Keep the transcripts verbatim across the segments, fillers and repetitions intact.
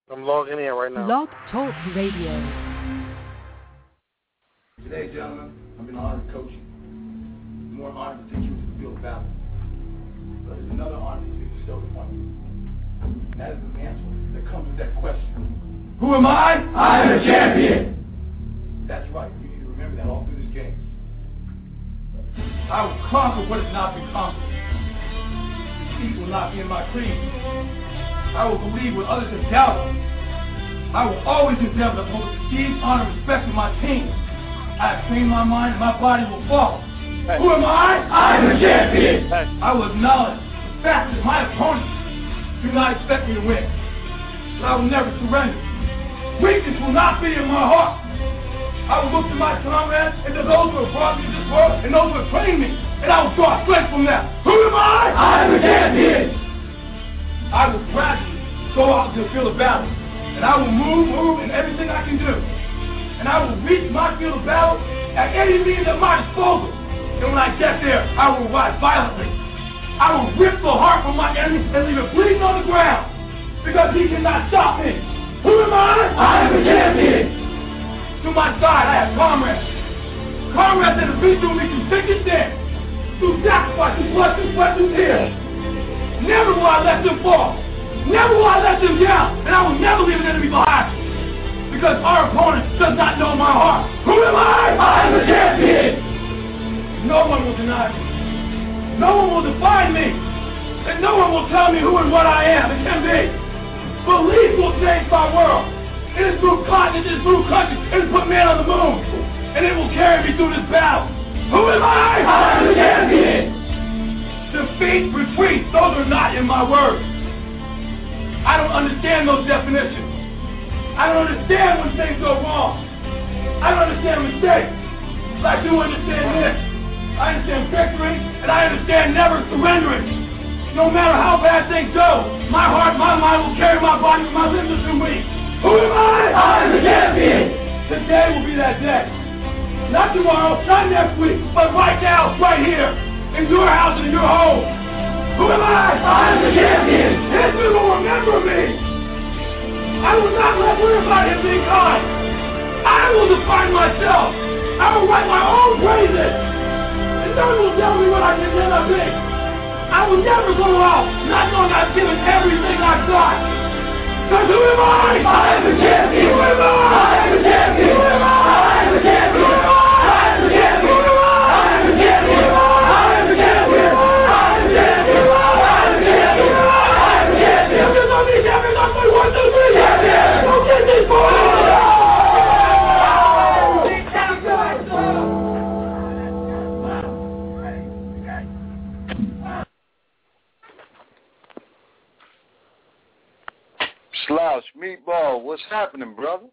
I'm logging in right now. Blog Talk Radio. Today, gentlemen, I've been honored to coach you. I'm more honored to take you to the field of battle. But there's another honor to be bestowed upon you. And that is the answer that comes with that question. Who am I? I am a champion. That's right. You need to remember that all through this game. I will conquer what has not been conquered. Defeat will not be in my creed. I will believe what others have doubted. I will always endeavor to hold prestige, honor, and respect in my team. I have trained my mind and my body will follow. Hey. Who am I? I am a champion. Hey. I will acknowledge the fact that my opponents do not expect me to win. But I will never surrender. Weakness will not be in my heart. I will look to my comrades and to those who have brought me to this world and those who have trained me, and I will draw strength from them. Who am I? I am a champion. I will gradually go out to the field of battle, and I will move, move in everything I can do. And I will reach my field of battle at any means at my disposal. And when I get there, I will rise violently. I will rip the heart from my enemy and leave it bleeding on the ground, because he cannot stop me. Who am I? I am a champion. To my side, I have comrades. Comrades that have been through me through thick and thin, through sacrifice, through blood, through sweat, through tears. Never will I let them fall. Never will I let them down. And I will never leave an enemy behind. Because our opponent does not know my heart. Who am I? I am a champion. No one will deny me. No one will define me. And no one will tell me who and what I am and can be. Belief will change my world. It is through continents, it is through countries. It has put man on the moon. And it will carry me through this battle. Who am I? I am a champion. Defeat, retreat, those are not in my words. I don't understand those definitions. I don't understand when things go wrong. I don't understand mistakes. But I do understand this. I understand victory, and I understand never surrendering. No matter how bad things go, my heart, my mind will carry my body with my limbs are weak. Who am I? I am the champion. Today will be that day. Not tomorrow, not next week, but right now, right here. In your house and in your home. Who am I? I am the champion. History will remember me. I will not let everybody be kind. I will define myself. I will write my own praises. And no one will tell me what I can never be. I will never go out not knowing I've given everything I've got. Because who am I? I am the champion. Who am I? I am the champion. Who am I? I am the champion. Who am I? I am the champion. Who am I? I am the champion. Slouch, Meatball, what's happening, brother?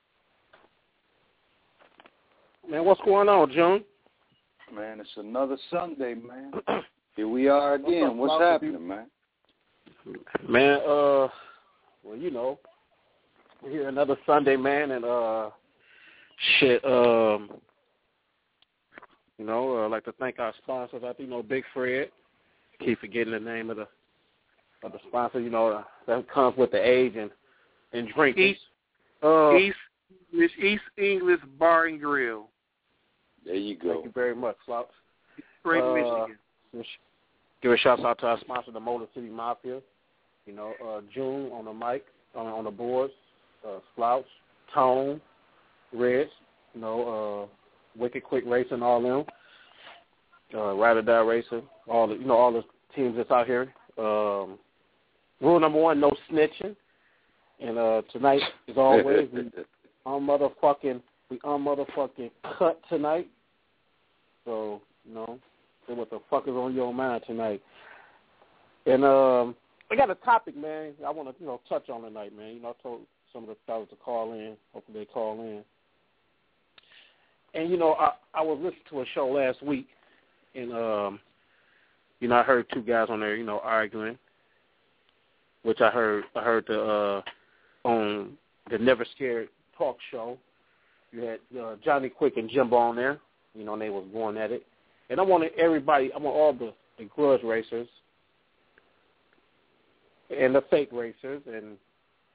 Man, what's going on, June? Man, it's another Sunday, man. Here we are again. What's, what's happening, man? Man, uh, well, you know, we're here another Sunday, man, and, uh, shit, um, you know, uh, I'd like to thank our sponsors. I think, you know, Big Fred. Keep forgetting the name of the of the sponsor, you know, that comes with the age and, and drinking. East, uh, East, East, East English Bar and Grill. There you go. Thank you very much, Slouch. Great uh, Michigan. Give a shout out to our sponsor, the Motor City Mafia. You know, uh, June on the mic, on, on the boards, uh, Slouch, Tone, Reds, you know, uh, Wicked Quick Racing, all them, uh, Ride or Die Racing, all the, you know, all the teams that's out here. Um, rule number one, no snitching. And uh, tonight, as always, we on motherfucking, we on motherfucking cut tonight. So, you know, say what the fuck is on your mind tonight. And um, I got a topic, man, I want to, you know, touch on tonight, man. You know, I told some of the fellas to call in. Hopefully they call in. And, you know, I, I was listening to a show last week, and, um, you know, I heard two guys on there, you know, arguing, which I heard I heard the, uh, on the Never Scared talk show. You had uh, Johnny Quick and Jimbo on there, you know, and they was going at it. And I wanted everybody, I want all the, the grudge racers and the fake racers and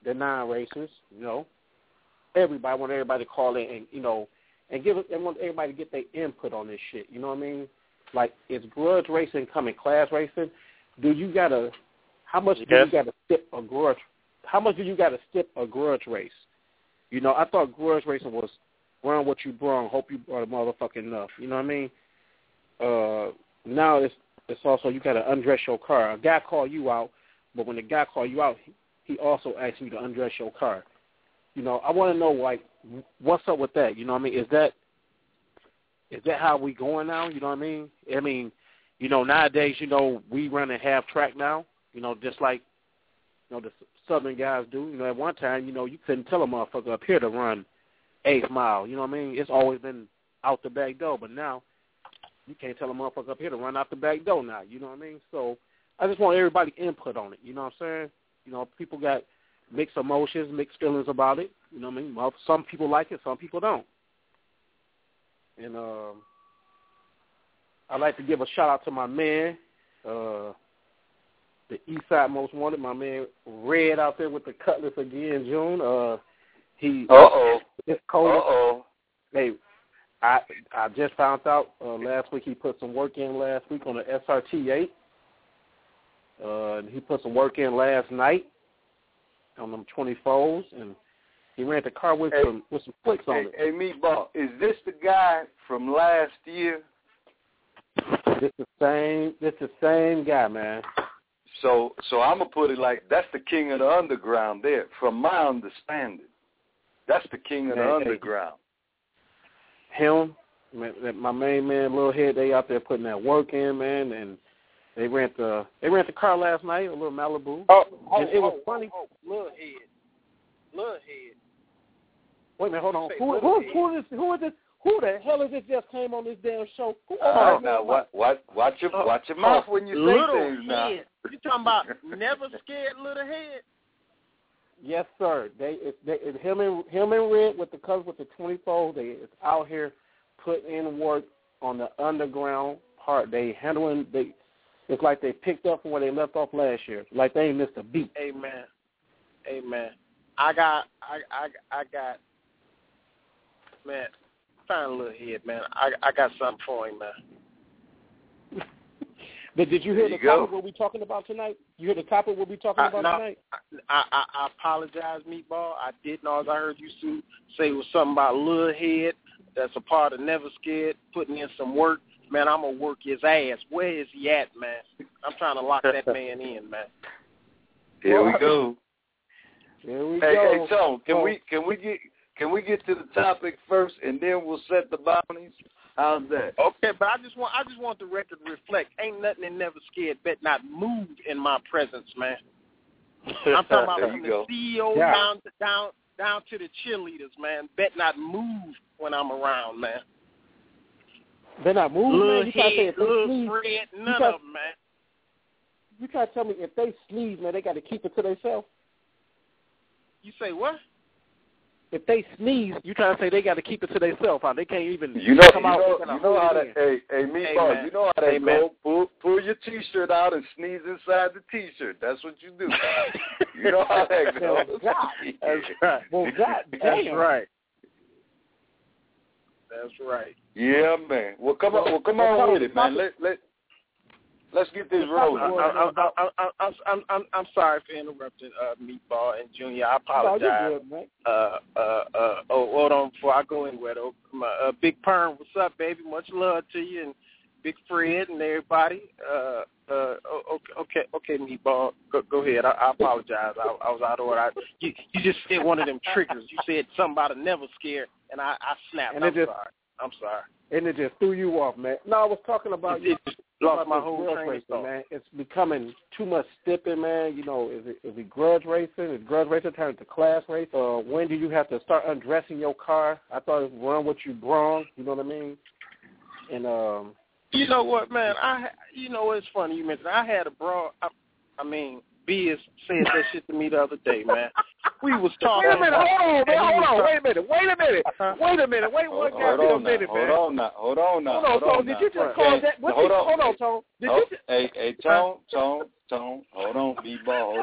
the non-racers, you know, everybody, I want everybody to call in and, you know, and give it, I want everybody to get their input on this shit, you know what I mean? Like, is grudge racing coming class racing? Do you got to, how much yes. do you got to skip a grudge, how much do you got to skip a grudge race? You know, I thought grudge racing was run what you brung, hope you brought a motherfucking enough, you know what I mean? Uh, now it's, it's also you got to undress your car. A guy call you out, but when the guy call you out, he, he also asks you to undress your car. You know, I want to know, like, what's up with that? You know what I mean? Is that is that how we going now? You know what I mean? I mean, you know, nowadays, you know, we run a half track now, you know, just like, you know, the Southern guys do. You know, at one time, you know, you couldn't tell a motherfucker up here to run eighth mile. You know what I mean? It's always been out the back door, but now you can't tell a motherfucker up here to run out the back door now. You know what I mean? So I just want everybody input on it. You know what I'm saying? You know, people got mixed emotions, mixed feelings about it. You know what I mean? Well, some people like it, some people don't. And um, I'd like to give a shout-out to my man, uh, the Eastside Most Wanted, my man Red out there with the Cutlass again, June. Uh, he Uh-oh. Uh-oh. Hey, I I just found out uh, last week he put some work in last week on the S R T eight. Uh, he put some work in last night on them twenty-fours, and he ran the car with hey, some with some flicks on hey, it. Hey, Meatball, is this the guy from last year? This the same. This the same guy, man. So, so I'm gonna put it like that's the king of the underground. There, from my understanding, that's the king of man, the underground. Hey, him, my main man, Lil Head, they out there putting that work in, man, and they rent the they rent the car last night, a little Malibu. Oh, oh and it was oh, funny. Oh, oh, Lil Head, Lil Head. Wait a minute, hold on. Who who who is who is this? Who the hell is this just came on this damn show? Who, oh, uh, now, what, what, watch your, uh, watch your mouth when you say things head. now. You talking about never scared Little Head? Yes, sir. They it's, they it's him and him and Red with the colors with the twenty-four. They is out here putting in work on the underground part. They handling they. It's like they picked up from where they left off last year. Like they ain't missed a beat. Amen. Amen. I got I I I got man. Find a Little Head, man. I I got something for him, man. But did you hear there the you topic go. we'll be talking about tonight? You hear the topic we'll be talking I, about no, tonight? I, I I apologize, Meatball. I didn't know. I heard you say it was something about Little Head. That's a part of Never Scared, putting in some work. Man, I'm going to work his ass. Where is he at, man? I'm trying to lock that man in, man. Here we go. Here we hey, go. Hey, Tone, can oh. we can we get can we get to the topic first, and then we'll set the boundaries? How's that? Okay, but I just want I just want the record to reflect. Ain't nothing in Never Scared bet not move in my presence, man. I'm talking about from the go. C E O yeah. down to down down to the cheerleaders, man. Bet not move when I'm around, man. They're not moving, Little man. You try to say if they Little sleeve, Fred, none try, of them, man. You try to tell me if they sleeve, man, they got to keep it to themselves. You say what? If they sneeze, you trying to say they got to keep it to themselves. Huh? They can't even You know, come you out. know, They you know how that. in. Hey, hey, Meatball, Hey, you know how that Hey, go. Pull, pull your T-shirt out and sneeze inside the T-shirt. That's what you do. You know how that goes. Well, God, that's right. Well, God damn. That's right. That's right. Yeah, man. Well, come on. Well, come on with it, man. Let let let's get this rolling. I, I, I, I, I, I'm I'm I'm sorry for interrupting, uh, Meatball and Junior. I apologize. No, you're good, man. Uh, uh, uh, oh, hold on before I go anywhere though. My, uh, Big Perm, what's up, baby? Much love to you and Big Fred and everybody. Uh, uh, okay, okay, okay, Meatball. Go, go ahead. I, I apologize. I, I was out of order. I, you, you just said one of them triggers. You said something about a Never Scared, and I, I snapped. And I'm just, sorry. I'm sorry. And it just threw you off, man. No, I was talking about It, it lost my about whole grudge train of racing, thought. man. It's becoming too much stipping, man. You know, is it is it grudge racing? Is grudge racing turned to class race? Uh, when do you have to start undressing your car? I thought it was run what you brung. You know what I mean? And um, you know what, man? I you know it's funny you mentioned. I had a broad. I, I mean, Biz said that shit to me the other day, man. We was talking. Wait a minute, hold on, man, hold on, talking, wait a minute, wait a minute, uh-huh. wait a minute, wait one goddamn minute, man. Hold on now, hold on now, hold on, hold on Tone. Did you just now. call hey, that? What hold you, on, hold on, Tone. Did oh, you just, hey, hey, Tone, Tone, Tone, hold on, B-ball, hold on.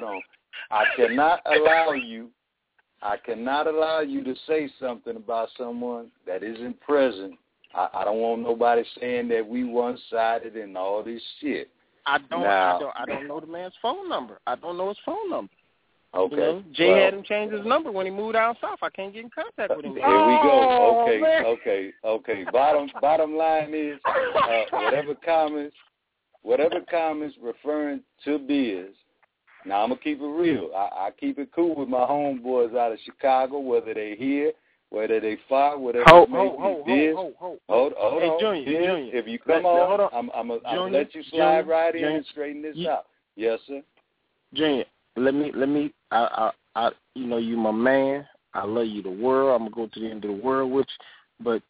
I cannot allow you, I cannot allow you to say something about someone that isn't present. I, I don't want nobody saying that we one-sided and all this shit. I don't, now, I don't, I don't know the man's phone number. I don't know his phone number. Okay. You know, Jay well, had him change his number when he moved down south. I can't get in contact with him. Here we go. Okay, oh, okay, okay. Bottom bottom line is uh, whatever comments, whatever comments referring to Biz. Now I'm gonna keep it real. I, I keep it cool with my homeboys out of Chicago, whether they here, whether they far, whatever Hold, it may hold, be. hold, Biz, hold, hold, hold, hold hey, on. Junior, Biz, Junior. if you come Let, on, hold on. I'm I'm gonna Junior, let you slide Junior, right in Junior, and straighten this you, out. Yes, sir. Junior, let me, let me. I, I, I, you know, you my man. I love you the world. I'm gonna go to the end of the world with you, but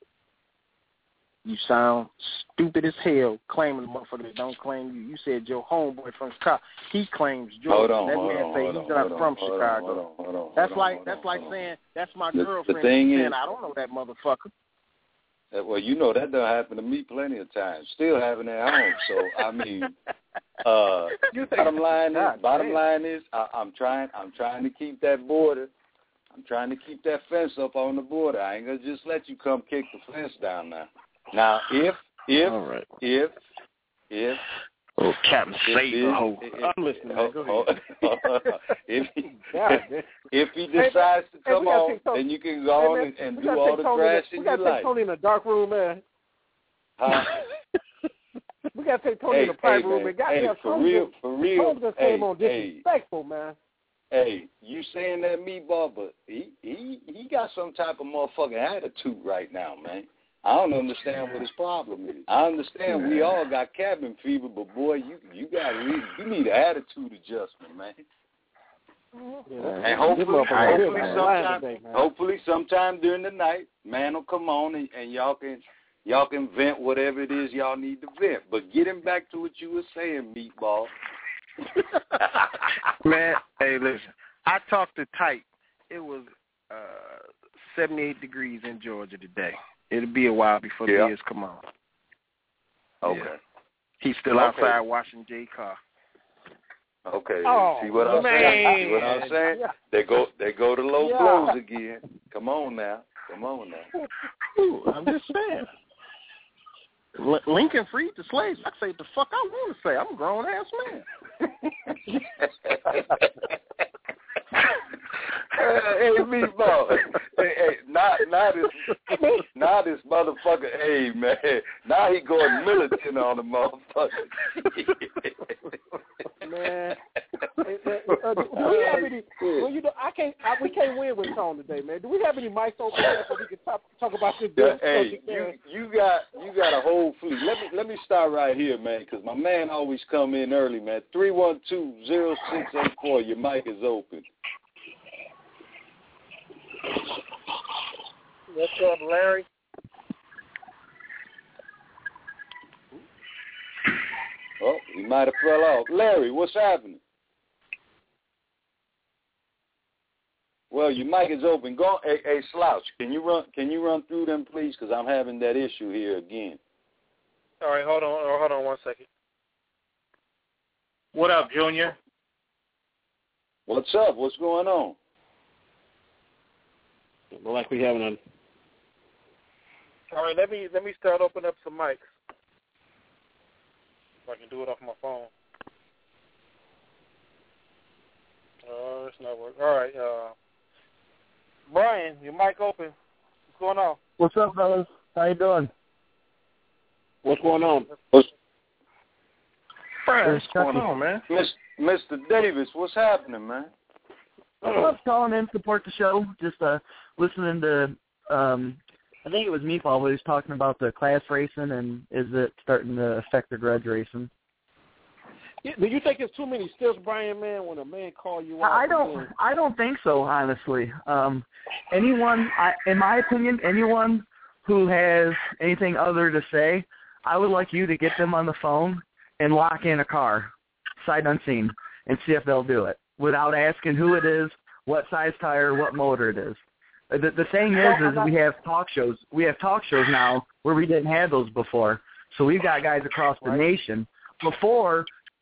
you sound stupid as hell claiming the motherfucker that don't claim you. You said your homeboy from Chicago. He claims Georgia. Hold on, that hold man on, say hold he's on, not hold from on, Chicago. Hold on, hold on, that's hold like on, that's hold like on. saying that's my The- girlfriend. the thing saying is, I don't know that motherfucker. well, you know that done happen to me plenty of times. Still having at home. So I mean, uh, bottom line is, bottom line is, I, I'm trying, I'm trying to keep that border. I'm trying to keep that fence up on the border. I ain't gonna just let you come kick the fence down now. Now, if, if, All right. if, if. Oh, Captain Saber, ho. If, I'm listening. oh, Go ahead. oh, if he, God, if he decides to hey, come on, Tony, then you can go hey, on man, and, and we do gotta all take the Tony trash in, in we your gotta take life. Tony in a dark room, man. Huh? We gotta take Tony hey, in a private hey, room. man. And goddamn, Hey, for Tony real, just, for real. Tony just Hey, came on hey, disrespectful, man. hey, you saying that meatball, but he he he got some type of motherfucking attitude right now, man. I don't understand what his problem is. I understand we all got cabin fever, but boy, you you got you need an attitude adjustment, man. Yeah. And hopefully, hopefully sometime, today, hopefully sometime during the night, man will come on and, and y'all can y'all can vent whatever it is y'all need to vent. But getting back to what you were saying, meatball. Man, hey, listen. I talked to Type. It was uh, seventy-eight degrees in Georgia today. It'll be a while before yeah. the beers come on. Okay. Yeah. He's still okay. outside washing Jay car. Okay. Oh, See what I'm man. saying? See what I'm saying? Yeah. They go they go to low Yeah. blows again. Come on now. Come on now. Ooh, I'm just saying. L- Lincoln freed the slaves. I say the fuck I want to say. I'm a grown ass man. Hey, meatball. Hey, hey, not not this not this motherfucker. Hey man, now he going militant on the motherfucker. Man, uh, do we have any? Well, you know, I can't. I, we can't win with Tone today, man. Do we have any mics open there so we can talk, talk about this? Yeah, bill hey, subject you there? you got you got a whole fleet. Let me let me start right here, man, because my man always come in early, man. Three one two zero six eight four. Your mic is open. What's up, Larry? Oh, he might have fell off. Larry, what's happening? Well, your mic is open. Go, hey, hey, Slouch, can you run? Can you run through them, please? Because I'm having that issue here again. All right, hold on, hold on one second. What up, Junior? What's up? What's going on? Well, like we having a. All right, let me let me start opening up some mics. If I can do it off my phone. Oh, uh, it's not working. All right, uh, Brian, your mic open. What's going on? What's up, fellas? How you doing? What's going on? What's, Brian, what's going on, man? Mister Davis, what's happening, man? I'm calling in to support the show. Just uh, listening to, um, I think it was Meatball, but he was talking about the class racing and is it starting to affect the grudge racing. Yeah, do you think it's too many steps, Brian, man, when a man call you out? I don't. I don't think so, honestly. Um, anyone, I, in my opinion, anyone who has anything other to say, I would like you to get them on the phone and lock in a car, sight unseen, and see if they'll do it without asking who it is, what size tire, what motor it is. The, the thing is, is we have talk shows. We have talk shows now where we didn't have those before. So we've got guys across the nation. Before,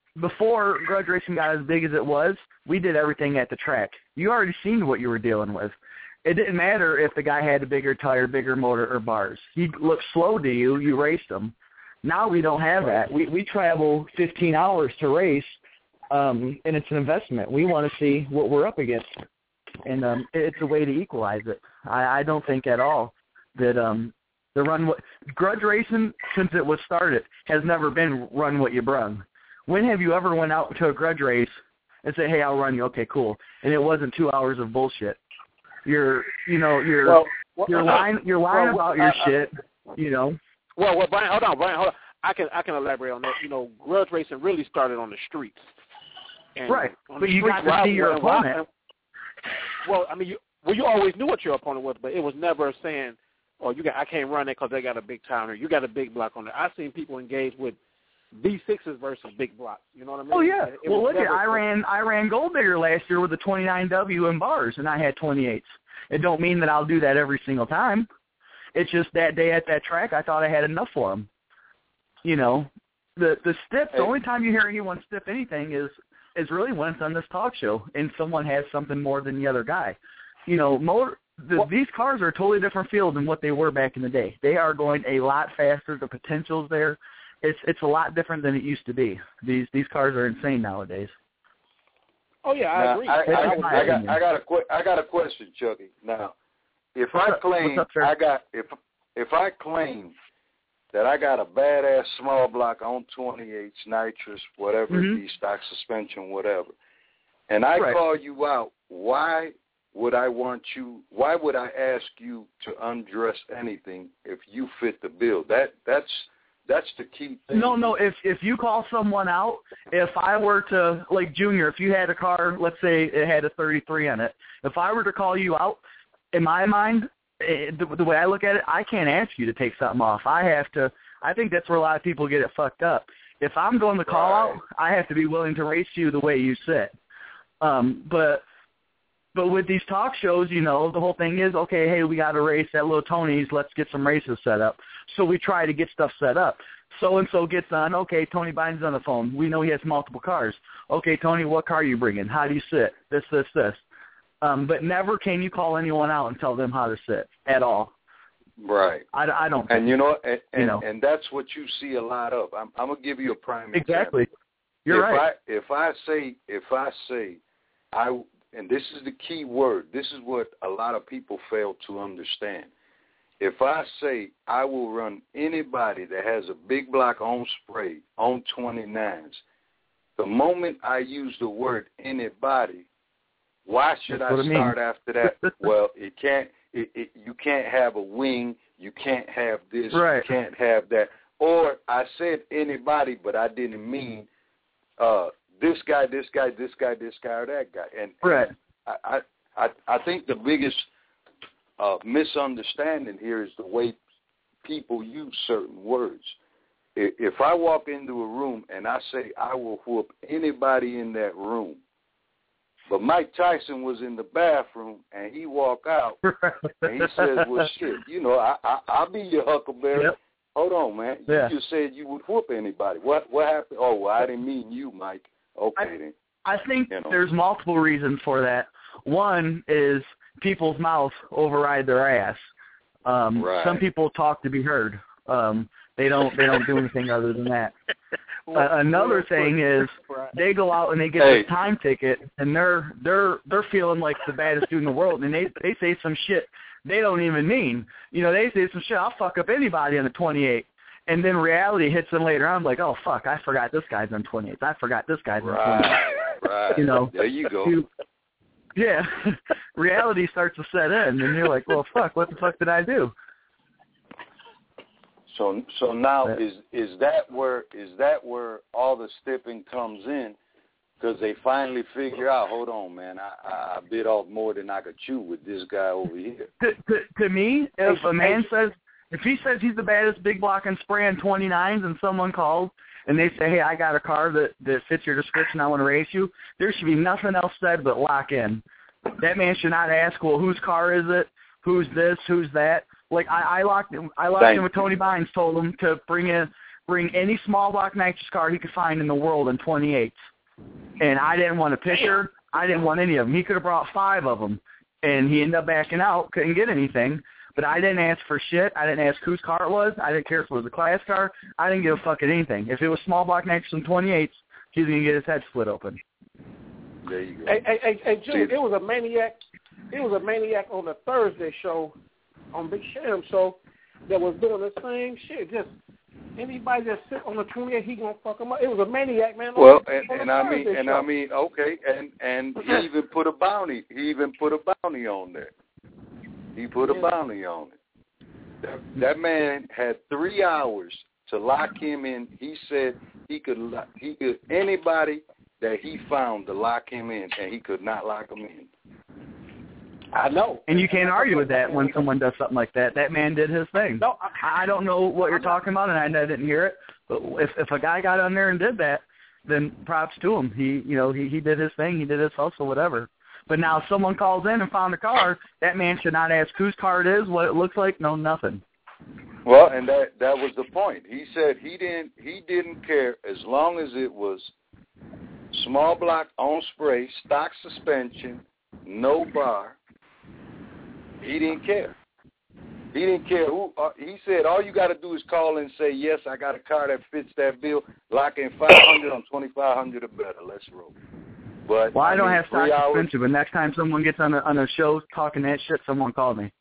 before grudge racing got as big as it was, we did everything at the track. You already seen what you were dealing with. It didn't matter if the guy had a bigger tire, bigger motor, or bars. He looked slow to you, you raced him. Now we don't have that. We we travel fifteen hours to race, um, and it's an investment. We want to see what we're up against, and um, it's a way to equalize it. I, I don't think at all that um, the run what grudge racing, since it was started, has never been run what you brung. When have you ever went out to a grudge race and said, "Hey, I'll run you"? Okay, cool. And it wasn't two hours of bullshit. You're, you know, you're well, well, you're lying, you're lying well, about your uh, shit. You know. Well, well, Brian, hold on, Brian, hold on. I can I can elaborate on that. You know, grudge racing really started on the streets. And right, but you got to see your opponent. Well, I mean, you, well, you always knew what your opponent was, but it was never saying, "Oh, you got I can't run it because they got a big tire, or you got a big block on there." I've seen people engage with V sixes versus big blocks. You know what I mean? Oh yeah. It, it well, look at I never, ran I ran Gold Digger last year with a twenty-nine W in bars, and I had twenty-eights. It don't mean that I'll do that every single time. It's just that day at that track, I thought I had enough for them. You know, the the stiff. The only time you hear anyone stiff anything is is really when it's on this talk show and someone has something more than the other guy. You know, motor. The, well, these cars are a totally different field than what they were back in the day. They are going a lot faster. The potential's there. It's it's a lot different than it used to be. These these cars are insane nowadays. Oh yeah, I now, agree. I, I, I, got, I got a que- I got a question, Chucky. Now, if what's I up? claim up, I got if if I claim that I got a badass small block on twenty-eights, nitrous, whatever mm-hmm. it be, stock suspension, whatever, and I right. call you out, why would I want you? Why would I ask you to undress anything if you fit the bill? That that's That's the key thing. No, no, if if you call someone out, if I were to, like Junior, if you had a car, let's say it had a thirty-three on it, if I were to call you out, in my mind, it, the, the way I look at it, I can't ask you to take something off. I have to, I think that's where a lot of people get it fucked up. If I'm going to call right. out, I have to be willing to race you the way you sit. Um, but But with these talk shows, you know, the whole thing is, okay, hey, we got a race at Little Tony's. Let's get some races set up. So we try to get stuff set up. So-and-so gets on. Okay, Tony Biden's on the phone. We know he has multiple cars. Okay, Tony, what car are you bringing? How do you sit? This, this, this. Um, but never can you call anyone out and tell them how to sit at all. Right. I, I don't think. And, you know, and, and, you know. and that's what you see a lot of. I'm, I'm going to give you a prime exactly. example. You're if right. I, if I say, if I say, I, and this is the key word, this is what a lot of people fail to understand. If I say I will run anybody that has a big block on spray on twenty-nines, the moment I use the word anybody, why should That's I what it start means. after that? Well, it can't. It, it, you can't have a wing. You can't have this. Right. You can't have that. Or I said anybody, but I didn't mean uh, this guy, this guy, this guy, this guy, or that guy. And, right. and I, I, I think the biggest uh, misunderstanding here is the way people use certain words. If I walk into a room and I say I will whoop anybody in that room, but Mike Tyson was in the bathroom and he walk out and he says, well, shit, you know, I, I, I'll be your huckleberry. Yep. Hold on, man. Yeah. You just said you would whoop anybody. What what happened? Oh, well, I didn't mean you, Mike. Okay, I, then. I think you know. There's multiple reasons for that. One is people's mouths override their ass. Um, right. Some people talk to be heard. Um, they don't. They don't do anything other than that. Uh, another thing is they go out and they get hey. the time ticket, and they're they're they're feeling like the baddest dude in the world, and they they say some shit they don't even mean. You know, they say some shit. I'll fuck up anybody on the twenty-eight, and then reality hits them later on. Like, oh fuck, I forgot this guy's on twenty-eight. I forgot this guy's on right. twenty-eight. Right. You know, there you go. You, yeah, reality starts to set in, and you're like, well, fuck, what the fuck did I do? So so now is is that where is that where all the stiffing comes in? Because they finally figure out, hold on, man, I, I bit off more than I could chew with this guy over here. To, to, to me, if a man says, if he says he's the baddest big block and spray on twenty-nines, and someone calls and they say, hey, I got a car that, that fits your description, I want to race you, there should be nothing else said but lock in. That man should not ask, well, whose car is it? Who's this? Who's that? Like I, I locked, I locked Thank in with Tony Bynes. Told him to bring in, bring any small block nitrous car he could find in the world in twenty-eights. And I didn't want a picture. I didn't want any of them. He could have brought five of them, and he ended up backing out, couldn't get anything. But I didn't ask for shit. I didn't ask whose car it was. I didn't care if it was a class car. I didn't give a fuck at anything. If it was small block nitrous in twenty-eights, he was going to get his head split open. There you go. Hey, hey, hey, hey June, it was a maniac. It was a maniac on the Thursday show on Big Sham show that was doing the same shit. Just anybody that sit on the twenty-eight, he gonna fuck him up. It was a maniac, man. Well, and, and I mean, and show. I mean, okay, and and he even put a bounty. He even put a bounty on there. He put a yeah. bounty on it. That, that man had three hours to lock him in. He said he could he could anybody that he found to lock him in, and he could not lock him in. I know. And you can't argue with that when someone does something like that. That man did his thing. No, I, I don't know what you're talking about, and I didn't hear it. But if if a guy got on there and did that, then props to him. He, you know, he, he did his thing. He did his hustle, whatever. But now if someone calls in and found a car, that man should not ask whose car it is, what it looks like, no nothing. Well, and that that was the point. He said he didn't he didn't care as long as it was small block on spray, stock suspension, no bar. He didn't care. He didn't care who. Uh, he said all you got to do is call and say, yes, I got a car that fits that bill. Lock in five hundred on twenty-five hundred or better. Let's roll. But well, I, I don't mean, have stock suspension, but next time someone gets on a, on a show talking that shit, someone call me.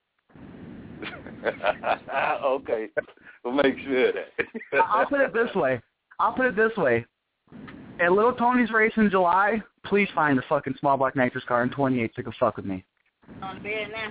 Okay. We'll make sure of that. I'll put it this way. I'll put it this way. At Little Tony's race in July, please find a fucking small block nitrous car in twenty-eight that can fuck with me. On the bed now.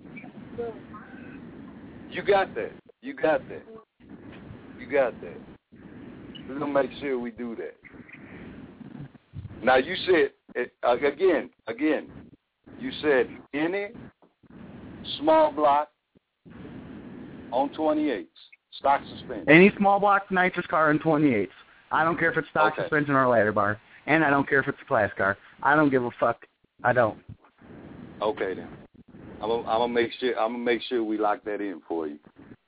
You got that. You got that. You got that. We're going to make sure we do that. Now, you said, uh, again, again, you said any small block on twenty-eights, stock suspension. Any small block nitrous car in twenty-eights. I don't care if it's stock okay. suspension or a ladder bar. And I don't care if it's a class car. I don't give a fuck. I don't. Okay, then. I'm gonna, I'm gonna make sure. I'm gonna make sure we lock that in for you.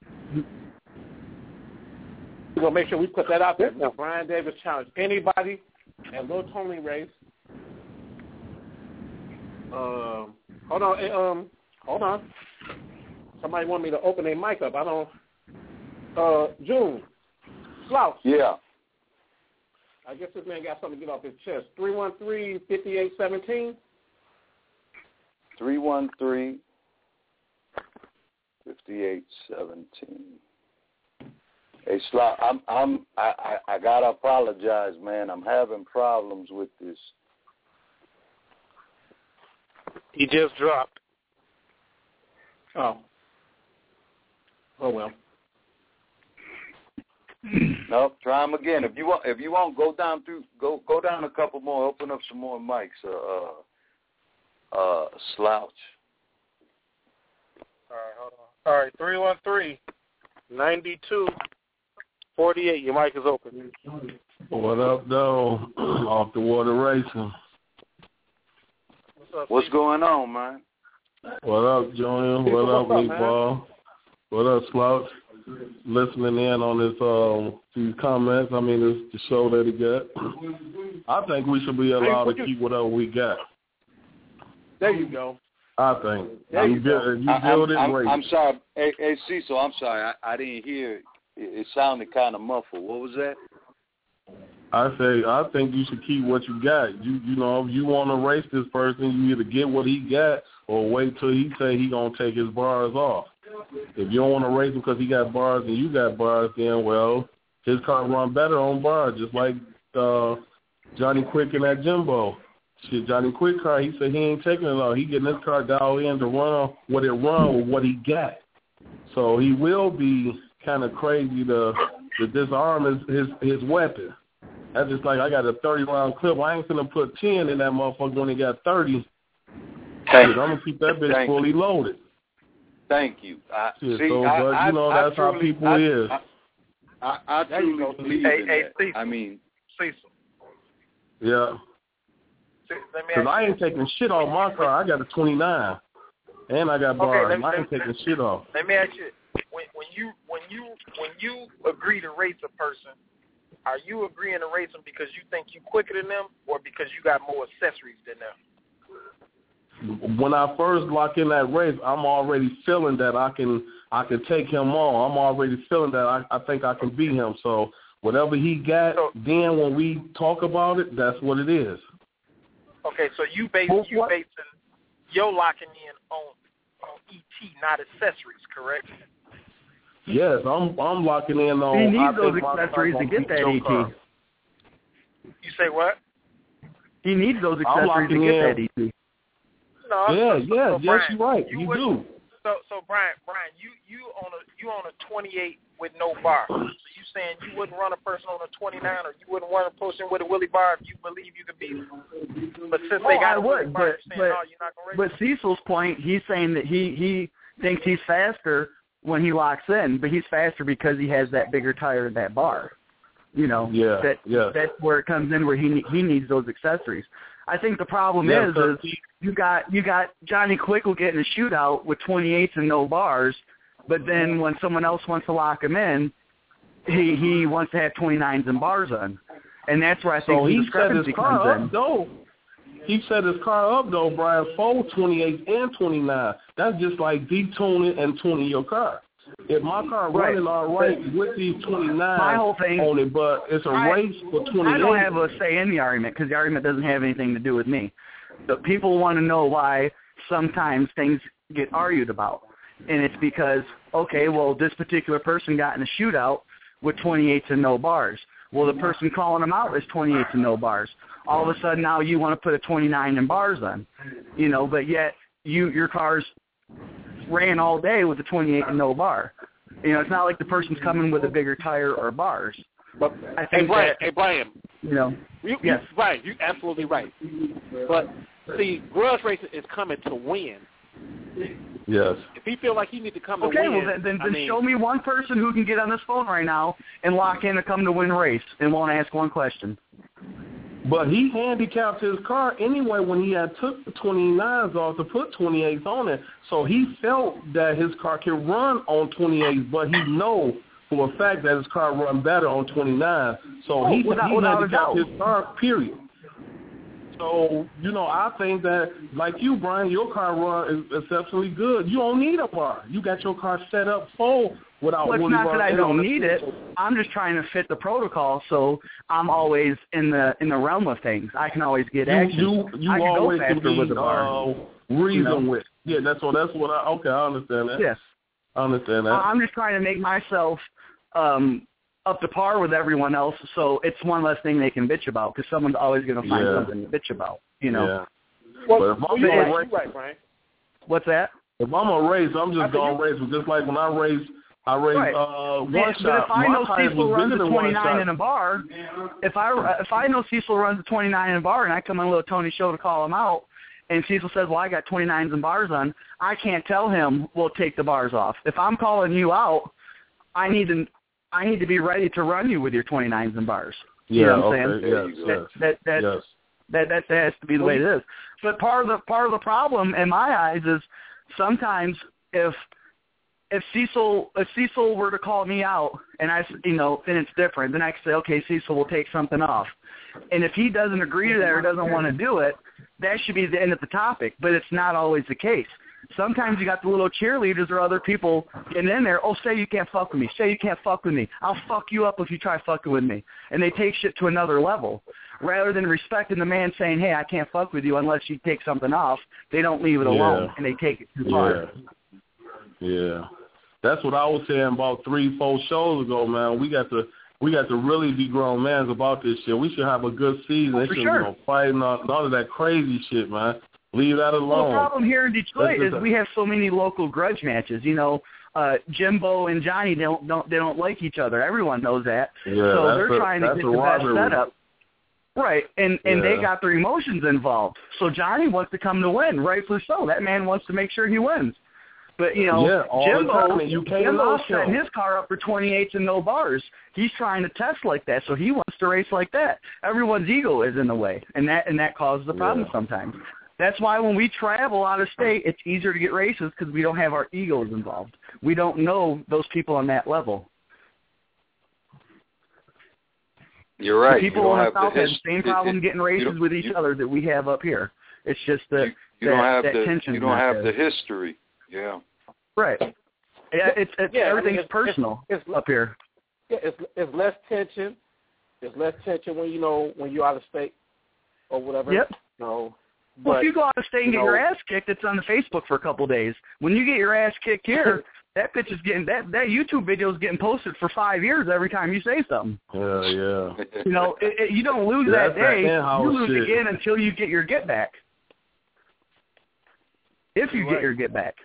We're gonna make sure we put that out there. Now, Brian Davis challenge anybody at Little Tony race. Um, hold on. Um, hold on. Somebody want me to open their mic up. I don't. Uh, June. Slouch. Yeah. I guess this man got something to get off his chest. three one three, five eight one seven. three one three, five eight one seven. Hey, Slouch, I'm, I'm, I, I, I gotta apologize, man. I'm having problems with this. He just dropped. Oh. Oh well. No, try them again. If you want, if you want, go down through, go, go down a couple more. Open up some more mics. Uh, uh, Slouch. All right, hold on. All right, three one three, nine two, four eight. Your mic is open. What up, though? Off the water racing. What's up, What's Steve? going on, man? What up, Junior? What up, Meatball? What up, Slouch? Listening in on this um these comments. I mean, it's the show that he got. I think we should be allowed hey, to you... keep whatever we got. There you go. I think. There you, you go. You I, build I'm, it I'm, I'm sorry. Hey, hey, Cecil, I'm sorry. I, I didn't hear. It, it sounded kind of muffled. What was that? I say I think you should keep what you got. You you know, if you want to race this person, you either get what he got or wait till he say he gonna take his bars off. If you don't want to race him because he got bars and you got bars, then, well, his car run better on bars, just like uh, Johnny Quick and that Jimbo. Shit, Johnny Quick car, he said he ain't taking it off. He getting his car dialed in to run what it run with what he got. So he will be kind of crazy to, to disarm his, his, his weapon. That's just like I got a thirty-round clip. I ain't going to put ten in that motherfucker when he got thirty. Shit, I'm going to keep that bitch Thank fully you. loaded. Thank you. I, Shit, see, so, I, but, I, you know, I, that's I how truly, people I, is. I, I, I truly believe hey, in hey, that. Cecil. I mean, Cecil. Yeah. Let me Because I ain't taking shit off my car. I got a twenty-nine. And I got bars. Okay, me, I ain't me, taking shit off. Let me ask you, when, when you when you when you agree to race a person, are you agreeing to race them because you think you quicker than them, or because you got more accessories than them? When I first lock in that race, I'm already feeling that I can I can take him on. I'm already feeling that I, I think I can beat him. So whatever he got, so, then when we talk about it, that's what it is. Okay, so you base well, you basing your locking in on on E T, not accessories, correct? Yes, I'm I'm locking in on. He needs those accessories to get that E T. Car. You say what? He needs those accessories to get in. that E T. No, yeah, so, yeah, so, yes, Brian, you're right. You, you would, do. So, so Brian, Brian, you you on a you on a twenty-eight with no bar. So you saying you wouldn't run a person on a twenty-nine, or you wouldn't run a person with a Willie bar if you believe you could beat him? But since oh, they got I a would, bar, but, saying, but, no, you're not gonna race but Cecil's point, he's saying that he he thinks he's faster when he locks in, but he's faster because he has that bigger tire and that bar. You know, yeah, that yeah. that's where it comes in, where he he needs those accessories. I think the problem yeah, is, so is you got you got Johnny Quickle getting a shootout with twenty-eights and no bars, but then when someone else wants to lock him in, he he wants to have twenty-nines and bars on, and that's where I think so the he discrepancy set his car comes up, in. Though. He set his car up, though, Brian, for twenty-eight and twenty-nine. That's just like detuning and tuning your car. If my car right. running all right with these twenty-nines my whole thing, on it, but it's a I, race for twenty-eight. I don't have a say in the argument because the argument doesn't have anything to do with me. But people want to know why sometimes things get argued about. And it's because, okay, well, this particular person got in a shootout with twenty-eights and no bars. Well, the person calling them out is twenty-eights and no bars. All of a sudden now you want to put a twenty-nine and bars on, you know, but yet you your car's ran all day with a twenty-eight and no bar. You know, it's not like the person's coming with a bigger tire or bars. But I think hey, Brian, that, hey, Brian, you know, you, yes. you, Brian, you're absolutely right. But see, grudge racing is coming to win. Yes. If he feel like he need to come okay, to win, well then, then, I then mean, show me one person who can get on this phone right now and lock in to come to win race and won't ask one question. But he handicapped his car anyway when he had took the twenty-nines off to put twenty-eights on it. So he felt that his car can run on twenty-eights, but he know for a fact that his car run better on twenty-nine. So oh, he, without, he without handicapped his car, period. So, you know, I think that, like you, Brian, your car run is exceptionally good. You don't need a bar. You got your car set up full without well, it's Willie not Bar that I in don't on need it. I'm just trying to fit the protocol, so I'm always in the in the realm of things. I can always get you, action. You, you I can always go can faster be with the bar. uh, reason you know? with. Yeah, that's what that's what I okay, I understand that. Yes. I understand that. I'm just trying to make myself um, up to par with everyone else, so it's one less thing they can bitch about, because someone's always going to find yeah. something to bitch about, you know. Yeah. Well, but if I'm well, you're, gonna right, race, you're right, Brian. What's that? If I'm a race, I'm just going to race. Just like when I race, I race right. uh, one yeah, shot. But if I My know tires Cecil was runs bigger a than one twenty-nine shot. in a bar, if I if I know Cecil runs a twenty-nine in a bar and I come on a little Tony show to call him out, and Cecil says, well, I got twenty-nines and bars on, I can't tell him, well, take the bars off. If I'm calling you out, I need to I need to be ready to run you with your twenty-nines and bars. You yeah, know what okay, I'm saying? yes, that, yes, that, that, yes. That that has to be the way it is. But part of the part of the problem in my eyes is sometimes if if Cecil if Cecil were to call me out and I you know then it's different. Then I can say, okay, Cecil will take something off. And if he doesn't agree to that or doesn't want to do it, that should be the end of the topic. But it's not always the case. Sometimes you got the little cheerleaders or other people getting in there, oh, say you can't fuck with me. Say you can't fuck with me. I'll fuck you up if you try fucking with me. And they take shit to another level. Rather than respecting the man saying, hey, I can't fuck with you unless you take something off, they don't leave it alone, yeah. and they take it too far. Yeah. yeah. That's what I was saying about three, four shows ago, man. We got to we got to really be grown mans about this shit. We should have a good season. They For should sure. be no fighting, none of that crazy shit, man. Leave that alone. Well, the problem here in Detroit That's is we have so many local grudge matches. You know, uh, Jimbo and Johnny they don't, don't they don't like each other. Everyone knows that. Yeah, so they're a, trying to get the best setup. Right, and and yeah. they got their emotions involved. So Johnny wants to come to win, rightfully so. That man wants to make sure he wins. But, you know, yeah, all Jimbo, the time, you can't Jimbo's knock setting him. his car up for twenty-eights and no bars. He's trying to test like that, so he wants to race like that. Everyone's ego is in the way, and that and that causes a problem yeah. sometimes. That's why when we travel out of state, it's easier to get races because we don't have our egos involved. We don't know those people on that level. You're right. The people you don't in have the South the have the same problem it, it, getting races with each you, other that we have up here. It's just that, you, you that, don't have that the, tension. You don't have there. the history. Yeah. Right. Yeah, it's, it's yeah, everything's I mean, it's, personal it's, it's, up here. Yeah, it's it's less tension. It's less tension when you know when you're out of state or whatever. Yep. You know, well, but, if you go out of state and you get know, your ass kicked, it's on the Facebook for a couple of days. When you get your ass kicked here, that bitch is getting that that YouTube video is getting posted for five years every time you say something. Yeah, yeah. You know, it, it, you don't lose That's that day. that You lose shit. again until you get your get back. If you Right. get your get back.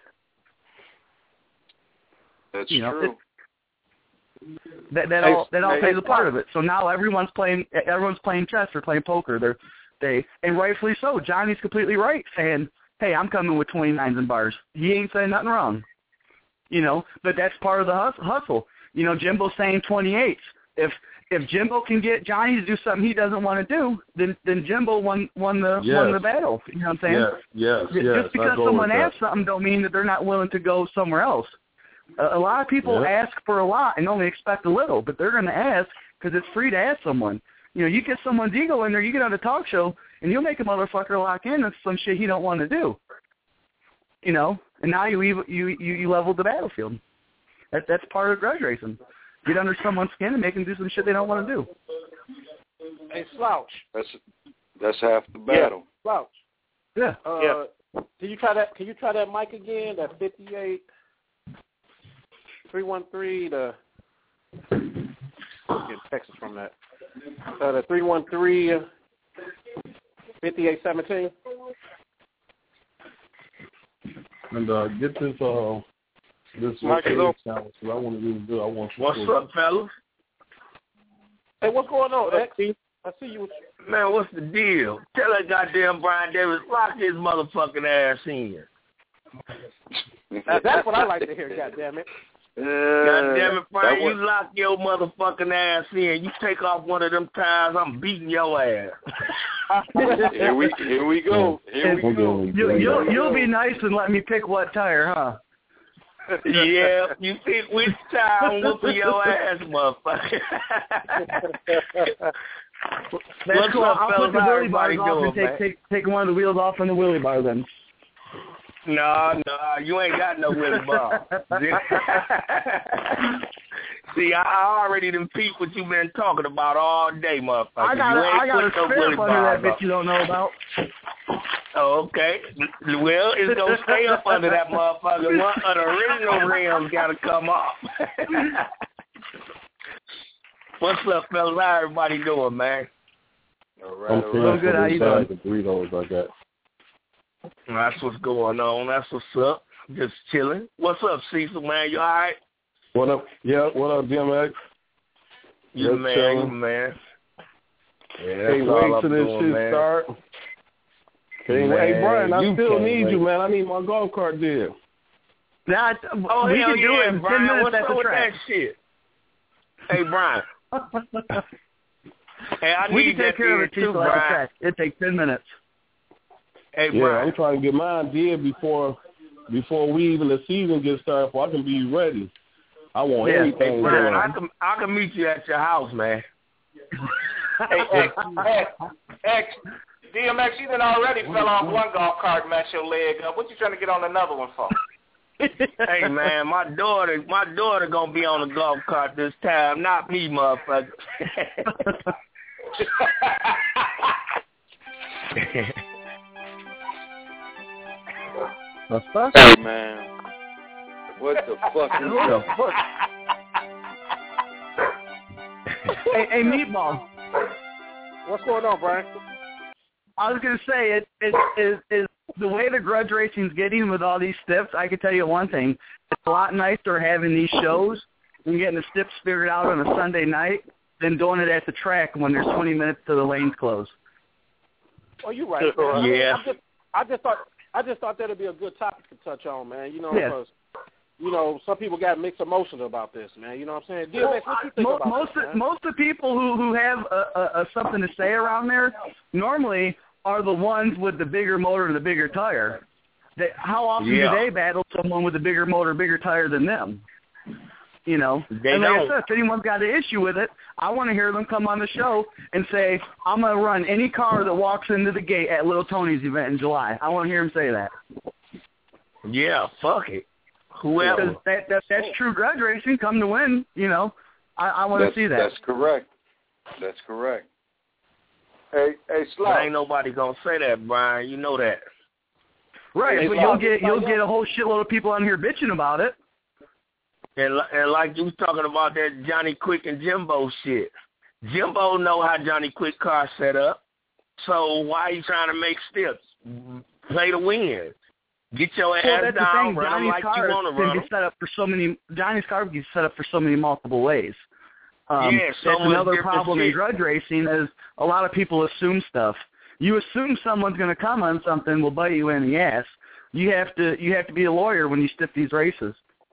That's you know, true. It, that that Hey, all that all hey, plays hey, a part of it. So now everyone's playing everyone's playing chess or playing poker. They're they and rightfully so. Johnny's completely right, saying, "Hey, I'm coming with twenty-nines and bars." He ain't saying nothing wrong. You know, but that's part of the hus- hustle. You know, Jimbo's saying twenty-eights. If if Jimbo can get Johnny to do something he doesn't want to do, then then Jimbo won won the Yes. won the battle. You know what I'm saying? Yes, yes, Just yes. because I go someone with that. asks something don't mean that they're not willing to go somewhere else. A, a lot of people Yeah. ask for a lot and only expect a little, but they're going to ask because it's free to ask someone. You know, you get someone's ego in there, you get on a talk show, and you'll make a motherfucker lock in on some shit he don't want to do. You know, and now you leave, you you, you leveled the battlefield. That that's part of grudge racing. Get under someone's skin and make them do some shit they don't want to do. Hey, Slouch. That's that's half the battle. Yeah, Slouch. Yeah. Uh, Yeah. Can you try that? Can you try that mic again? That fifty-eight three one three. The get Texas from that. Uh, the three one three fifty-eight seventeen. And uh, get this uh this Mike is challenge. I want to really do. I want. you What's to- up, fellas? Hey, what's going on, X? I see you. Man, what's the deal? Tell that goddamn Brian Davis, lock his motherfucking ass in. That, that's what I like to hear. Goddamn it! Uh, God damn it, Brian, that was- you lock your motherfucking ass in. You take off one of them tires, I'm beating your ass. Here we here we go. Here we go. You, you'll you'll be nice and let me pick what tire, huh? Yeah, you pick which tire, I'm whooping your ass, motherfucker. That's What's cool. up, I'll fellas? put the How wheelie bars everybody off and doing, take, man? take take one of the wheels off on the wheelie bar then. No, no, you ain't got no willy ball. See, I, I already done peeped what you been talking about all day, motherfucker. I got you a, ain't I got a put no spare willy up under that ball bitch you don't know about. Oh, okay. Well, it's going to stay up under that motherfucker. One of the original rims got to come off. What's up, fellas? How everybody doing, man? All right, I'm all feeling right. good, how you doing? The burritos I got. That's what's going on. That's what's up. Just chilling. What's up, Cecil, man? You all right? What up? Yeah. What up, D M X? You Just man, chilling. you man. Yeah, that's Can't all wait I'm till this doing, shit man. start. Can't wait. Hey, Man, Brian, I you still can't need wait. you, man. I need my golf cart deal. Nah, Oh, we hell can do yeah, it in Brian. ten minutes What's at up the with track. that shit? Hey, Brian. Hey, I We need can take that care of deal it too, too at the Brian. track. It takes ten minutes. Hey, Yeah, Brian. I'm trying to get mine did before before we even the season gets started, so I can be ready. I want Yeah. everything Hey, Brian, I going. can I can meet you at your house, man. Hey, X, X, X, D M X, you done already fell off one golf cart and messed your leg up. What you trying to get on another one for? Hey, man, my daughter, my daughter gonna be on the golf cart this time, not me, motherfucker. That's that. Hey man, what the fuck is What the fuck? hey, hey, Meatball. What's going on, Brian? I was gonna say it it is is the way the grudge racing's getting with all these stiffs. I can tell you one thing: it's a lot nicer having these shows and getting the stiffs figured out on a Sunday night than doing it at the track when there's twenty minutes till the lanes close. Oh, you're right. Man. I mean, Yeah. I just, I just thought, I just thought that'd be a good topic to touch on, man. You know, Yeah. because you know, some people got mixed emotions about this, man. You know what I'm saying? D M X, what you think Mo- about most this, of, man? most of the people who who have a, a, a something to say around there normally are the ones with the bigger motor and the bigger tire. They, how often yeah. do they battle someone with a bigger motor, bigger tire than them? You know, they and like don't. I said, if anyone's got an issue with it, I want to hear them come on the show and say, I'm going to run any car that walks into the gate at Little Tony's event in July. I want to hear them say that. Yeah, fuck it. Whoever. Because that, that, that's true grudge racing. Come to win, you know. I, I want that's, to see that. That's correct. That's correct. Hey, hey, Sly. Ain't nobody going to say that, Brian. You know that. Right, hey, but Sly, you'll get you'll get a whole shitload of people on here bitching about it. And, and like you was talking about that Johnny Quick and Jimbo shit. Jimbo know how Johnny Quick car set up. So why are you trying to make steps? Play to win. Get your well, ass that's down, the thing. run Johnny's like car you want to can run be set up for so many. Johnny's car can be set up for so many multiple ways. Um, yeah, so that's another different problem shit. in grudge racing is a lot of people assume stuff. You assume someone's going to come on something will bite you in the ass. You have to you have to be a lawyer when you stiff these races.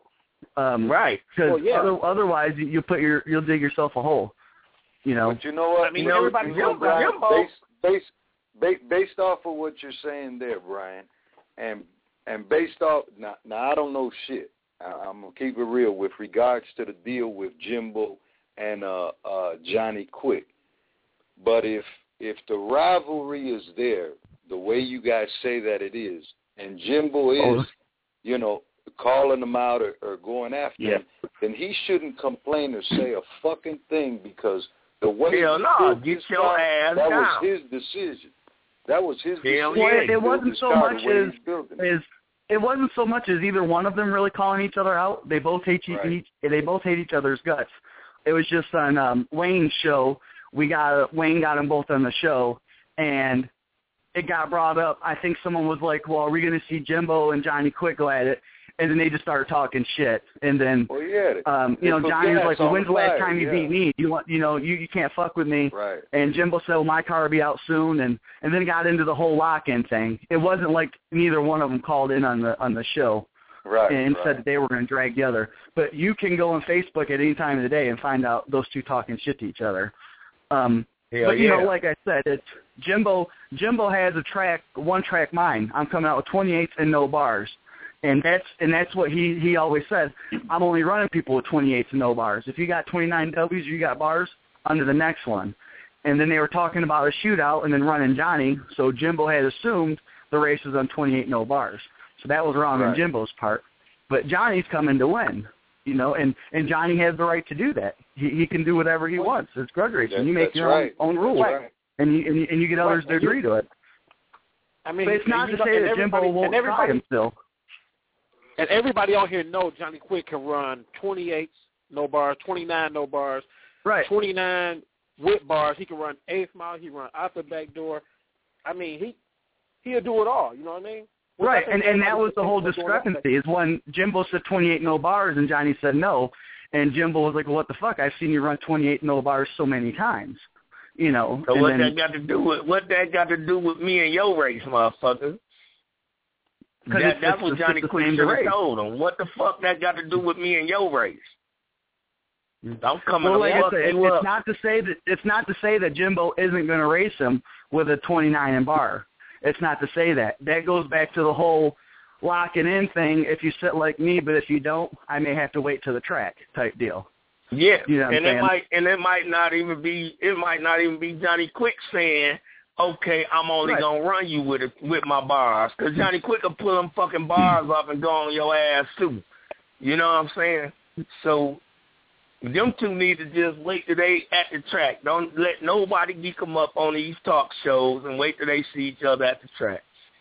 Um, right. Because well, yeah. other, otherwise you, you put your you'll dig yourself a hole. You know. But you know what? I mean, you know, everybody you know, Jimbo, Brian, Jimbo. based, based, based, based off of what you're saying there, Brian, and and based off now, now I don't know shit. I, I'm gonna keep it real with regards to the deal with Jimbo and uh, uh, Johnny Quick. But if if the rivalry is there, the way you guys say that it is, and Jimbo is, oh. you know, calling them out or, or going after yeah. him, then he shouldn't complain or say a fucking thing because the way Hell he no, built get his your car, ass that down. was his decision. That was his Hell decision. yeah. Well, it wasn't so much as as it wasn't so much as either one of them really calling each other out. They both hate right. each. They both hate each other's guts. It was just on um, Wayne's show. We got Wayne got them both on the show, and it got brought up. I think someone was like, "Well, are we going to see Jimbo and Johnny Quick go at it?" And then they just started talking shit. And then, well, yeah, um, you know, Johnny was like, "Well, when's the last time you yeah. beat me? You want, you know, you, you can't fuck with me." Right. And Jimbo said, "Well, my car will be out soon." And and then got into the whole lock-in thing. It wasn't like neither one of them called in on the on the show. Right, and right. said that they were going to drag the other. But you can go on Facebook at any time of the day and find out those two talking shit to each other. Um, Hell but, you yeah. know, like I said, it's Jimbo Jimbo has a track, one-track mind. I'm coming out with twenty-eights and no bars. And that's and that's what he, he always says. I'm only running people with twenty-eights and no bars. If you got twenty-nine W's or you got bars, under the next one. And then they were talking about a shootout and then running Johnny, so Jimbo had assumed the race was on twenty-eight no bars. So that was wrong right. on Jimbo's part. But Johnny's coming to win, you know, and, and Johnny has the right to do that. He he can do whatever he wants. It's grudge racing. That, you make your right. own, own rules, right. and you and you, and you get others right. to agree to it. I mean, but it's not to know, say that Jimbo won't try him still. And everybody on here knows Johnny Quick can run twenty-eights, no bars, twenty-nine, no bars, right? twenty-nine with bars. He can run eighth mile. He can run out the back door. I mean, he he'll do it all. You know what I mean? Which right, I and and that was the whole discrepancy. Is when Jimbo said twenty-eight no bars and Johnny said no, and Jimbo was like, well, "What the fuck? I've seen you run twenty-eight no bars so many times." You know. So and what then, that got to do with what that got to do with me and your race, motherfucker? That, it's, that's it's, what it's Johnny Quick should have told him. What the fuck that got to do with me and your race? I'm coming well, to like I fuck said, you it's up. not to say that it's not to say that Jimbo isn't going to race him with a twenty-nine in bar. It's not to say that. That goes back to the whole locking in thing. If you sit like me, but if you don't, I may have to wait to the track type deal. Yeah, you know and it might and it might not even be it might not even be Johnny Quick saying, "Okay, I'm only right. gonna run you with it, with my bars," because Johnny Quick will pull them fucking bars off and go on your ass too. You know what I'm saying? So them two need to just wait till they at the track. Don't let nobody geek them up on these talk shows and wait till they see each other at the track.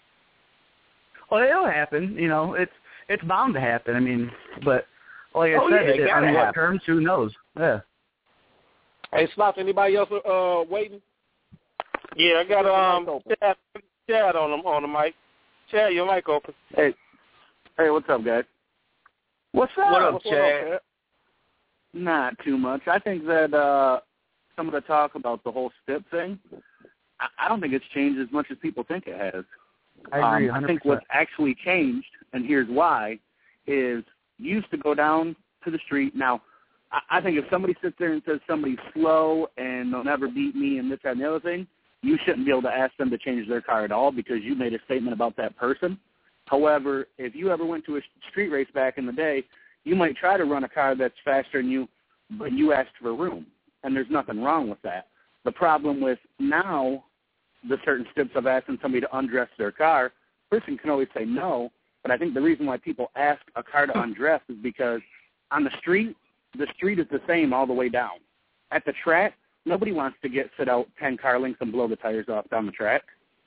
Well, it'll happen. You know, it's it's bound to happen. I mean, but like I oh, said, yeah, it, on happen. what terms? Who knows? Yeah. Hey, Slops, anybody else uh, waiting? Yeah, I got um Chad, Chad on the on the mic. Chad, your mic open. Hey, hey, what's up, guys? What's up? What up, What's Chad? up, Not too much. I think that uh, some of the talk about the whole stip thing, I, I don't think it's changed as much as people think it has. I agree. Um, I think what's actually changed, and here's why, is you used to go down to the street. Now, I, I think if somebody sits there and says somebody's slow and they'll never beat me and this, that, and the other thing, you shouldn't be able to ask them to change their car at all because you made a statement about that person. However, if you ever went to a street race back in the day, you might try to run a car that's faster than you, but you asked for room, and there's nothing wrong with that. The problem with now the certain steps of asking somebody to undress their car, a person can always say no, but I think the reason why people ask a car to undress is because on the street, the street is the same all the way down. At the track, nobody wants to get sit out ten car lengths and blow the tires off down the track.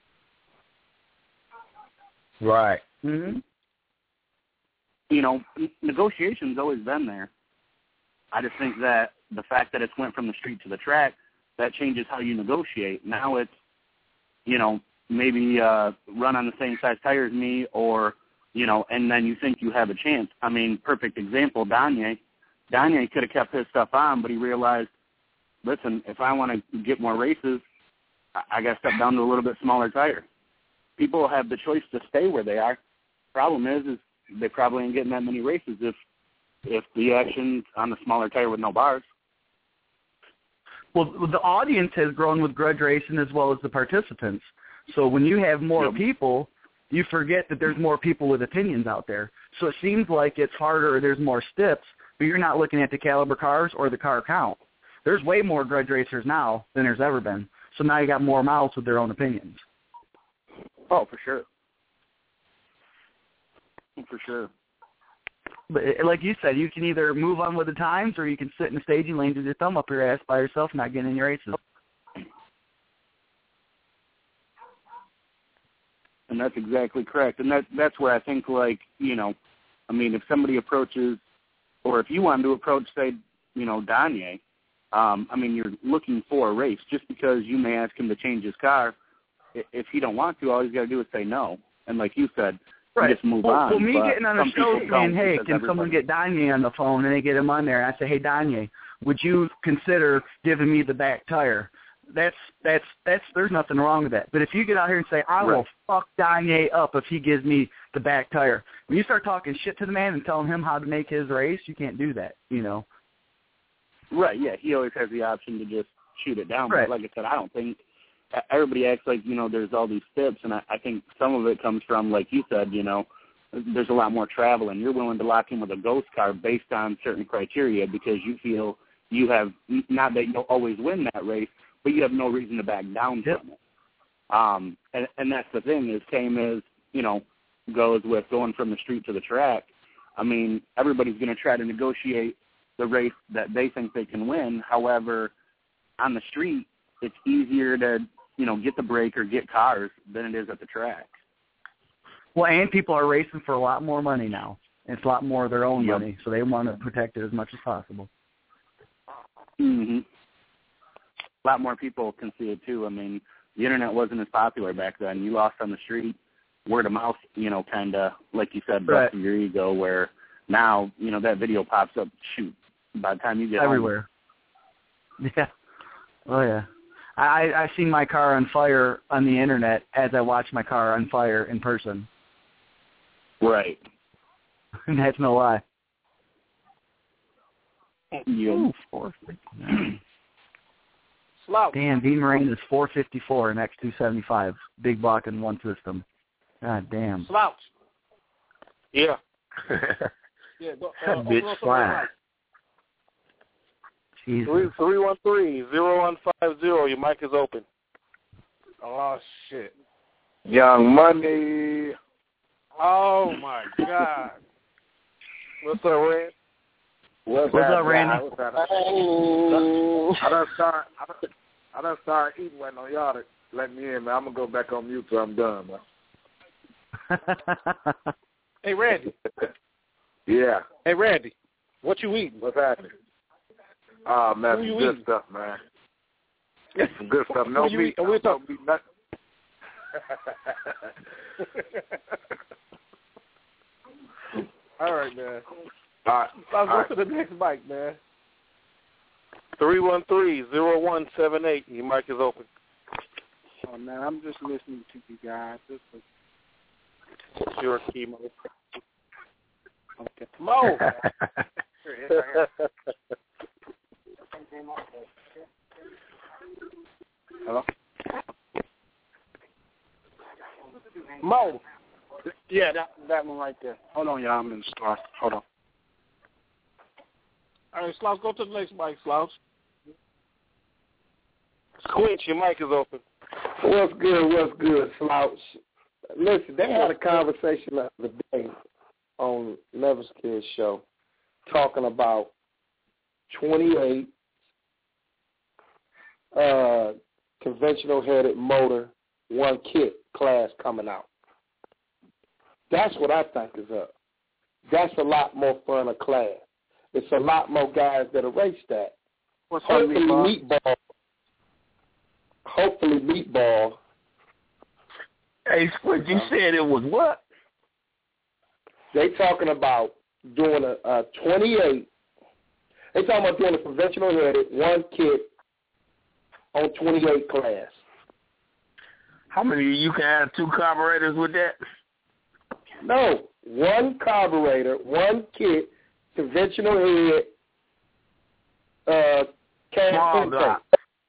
Right. Mm-hmm. You know, negotiation's always been there. I just think that the fact that it's went from the street to the track, that changes how you negotiate. Now it's, you know, maybe uh, run on the same size tires as me or, you know, and then you think you have a chance. I mean, perfect example, Danye. Danye could have kept his stuff on, but he realized, listen, if I want to get more races, I, I got to step down to a little bit smaller tire. People have the choice to stay where they are. Problem is, is they probably ain't getting that many races if if the action's on the smaller tire with no bars. Well, the audience has grown with grudge racing as well as the participants. So when you have more yep. people, you forget that there's more people with opinions out there. So it seems like it's harder, there's more steps, but you're not looking at the caliber cars or the car count. There's way more grudge racers now than there's ever been. So now you got more mouths with their own opinions. Oh, for sure. For sure. But like you said, you can either move on with the times or you can sit in the staging lanes with your thumb up your ass by yourself not getting in your races. And that's exactly correct. And that that's where I think, like, you know, I mean, if somebody approaches, or if you wanted to approach, say, you know, Danye, um, I mean, you're looking for a race. Just because you may ask him to change his car, if he don't want to, all he's got to do is say no. And like you said, right. just move well, on. Well, me getting on a show saying, hey, can everybody... someone get Danye on the phone, and they get him on there, and I say, hey, Danye, would you consider giving me the back tire? That's, that's, that's, there's nothing wrong with that. But if you get out here and say, I will right. fuck Danye up if he gives me the back tire, when you start talking shit to the man and telling him how to make his race, you can't do that, you know. Right, yeah, he always has the option to just shoot it down. Right. But like I said, I don't think, everybody acts like, you know, there's all these steps, and I, I think some of it comes from, like you said, you know, there's a lot more travel, and you're willing to lock in with a ghost car based on certain criteria because you feel you have, not that you'll always win that race, but you have no reason to back down yep. from it. Um, and, and that's the thing, is same as, you know, goes with going from the street to the track. I mean, everybody's going to try to negotiate the race that they think they can win. However, on the street, it's easier to, you know, get the break or get cars than it is at the track. Well, and people are racing for a lot more money now. It's a lot more of their own yep. money, so they want to protect it as much as possible. Mm-hmm. A lot more people can see it, too. I mean, the Internet wasn't as popular back then. You lost on the street, word of mouth, you know, kind of, like you said, right. busting your ego, where now, you know, that video pops up, shoot, by the time you get everywhere. home. Yeah. Oh, yeah. I, I seen my car on fire on the Internet as I watched my car on fire in person. Right. And that's no lie. Yeah. Ooh, four fifty-nine. Slouch. Damn, Dean Moraine is four fifty-four in X two seventy-five. Big block in one system. God damn. Slouch. Yeah. yeah, go, uh, bitch fly. Three three one three zero one five zero. Your mic is open. Oh shit. Young Money. Oh my God. What's up, Red? What's, What's up, Randy? What's up? Oh. I done start. I done, I done start eating, waiting on y'all to let me in, man. I'm gonna go back on mute till I'm done, man. Hey, Randy. Yeah. Hey, Randy. What you eating? What's happening? Oh, man, some good eating? stuff, man. Some good stuff. No meat. We're no talking. meat, nothing. All right, man. All right. Let's go right. to the next mic, man. three one three zero one seven eight. Your mic is open. Oh, man, I'm just listening to you guys. This is Sure, chemo. Okay. Mo. Hello? that one right there. Hold on, y'all. I'm in the store. Hold on. All right, Slouch, go to the next mic, Slouch. Squinch, your mic is open. What's good? What's good, Slouch? Listen, they had a conversation the other day on Never's Kids show talking about twenty-eight uh, conventional-headed motor one kit class coming out. That's what I think is up. That's a lot more fun a class. It's a lot more guys that race that. What's hopefully Meatball? Meatball. Hopefully Meatball. Hey, Squid, you said it was what? They talking about doing a, a twenty-eight. They talking about doing a conventional headed one kit on twenty-eight class. How many? You can have two carburetors with that? No, one carburetor, one kit, conventional head, uh, cast small intake. block.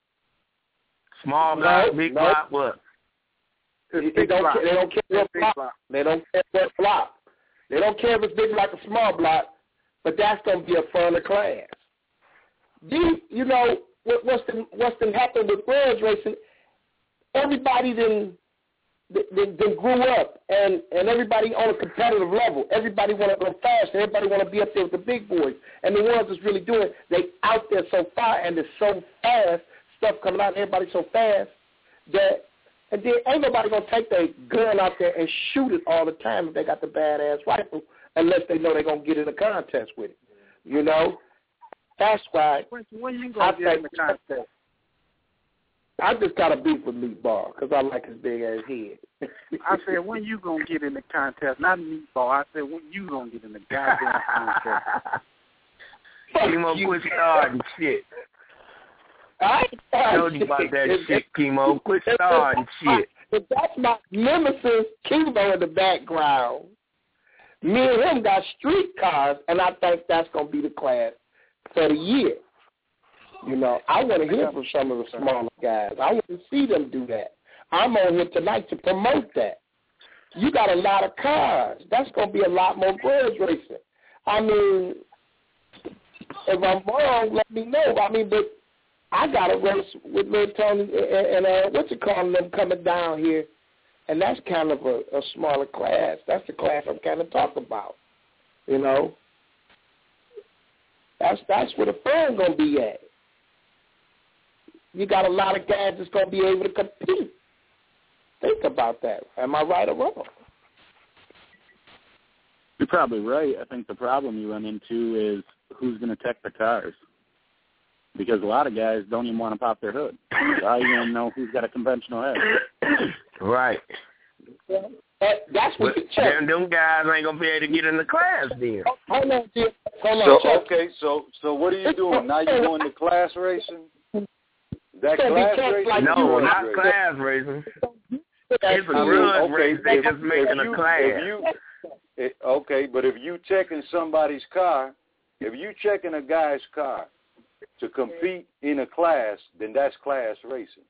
Small block, no, big no. block, what? It, they, don't care, they don't care what block. block. They don't care what block. They don't care if it's big block or small block, but that's going to be a funner class. These, you know, what, what's been, what's been happening with grudge racing, everybody then, then, then grew up, and, and everybody on a competitive level. Everybody want to go fast, and everybody want to be up there with the big boys. And the ones that's really doing, they out there so far, and it's so fast, stuff coming out, and everybody so fast, that and then ain't nobody going to take their gun out there and shoot it all the time if they got the badass rifle, unless they know they're going to get in a contest with it. You know? That's why when, when you going to get in the contest? I just got a beef with Meatball because I like his big ass head. I said, when you going to get in the contest? Not Meatball. I said, when you going to get in the goddamn contest? Chemo, quit starting shit. I told you about that shit, Chemo. Quit starting shit. But that's my nemesis, Chemo, in the background. Me and him got street cars, and I think that's going to be the class for the year. You know, I want to hear from some of the smaller guys. I want to see them do that. I'm on here tonight to promote that. You got a lot of cars. That's going to be a lot more grudge racing. I mean, if I'm wrong, let me know. I mean, but I got a race with Lil Tony and, and uh, what you calling them coming down here, and that's kind of a, a smaller class. That's the class I'm kind of talking about. You know, that's that's where the fun gonna be at. You got a lot of guys that's gonna be able to compete. Think about that. Am I right or wrong? You're probably right. I think the problem you run into is who's going to tech the cars. Because a lot of guys don't even want to pop their hood. So how are you going to know who's got a conventional head? Right. Well, that, that's what but you check. Them, them guys ain't going to be able to get in the class then. Hold on, Jim. Hold so, on, check. okay, so so what are you doing? Now you're doing the class racing? That So class checked racing? like No, you not racing. class racing. It's a I mean, grudge okay, race. They if- just making if a you- class. If you, it, okay, but if you checking somebody's car, if you checking a guy's car to compete in a class, then that's class racing.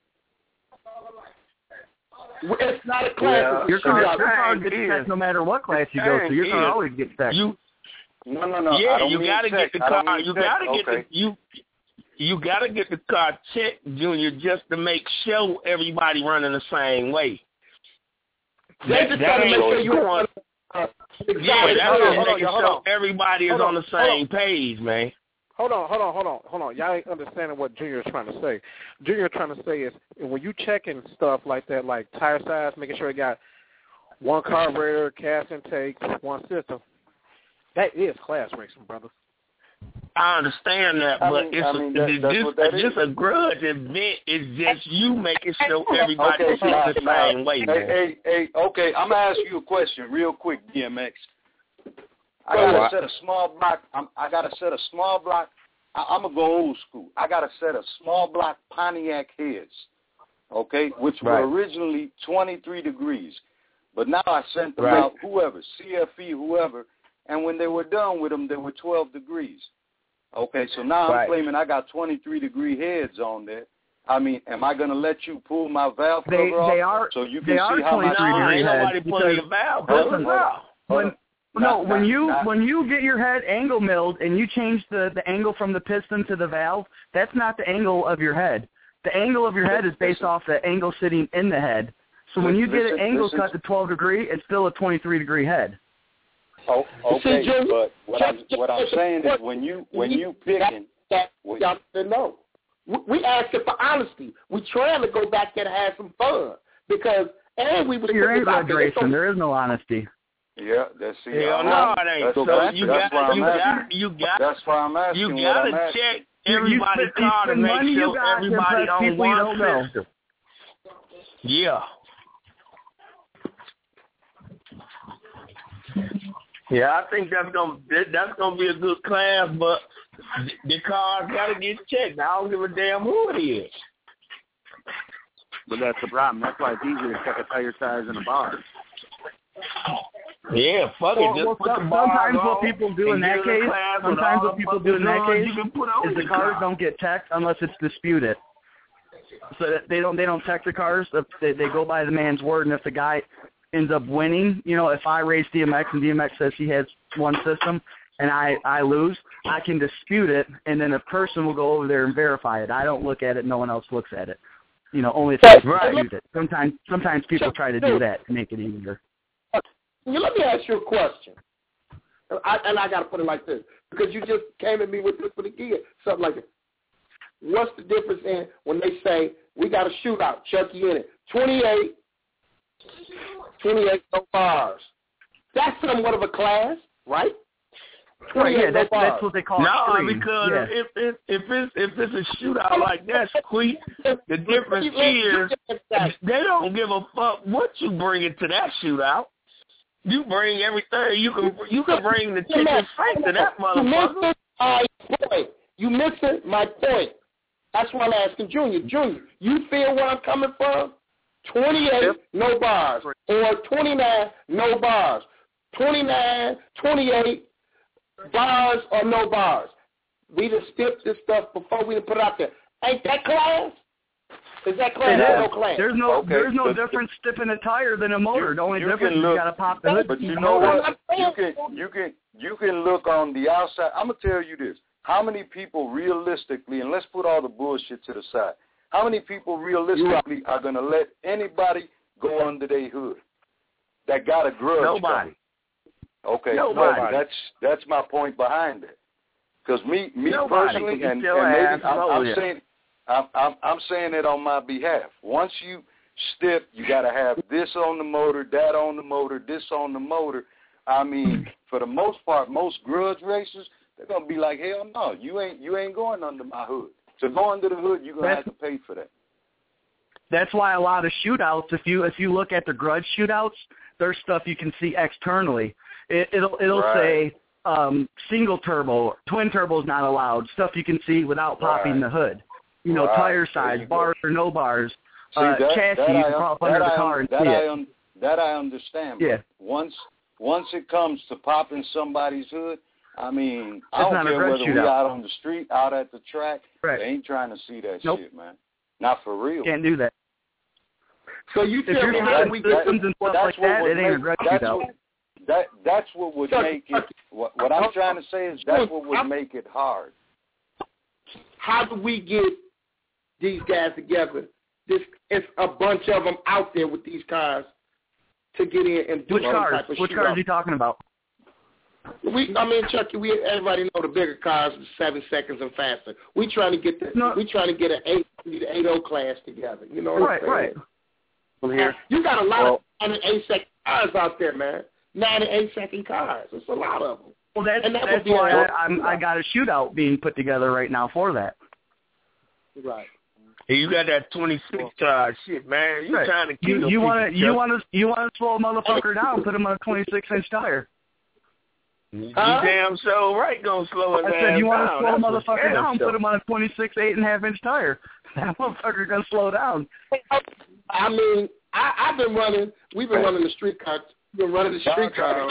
It's not a class. Well, it's Your a car, shootout. your car It gets is. checked no matter what class you go to. It Your car is. always gets checked. You, No, no, no. I yeah, don't you mean gotta check. get the I don't car. mean You check. gotta get okay. the you. You gotta get the car checked, Junior, just to make sure everybody running the same way. They That, just that gotta ain't make sure you going. uh, Yeah, exactly. that's hold on, just hold on, making hold sure on. everybody is Hold on on, the hold on. same page, man. Hold on, hold on, hold on, hold on. Y'all ain't understanding what Junior is trying to say. Junior trying to say is when you checking stuff like that, like tire size, making sure it got one carburetor, cast intake, one system, that is class racing, brother. I understand that, I but mean- it's I a, mean, that- it's that's just, what that it's just is. a grudge event. It's just you making sure everybody Okay, is now, the now, same way, hey, man. hey, hey, okay, I'm gonna ask you a question real quick, D M X. I Go got on. a set of small block. I'm, I got a set of small block. I, I'm gonna go old school. I got a set of small block Pontiac heads, okay, which Right. were originally twenty-three degrees, but now I sent them Right. out, whoever, C F E, whoever, and when they were done with them, they were twelve degrees. Okay, so now Right. I'm claiming I got twenty-three degree heads on there. I mean, am I going to let you pull my valve They cover off they are so you they can are see how my twenty-three No, degree ain't heads nobody pulling because the valve Huh? cover. No. when no, not, when not, you not, when you get your head angle milled and you change the, the angle from the piston to the valve, that's not the angle of your head. The angle of your head is based off the angle sitting in the head. So when you get an angle cut to twelve degree, it's still a twenty-three degree head. Oh, okay, but what I'm what I'm saying is when you when you picking that y'all didn't know. We asking for honesty. We trying to go back there to have some fun because and we was You're in graduation. There is no honesty. Yeah, that's see. Hell no, it ain't. So that's, you that's got you got you got. That's why I'm asking. You gotta what I'm check everybody's car to make sure everybody on one system. Yeah. Yeah, I think that's gonna that's gonna be a good class, but the cars gotta get checked. I don't give a damn who it is. But that's the problem. That's why it's easier to check a tire size in a bar. Yeah, fuck well, it. Just well, put some, the sometimes what people do in that case, sometimes what people do in that case is the cars don't get checked unless it's disputed. So that they don't they don't check the cars. They they go by the man's word, and if the guy ends up winning, you know, if I race D M X and D M X says he has one system and I, I lose, I can dispute it, and then a person will go over there and verify it. I don't look at it. No one else looks at it. You know, only if I dispute it. Sometimes sometimes people try to do that to make it easier. Let me ask you a question, I, and I got to put it like this, because you just came at me with this with again, something like this. What's the difference in when they say, we got a shootout, Chucky in it, twenty-eight, twenty-eight no bars? That's somewhat of a class, right? Right, yeah, no that's, bars. that's what they call no, extreme. because yeah. if, if if it's if it's a shootout like that, Squeak, the difference is they don't give a fuck what you bring into that shootout. You bring everything. You can you can bring the chicken face to that motherfucker. You missing my point. That's why I'm asking Junior. Junior, you feel where I'm coming from? twenty-eight, yep. No bars. Or twenty-nine, no bars. twenty-nine, twenty-eight, bars or no bars. We just skipped this stuff before we put it out there. Ain't that class? Is that class or no class? There's no, okay, there's no difference stipping a tire than a motor. You, the only you difference is look, you got to pop the hood. But you know what? You can, you can, you can look on the outside. I'm gonna tell you this. How many people realistically, and let's put all the bullshit to the side, how many people realistically are going to let anybody go under their hood that got a grudge? Nobody. Okay, Nobody. No, that's that's my point behind it. Because me, me Nobody. personally, and, and ass, maybe I'm, I'm saying, I'm, I'm, I'm saying it on my behalf. Once you step, you got to have this on the motor, that on the motor, this on the motor. I mean, for the most part, most grudge racers, they're gonna be like, hell no, you ain't you ain't going under my hood. To go under the hood, you're gonna that's, have to pay for that. That's why a lot of shootouts, if you if you look at the grudge shootouts, there's stuff you can see externally. It, it'll it'll right. say um, single turbo, twin turbo is not allowed. Stuff you can see without popping right. the hood. You know, right. tire size, bars or no bars, see, uh, that, chassis. that you I, can pop that under I, the car and that see I, it. Un, that I understand. Yeah. Once once it comes to popping somebody's hood, I mean, That's I don't care whether shootout. we out on the street, out at the track. Right. They ain't trying to see that nope. shit, man. Not for real. Can't do that. So you if tell me how we get systems and stuff like that, it ain't a grudge shootout. What, that that's what would make it. What, what I'm trying to say is that's what would make it hard. How do we get these guys together? This it's a bunch of them out there with these cars to get in and do Which some cars? type of Which shootout. cars are you talking about? We, I mean, Chucky, we everybody know the bigger cars are seven seconds and faster. We trying to get the, no. we trying to get an eight, eight oh class together. You know what right, I'm saying? Right, From here, you got a lot well, of nine and eight second cars out there, man. Nine and eight second cars. It's a lot of them. Well, that's and that that's be why a, I, I'm, I got a shootout being put together right now for that. Right. Hey, you got that twenty-six tire shit, man. You right. trying to kill you, you want to you want to you want to slow a motherfucker down, put him on a twenty-six inch tire. You huh? damn so right gonna slow it down. I said you want to slow a motherfucker down, show. put him on a twenty-six eight and a half inch tire. That motherfucker gonna slow down. I mean, I, I've been running. We've been running the street car. We've been running the street car.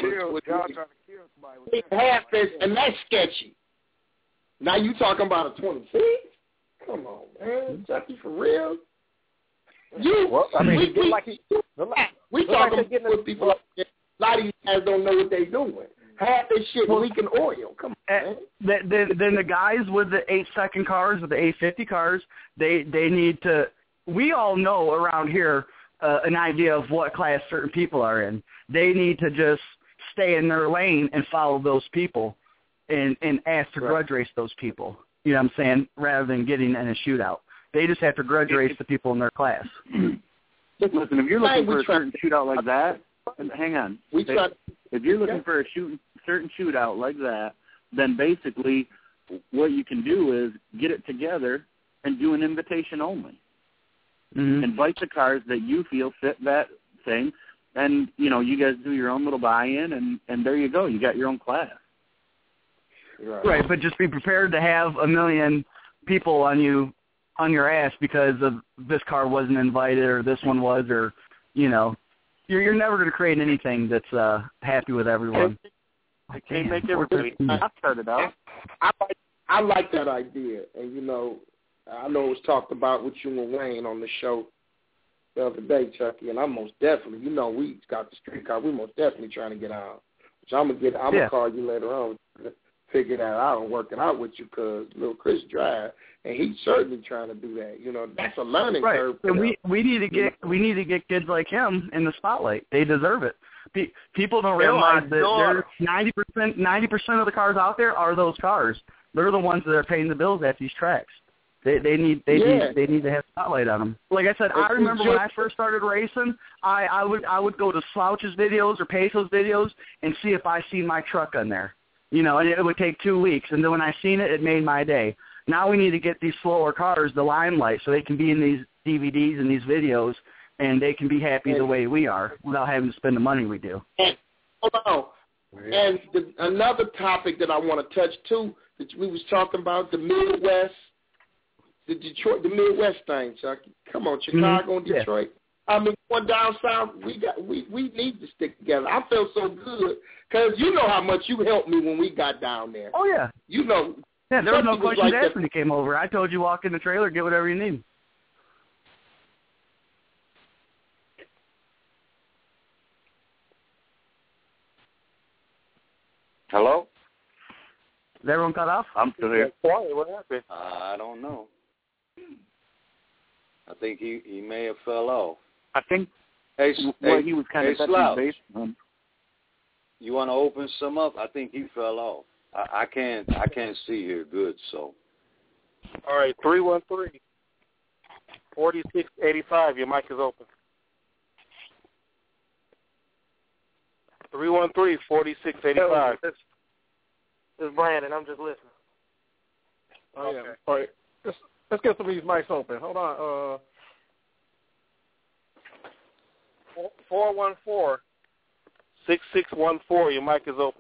Half inch, and that's sketchy. Now you talking about a twenty-six? Come on, man, Chucky, for real? You, well, I mean, we, we, like he, we, we talking like with people. A lot of you guys don't know what they're doing. Half this shit well, leaking oil. Come on, man. Then, then the guys with the eight-second cars, with the eight fifty cars, they, they need to – we all know around here uh, an idea of what class certain people are in. They need to just stay in their lane and follow those people and, and ask to right. grudge race those people, you know what I'm saying, rather than getting in a shootout. They just have to grudge race the people in their class. Listen, if you're looking for a certain shootout like that, hang on. We try, if you're looking for a shoot, certain shootout like that, then basically what you can do is get it together and do an invitation only. Mm-hmm. Invite the cars that you feel fit that thing, and, you know, you guys do your own little buy-in, and, and there you go. You got your own class. Right. right, but just be prepared to have a million people on you on your ass because of this car wasn't invited or this one was, or, you know, you're you're never going to create anything that's uh, happy with everyone. I can't make everybody. I started out. I like I like that idea, and you know, I know it was talked about with you and Wayne on the show the other day, Chucky, and I'm most definitely, you know, we got the street car. We most definitely trying to get out. Which I'm gonna get. I'm yeah. gonna call you later on to figure that out and working out with you because little Chris drive, and he's certainly trying to do that. You know, that's a learning right. curve. And we we need to get we need to get kids like him in the spotlight. They deserve it. Pe- people don't realize that there's ninety percent ninety percent of the cars out there are those cars. They're the ones that are paying the bills at these tracks. They they need they yeah. need they need to have spotlight on them. Like I said, I remember when I first started racing, I, I would I would go to Slouch's videos or Peso's videos and see if I seen my truck on there. You know, and it would take two weeks, and then when I seen it, it made my day. Now we need to get these slower cars the limelight so they can be in these D V Ds and these videos, and they can be happy the way we are without having to spend the money we do. And, hold on. And the, another topic that I want to touch too, that we was talking about, the Midwest, the Detroit, the Midwest thing, Chucky. Come on, Chicago mm-hmm. and Detroit. Yeah. I mean, going down south, we got we we need to stick together. I feel so good because you know how much you helped me when we got down there. Oh yeah, you know. Yeah, there was no questions asked when you came over. I told you walk in the trailer, get whatever you need. Hello? Is everyone cut off? I'm still here. What happened? Uh, I don't know. I think he, he may have fell off. I think hey, well, hey, he was kind hey, of touching base on. You want to open some up? I think he fell off. I, I can't I can't see here good, so. All right, three one three, four six eight five. Your mic is open. three one three, four six eight five. This is Brandon. I'm just listening. Oh, yeah. Okay. All right. Let's, let's get some of these mics open. Hold on. Uh, four one four, six six one four. Your mic is open.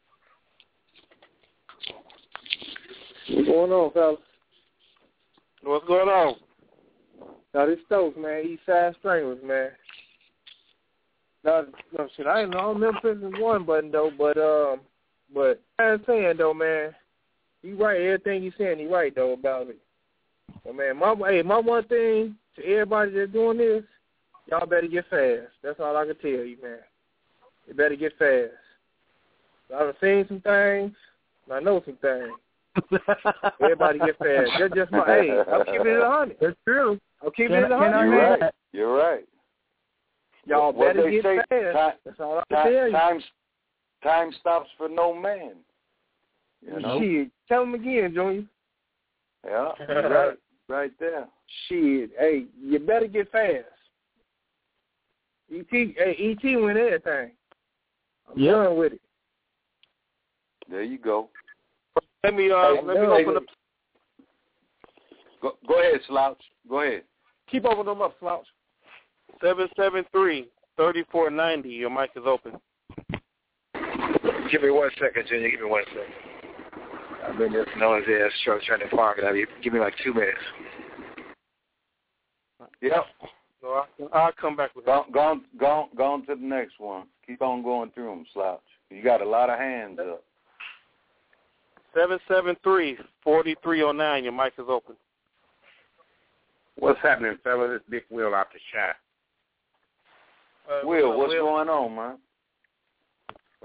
What's going on, fellas? What's going on? Now, this Stokes, man. East Side Stranglers, man. No, no shit. I ain't know. I don't remember prison one button though, but um, but I'm saying though, man, you right. Everything you saying, you right though about it. But man, my hey, my one thing to everybody that's doing this, y'all better get fast. That's all I can tell you, man. You better get fast. I've seen some things, and I know some things. Everybody get fast. That's just my hey. I'm keeping it a hundred. That's true. I'm keeping it a hundred. You're right. You're right. Y'all what better get say, fast. Time, That's all I can time, tell you. Time, time stops for no man. You know? Shit. Tell him again, Junior. Yeah, right, right there. Shit. Hey, you better get fast. E T, hey, E T win everything. I'm yep. done with it. There you go. Let me uh, hey, let me open up. Go, go ahead, Slouch. Go ahead. Keep opening them up, Slouch. Seven seven three thirty four ninety. Your mic is open. Give me one second, Junior. Give me one second. I've been just knowing this show trying to farm it out. Give me like two minutes. Yep. So I'll, I'll come back with go, go, go, go on to the next one. Keep on going through them, Slouch. You got a lot of hands up. Seven seven three forty three oh nine. Your mic is open. What's happening, fellas? It's Big Will out the shot. Uh, Will, what's Will. going on, man?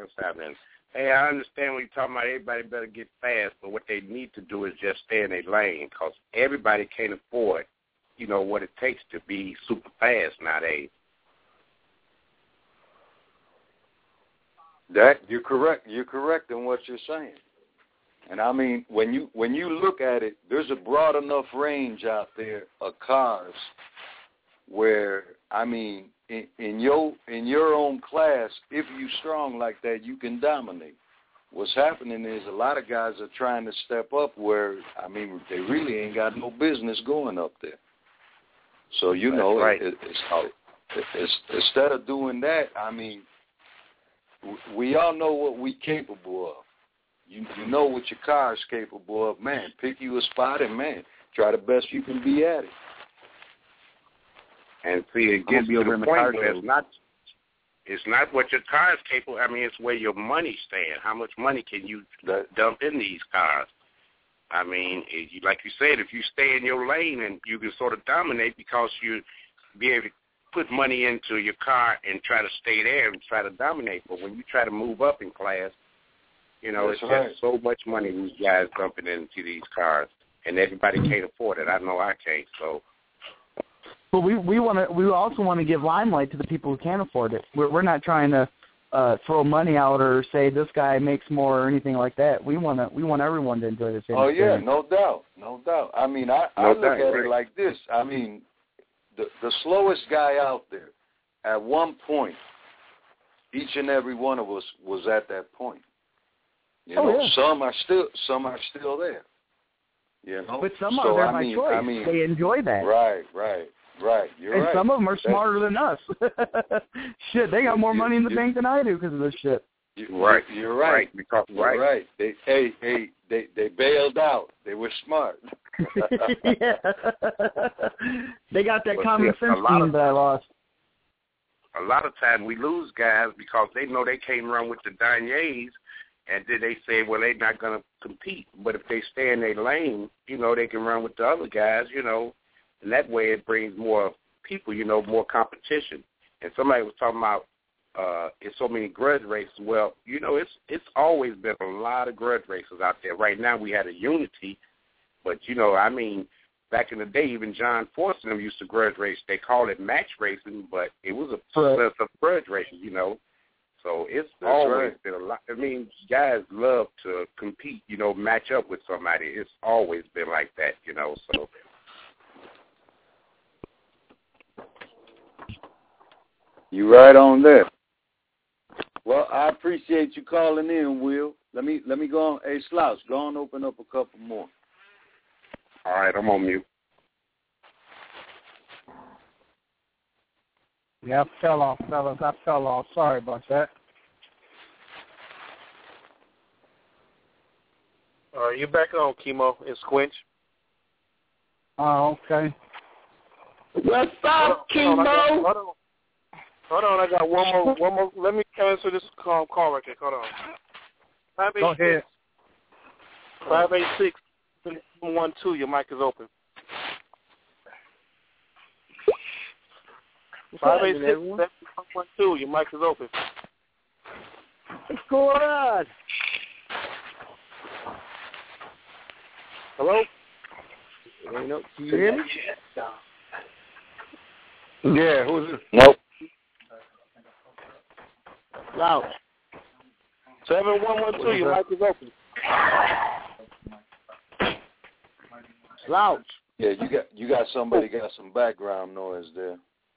what's happening? Hey, I understand what you're talking about. Everybody better get fast, but what they need to do is just stay in their lane because everybody can't afford, you know, what it takes to be super fast nowadays. That you're correct. You're correct in what you're saying. And I mean, when you when you look at it, there's a broad enough range out there of cars where, I mean, in, in your in your own class, if you strong like that, you can dominate. What's happening is a lot of guys are trying to step up where, I mean, they really ain't got no business going up there. So, you That's know, right. it, it's, it's, instead of doing that, I mean, we all know what we capable of. You, you know what your car is capable of. Man, pick you a spot and, man, try the best you can be at it. And see, it gets to the point where it's not, it's not what your car is capable. I mean, it's where your money's staying. How much money can you dump in these cars? I mean, it, like you said, if you stay in your lane and you can sort of dominate because you be able to put money into your car and try to stay there and try to dominate. But when you try to move up in class, you know, That's it's right. just so much money these guys dumping into these cars, and everybody can't afford it. I know I can't, so. But we we want to we also want to give limelight to the people who can't afford it. We're we're not trying to uh, throw money out or say this guy makes more or anything like that. We want to we want everyone to enjoy the same Oh experience. yeah, no doubt, no doubt. I mean, I, No I look doubt, at right. it like this. I mean, the the slowest guy out there, at one point, each and every one of us was at that point. You Oh, know, yeah. some are still some are still there. You know, But some so, are there I by mean, choice. I mean, They enjoy that. Right, right, right. You're and right. some of them are That's- smarter than us. Shit, they got more You- money in the you- bank than I do because of this shit. You, Right, You're right. right, because You're right. right. They, hey, hey, they, they bailed out. They were smart. Yeah. They got that Well, common see, a sense lot gene of- that I lost. A lot of times we lose guys because they know they can't run with the Daniers, and then they say, well, they're not going to compete. But if they stay in their lane, you know, they can run with the other guys, you know, and that way it brings more people, you know, more competition. And somebody was talking about uh, it's so many grudge races. Well, you know, it's it's always been a lot of grudge races out there. Right now we had a unity, but, you know, I mean, back in the day, even John Force and them used to grudge race. They call it match racing, but it was a process of grudge racing, you know. So it's That's always right. been a lot. I mean, guys love to compete, you know, match up with somebody. It's always been like that, you know. So You right on there. Well, I appreciate you calling in, Will. Let me let me go on. Hey, Slouch, go on, open up a couple more. all right, I'm on mute. Yeah, I fell off, fellas. I fell off. Sorry about that. All right, you back on, Chemo and Squinch. Oh, okay. What's up, Hold on, hold on, I got- Chemo? Hold on. Hold on, I got one more. One more. Let me answer this call, call right quick. Hold on. Five eight Go ahead. six. Five eight six. One two. Your mic is open. Five eight six seven one two. Your mic is open. What's going on? Hello. You know, can you hear me? Yeah. Who's this? Nope. Loud. Seven one one two. Your mic is open. Loud. Yeah, you got you got somebody got some background noise there.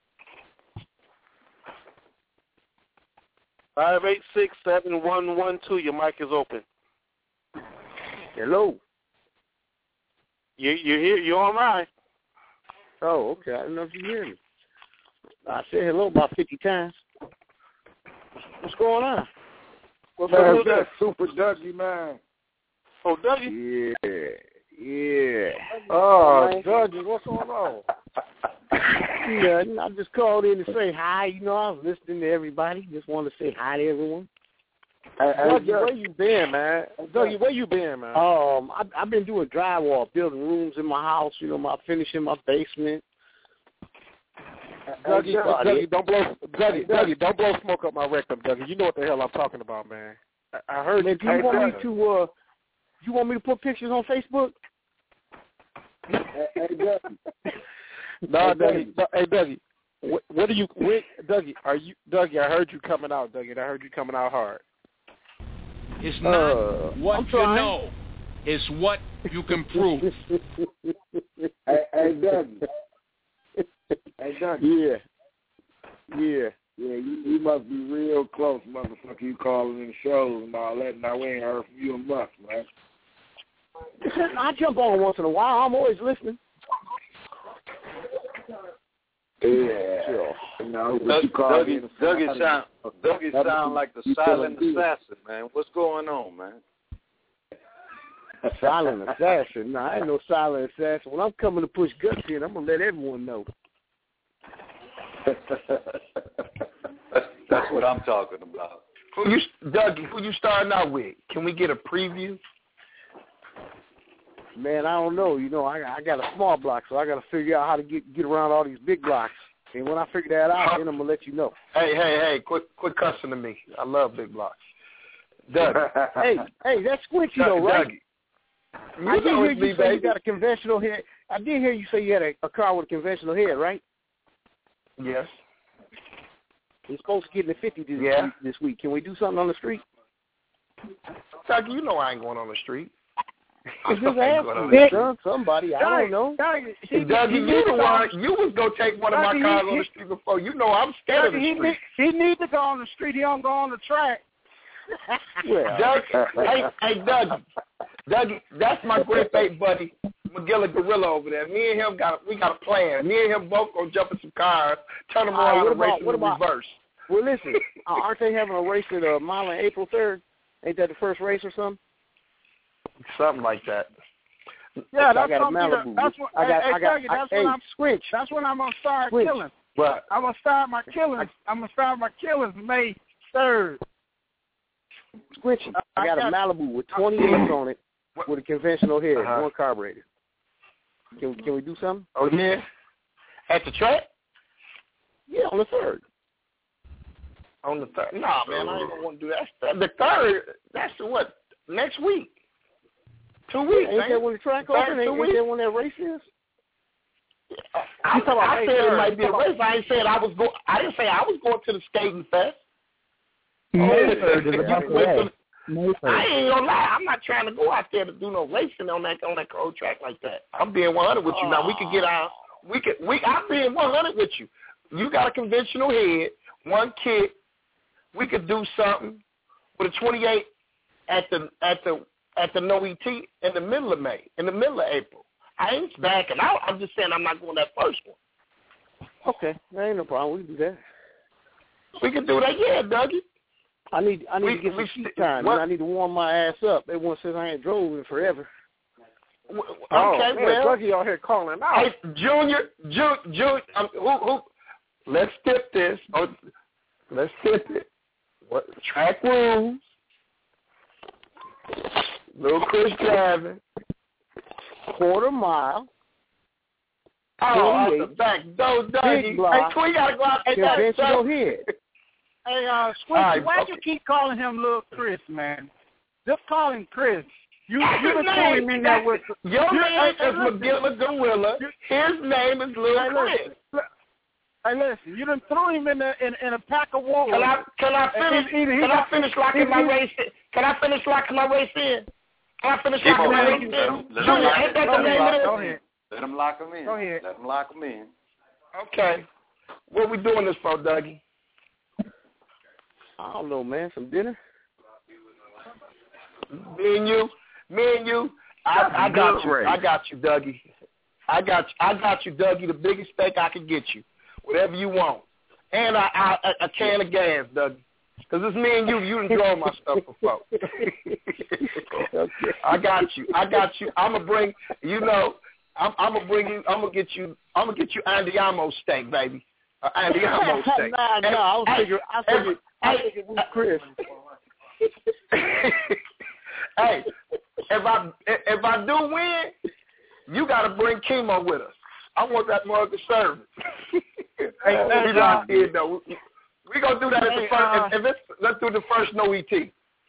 Five eight six seven one one two. Your mic is open. Hello. You you here? You all right? Oh, okay. I don't know if you hear me. I said hello about fifty times. What's going on? What's Man, up? that's Super Dougie, man. Oh, Dougie. Yeah. Yeah. Oh, Dougie, what's going on? Nothing. I just called in to say hi. You know, I was listening to everybody. Just wanted to say hi to everyone. Hey, hey, Dougie, Dougie. where you been, man? Dougie, where you been, man? Um, I, I've been doing drywall, building rooms in my house. You know, my finishing my basement. Dougie, Dougie, don't blow, Dougie, Dougie, don't blow smoke up my rectum, Dougie. You know what the hell I'm talking about, man. I, I heard man, you. Do you want me to? Uh, you want me to put pictures on Facebook? Hey, hey, Dougie. No, hey, Dougie. No, hey, Dougie. What, what are you, what, Dougie? Are you, Dougie? I heard you coming out, Dougie. And I heard you coming out hard. It's not uh, what you know. It's what you can prove. hey, hey, Dougie. Hey, Dougie. Yeah. Yeah. Yeah, you, you must be real close, motherfucker. You calling in shows and all that. Now we ain't heard from you in months, man. I jump on once in a while. I'm always listening. Yeah. Sure. No, Doug, Dougie, Dougie sound, Dougie sound like the silent assassin, man. What's going on, man? Silent assassin? No, I ain't no silent assassin. When I'm coming to push guts in, I'm going to let everyone know. that's, that's what I'm talking about. Who you, Dougie, who you starting out with? Can we get a preview? Man, I don't know. You know, I, I got a small block, so I got to figure out how to get get around all these big blocks. And when I figure that out, then I'm going to let you know. Hey, hey, hey, quit quit cussing to me. I love big blocks. Dougie. hey, hey, that's Squinchy, though, right? Dougie. I did hear you say you got a conventional head. I did hear you say you had a, a car with a conventional head, right? Yes. You're supposed to get in the fifty this, yeah. week, this week. Can we do something on the street? Dougie, you know I ain't going on the street. I'm just asking, son, somebody. I don't know. Dougie, Dougie you the one. You was gonna take one of my cars on the street before. You know I'm scared of the street. He need to go on the street. He don't go on the track. Well, Dougie, hey, hey, Dougie, Dougie, that's my great bait buddy, McGilla Gorilla over there. Me and him got we got a plan. Me and him both gonna jump in some cars, turn them around, uh, and race in the reverse. Well, listen, aren't they having a race at a mile on April third? Ain't that the first race or something? Something like that. Yeah, that's I got a Malibu. The, that's what I got. hey, I got. you, that's I, when hey, I'm switch. That's when I'm gonna start switch. killing. What? I'm gonna start my killings. I'm gonna start my killings May third. Switch. I, I got, got a Malibu with twenty inches on it, with a conventional head, uh-huh. one carburetor. Can Can we do something? Oh yeah. At the track? Yeah, on the third. On the third? Nah, man, I ain't gonna want to do that. The third. That's what next week. Two weeks. Ain't that when the track open? Ain't, ain't that when that race is? I, I, I said it might be a race. I ain't said I was go. I didn't say I was going to the skating fest. May third is about the way. I ain't gonna lie. I'm not trying to go out there to do no racing on that on that cold track like that. I'm being one hundred with you. Now we could get our. We could. We. I'm being one hundred with you. You got a conventional head, one kick. We could do something with a twenty-eight at the at the at the No E T in the middle of May, in the middle of April. I ain't backing out. I'm just saying I'm not going that first one. Okay, that ain't no problem. We can do that. We can do that, yeah, Dougie. I need I need we, to get we, some seat time. I need to warm my ass up. Everyone says I ain't drove in forever. Okay, oh, man, well, Dougie out here calling out. Hey, Junior, Junior, Junior um, who, who? Let's skip this. Oh, let's skip it. What track rules? Little Chris driving. Quarter mile. Oh, the back door, Dougie. Hey, we gotta go out there. Conventional head. Hey, uh, Squincy, right, why okay. you keep calling him Little Chris, man? Just call him Chris. You you been throwing him in there with your you, name hey, is McGilla Gorilla. His name is Little hey, Chris. Listen, hey, listen, you done threw him in a in, in a pack of wolves. Can I can I finish? He, he, he can got, I finish locking my race in? Can I finish locking my race in? Can I finish locking my race in? Junior, ain't that the name of it? Go ahead. Let them lock them in. Go ahead. Let them lock them in. Okay. What we doing this for, Dougie? I don't know, man. Some dinner? Me and you, me and you. I, I got you. I got you, Dougie. I got you. I got you, Dougie. The biggest steak I can get you, whatever you want, and I, I, a, a can of gas, Dougie. Because it's me and you. You done drove my stuff before. I got you. I got you. I'm gonna bring. You know, I'm, I'm gonna bring you. I'm gonna get you. I'm gonna get you Andiamo steak, baby. Uh, Andiamo steak. nah, nah. I was thinking. I figured. I figured it was Chris. Hey, if I if I do win, you got to bring chemo with us. I want that mug of service. Hey, we locked in though. We, we gonna do that at the hey, first. uh, if, if it's let's do the first no E T.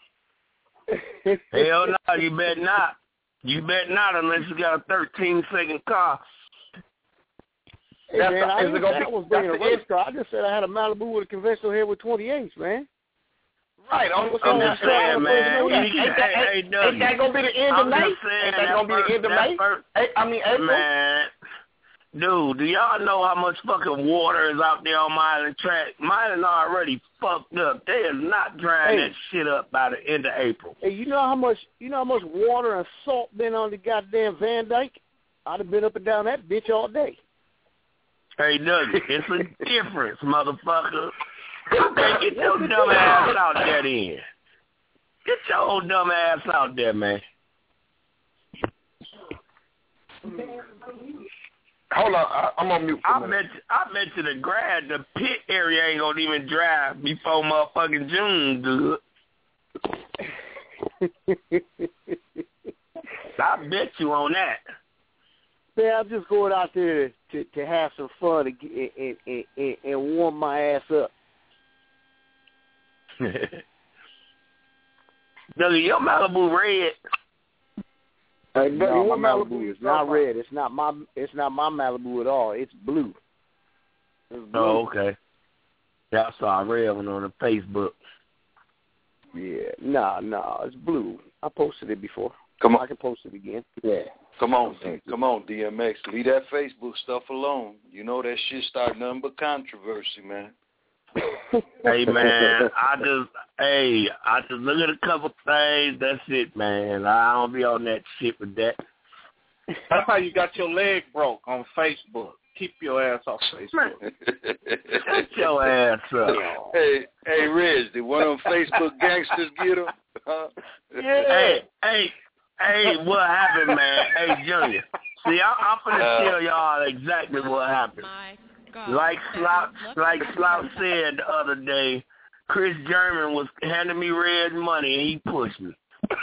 Hell no, you bet not. You bet not unless you got a thirteen second car. Hey, That's man, the, I is didn't it gonna say I be, was bringing a that's race the car. I just said I had a Malibu with a conventional head with twenty-eights, man. Right. I'm, I'm just saying, man. Ain't, Hey, that, hey, ain't, ain't that gonna be the end I'm of May? just saying Ain't that gonna be first, the end of that May? First, hey, I mean April. Man, dude, do y'all know how much fucking water is out there on Milan track? Milan already fucked up. They is not drying Hey. that shit up by the end of April. Hey, you know how much you know how much water and salt been on the goddamn Van Dyke? I'd have been up and down that bitch all day. Hey, Dougie, it's a difference, motherfucker. Okay, get your dumb ass out there then. Get your old dumb ass out there, man. Hold on, I, I'm on mute. For I a minute. bet you, I bet you the grad, the pit area ain't gonna even dry before motherfucking June, dude. I bet you on that. Man, I'm just going out there to to have some fun and and and, and, and warm my ass up. Dougie, your Malibu red. Hey, No, Dougie, my what Malibu Malibu you is not talking red. It's not my it's not my Malibu at all. It's blue. It's blue. Oh, okay. Yeah, I saw a red one on the Facebook. Yeah, nah, nah, it's blue. I posted it before. Come on. I can post it again. Yeah. Come on, come on, D M X. Leave that Facebook stuff alone. You know that shit start nothing but controversy, man. Hey, man, I just, hey, I just look at a couple things. That's it, man. I don't be on that shit with that. That's how you got your leg broke on Facebook. Keep your ass off Facebook. Shut your ass up. Hey, hey, Reg, did one of them Facebook gangsters get him? Huh? Yeah. Hey, hey, hey, what happened, man? Hey, Junior. See, I, I'm finna Uh, tell y'all exactly what happened. Like Slouch, like Slouch said the other day, Chris German was handing me red money and he pushed me.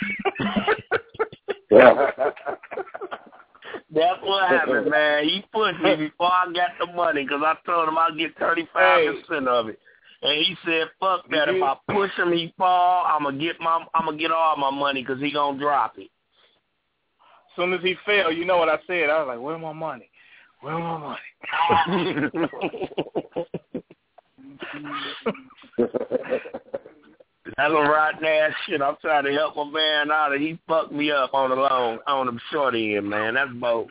That's what happened, man. He pushed me before I got the money because I told him I'd get thirty-five percent of it. And he said, fuck that. If I push him, he fall, I'm going to get my, I'm gonna get all my money because he going to drop it. As soon as he fell, you know what I said? I was like, where's my money? Where's my money? That's some rotten ass shit. I'm trying to help my man out, and he fucked me up on the long, on the short end, man. That's both.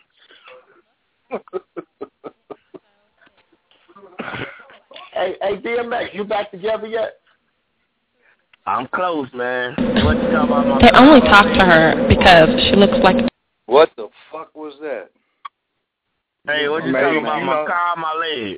Hey, hey, D M X, you back together yet? I'm close, man. What you talking about? My They only talk to her because she looks like. What the fuck was that? Hey, what you Man, talking about? you My know- car, my leg.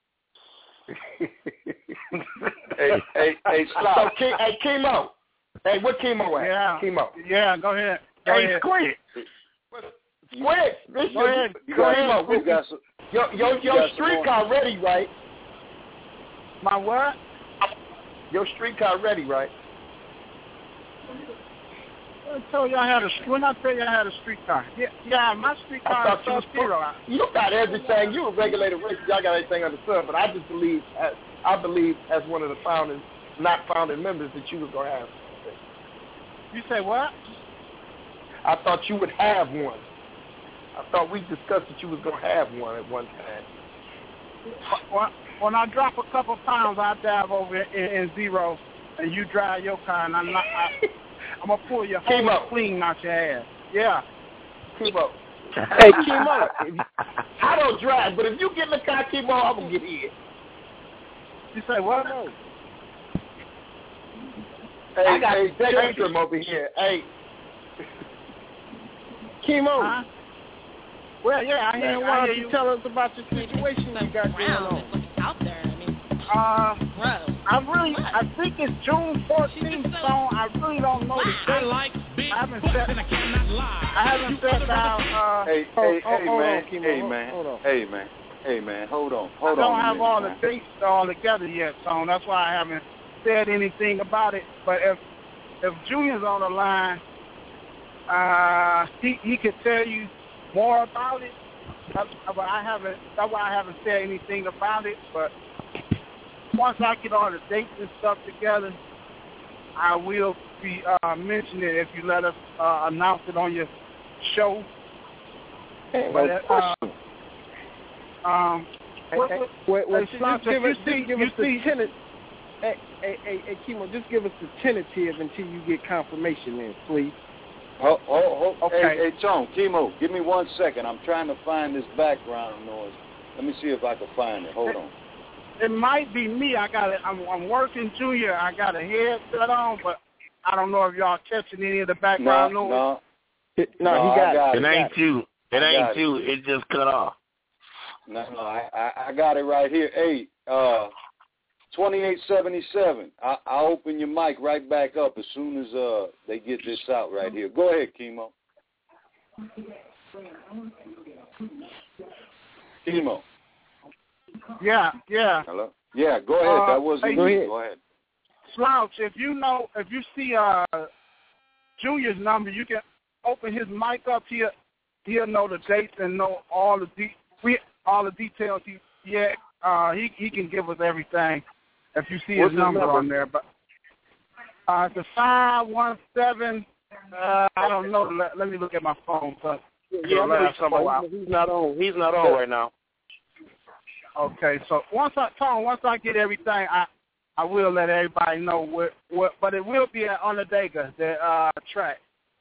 hey, hey, hey, stop. So, Ke- hey, Chemo. Hey, what Chemo at? Yeah. Chemo. Yeah, go ahead. Go Hey, ahead. Squid. Squid. This Go ahead. you, Go ahead. Chemo, You got some, your your, you your got some streetcar ready, right? My what? Your streetcar ready, right? I told you I had a when I tell you I had a streetcar. Yeah, yeah, my I streetcar thought is you was zero. You got everything. You a regulated race. Y'all got everything under the sun. But I just believe, as, I believe, as one of the founding, not founding members, that you was gonna have. You say what? I thought you would have one. I thought we discussed that you was gonna have one at one time. When, when I drop a couple pounds, I dive over in, in zero, and you drive your car, and I'm not. I, I'm gonna pull your whole Chemo. clean out your ass. Yeah. Chemo. Hey, Chemo. If you, I don't drive, but if you get in the car, Chemo, I'm gonna get in. You say what? Hey, I got hey, the Spectrum over here. Hey, Chemo. Huh? Well, yeah, I hear, Man, I why hear don't you you. tell us about your situation you got going on? Out there, I mean, Uh, bro. I really, I think it's June fourteenth, so I really don't know the date. I like big I haven't butts set, and I cannot lie. I haven't set down. Uh, Hey, Oh, hey, oh, hey, hold man, on, Chemo, hey, hold- man, hold on. hey, man, hey, man, hold on, I hold don't on a have minute, all man. the dates all together yet, so that's why I haven't said anything about it. But if if Junior's on the line, uh, he he could tell you more about it. that's, but I haven't. That's why I haven't said anything about it. But once I get all the dates and stuff together, I will be uh, mentioning it if you let us uh, announce it on your show. Hey, but, no uh, um, hey, hey, wait, wait, hey, just give us, see, just give us the tentative. Hey, hey, hey, hey, Kimo, just give us the tentative until you get confirmation in, please. Oh, oh, oh. Okay. Hey, hey, Tone, Kimo, give me one second. I'm trying to find this background noise. Let me see if I can find it. Hold it, on. It might be me. I got it. I'm, I'm working, Junior. I got a headset on, but I don't know if y'all catching any of the background no, noise. No, it, no, no, he got, got it. It ain't you. It ain't you. It. it just cut off. No, no, I, I, I got it right here. Hey, uh, twenty-eight seventy-seven. I, I'll open your mic right back up as soon as uh they get this out right here. Go ahead, Kimo. Kimo. Yeah, yeah. Hello. Yeah, go ahead. Uh, that wasn't hey, me. go ahead. Go ahead. Slouch, if you know, if you see uh Junior's number, you can open his mic up. He'll he'll know the dates and know all the de- we all the details. He yeah, uh, he he can give us everything. If you see his, his number, number on there, but uh, it's a five one seven. Uh, I don't know. Let, let me look at my phone. But yeah, I know somebody. He's not on. He's not on right now. Okay, so once I Tom, once I get everything, I I will let everybody know what what. But it will be at Onondaga, the uh, track.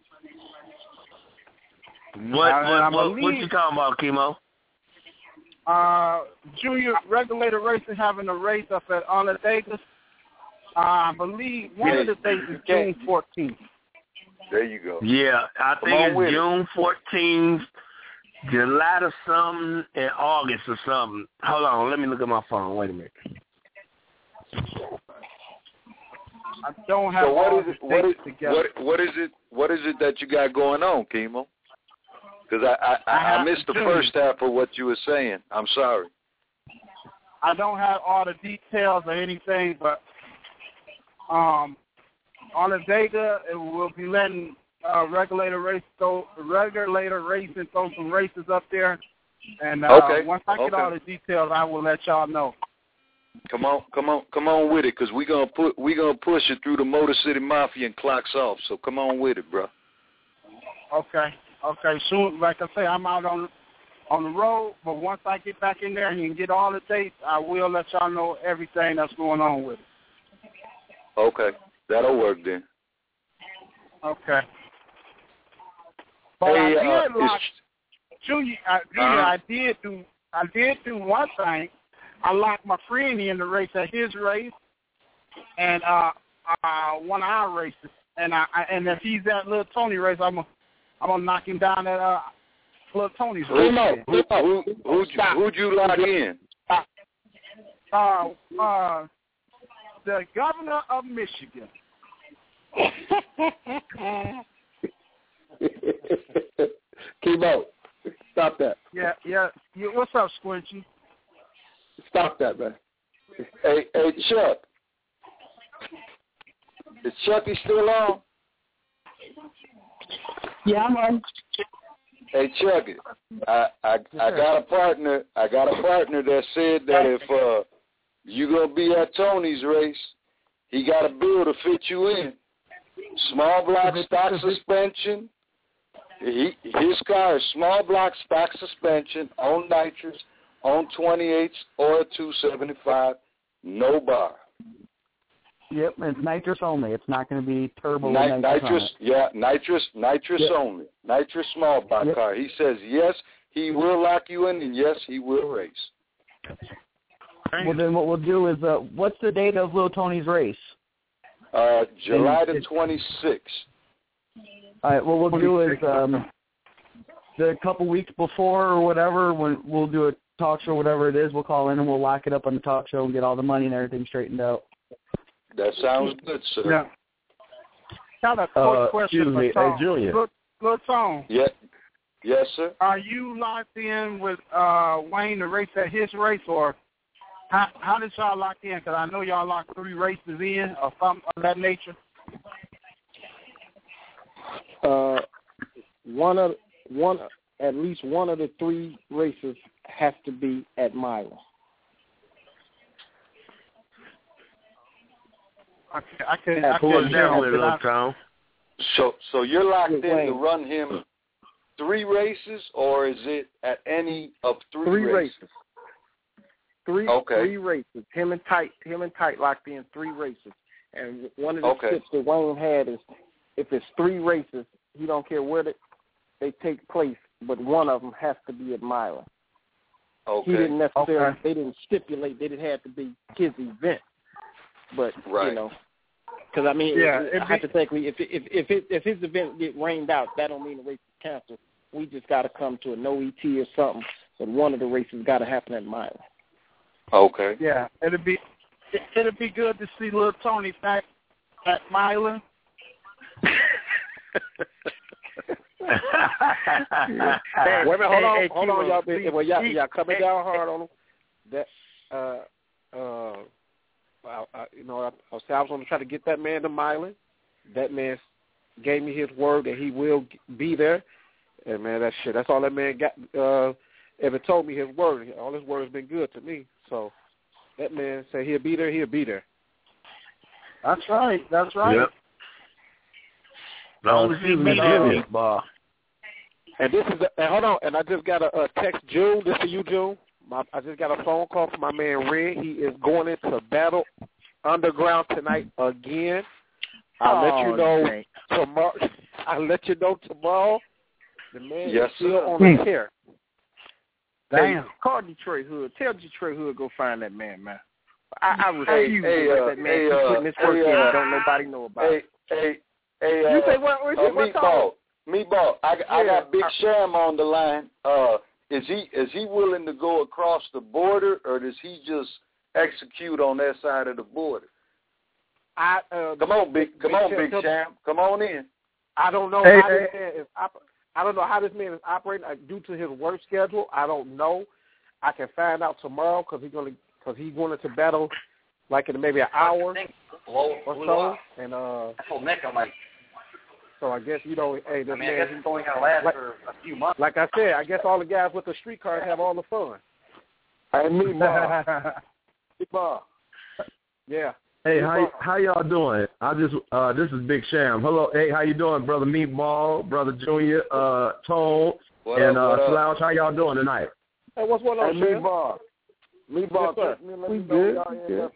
What uh, what what, what you talking about, Kimo? Uh, junior regulator racing having a race up at Onondaga. Uh, I believe one yeah, of the dates is June fourteenth. There you go. Yeah, I Come think it's June fourteenth, July or something, and August or something. Hold on, let me look at my phone. Wait a minute. I don't have so what all is it, the what dates is, together. What, what is it? What is it that you got going on, Kimo? Because I I, I, I missed the first half of what you were saying. I'm sorry. I don't have all the details or anything, but um, Onondaga, it will be letting uh, regulator race throw regulator racing throw some races up there, and uh, okay. once I get okay. all the details, I will let y'all know. Come on, come on, come on with it, because we're gonna put we gonna push it through the Motor City Mafia and clocks off. So come on with it, bro. Okay, okay. Soon, like I say, I'm out on on the road, but once I get back in there and get all the dates, I will let y'all know everything that's going on with it. Okay, that'll work then. Okay. But hey, I did uh, lock, Junior. I, Junior, uh, I did do. I did do one thing. I locked my friend in the race at his race, and uh, uh, one of our races. And I, I and if he's at Little Tony race, I'm gonna I'm gonna knock him down at uh, Little Tony's race. Who who who who'd you, who'd you lock in? Uh, uh, the governor of Michigan. Kimo, stop that. Yeah, yeah. yeah. What's up, Squinchy? Stop that, man. Hey, hey, Chuck. Is Chucky still on? Yeah, I'm on. Hey, Chucky, I, I I got a partner. I got a partner that said that if uh, you gonna be at Tony's race, he got a bill to fit you in. Small block stock suspension. He his car is small block stock suspension on nitrous, on twenty-eights or a two seventy-five, no bar. Yep, it's nitrous only. It's not going to be turbo. Ni- nitrous, nitrous yeah, nitrous, nitrous yep. only. Nitrous small block yep. car. He says yes, he will lock you in, and yes, he will race. Well, then what we'll do is, uh, what's the date of Little Tony's race? Uh, July the twenty-sixth. All right, what we'll do is um, the couple weeks before or whatever, when we'll do a talk show, whatever it is, we'll call in and we'll lock it up on the talk show and get all the money and everything straightened out. That sounds good, sir. Yeah. Got a quick uh, question me, for Tom. hey, Julian. Look, look, Tom. Yeah. Yes, sir. Are you locked in with uh, Wayne to race at his race, or how, how did y'all lock in? Because I know y'all locked three races in or something of that nature. Uh, one of one at least one of the three races has to be at Milan. I can't. I can't. I Pull it down with Little Tom. So, so you're locked in Wayne. to run him three races, or is it at any of three, Three races? races. Three Okay. three races. Him and Tight him and Tight locked in three races. And one of the Okay. tips that Wayne had is if it's three races, he don't care where they, they take place, but one of them has to be at Milan. Okay. He didn't necessarily Okay. they didn't stipulate that it had to be his event. But Right. you know, because I mean, Yeah, it, it'd be- hypothetically, if if if it, if his event get rained out, that don't mean the race is canceled. We just got to come to a no E T or something. But one of the races got to happen at Milan. Okay. Yeah, it'd be it, it'd be good to see little Tony back at Milan. Hey, wait a minute, hold hey, on, hey, hold on, Kilo, y'all. see, Well, y'all, see, y'all coming hey, down hard on him. That, uh, uh, I, I, you know, I, I was I was going to try to get that man to Milan. That man gave me his word that he will be there. And man, that shit, that's all that man got. Uh, ever told me his word. All his word has been good to me. So that man said he'll be there. He'll be there. That's right. That's right. Yep. As long as he beat that meatball. And this is, a, and hold on, and I just got a, a text, June. This is you, June. My, I just got a phone call from my man Red. He is going into Battle Underground tonight again. I'll Oh, let you know dang. tomorrow. I'll let you know tomorrow. The man Yes, is still sir. on the tear. Damn. Hey, call Detroit Hood. Tell Detroit Hood go find that man, man. I, I Hey, refuse hey, to let uh, that man hey, keep uh, putting his work hey, in uh, and don't nobody know about Hey, it. hey, hey, uh, You say what? What, uh, what Meatball, Meatball, I, I Yeah. got Big Sham on the line. Uh, is he is he willing to go across the border, or does he just execute on that side of the border? I uh, Come on, Big, come Big on, Sham, Big tell- Sham, come on in. I don't know Hey, how hey. this man is. Op- I don't know how this man is operating uh, due to his work schedule. I don't know. I can find out tomorrow because he's gonna because he's going to battle like in maybe an hour Blow, or blew so. up. And uh, That's what Nick, I'm like, so I guess you know, hey, this I mean, I man, guess it's only going to last like, for a few months. like I said, I guess all the guys with the street cars have all the fun. Hey, me, Bob. Me, Bob. Yeah. Hey, Me, how Bob. how y'all doing? I just uh this is Big Sham. Hello, hey, how you doing, brother Meatball, brother Junior, uh Tone, What and up, what uh up? Slouch? How y'all doing tonight? Hey, what's going Hey, on, me, Sham? Bob. Me, Bob. Yes, sir. text me and let We me know good, y'all we end good. up.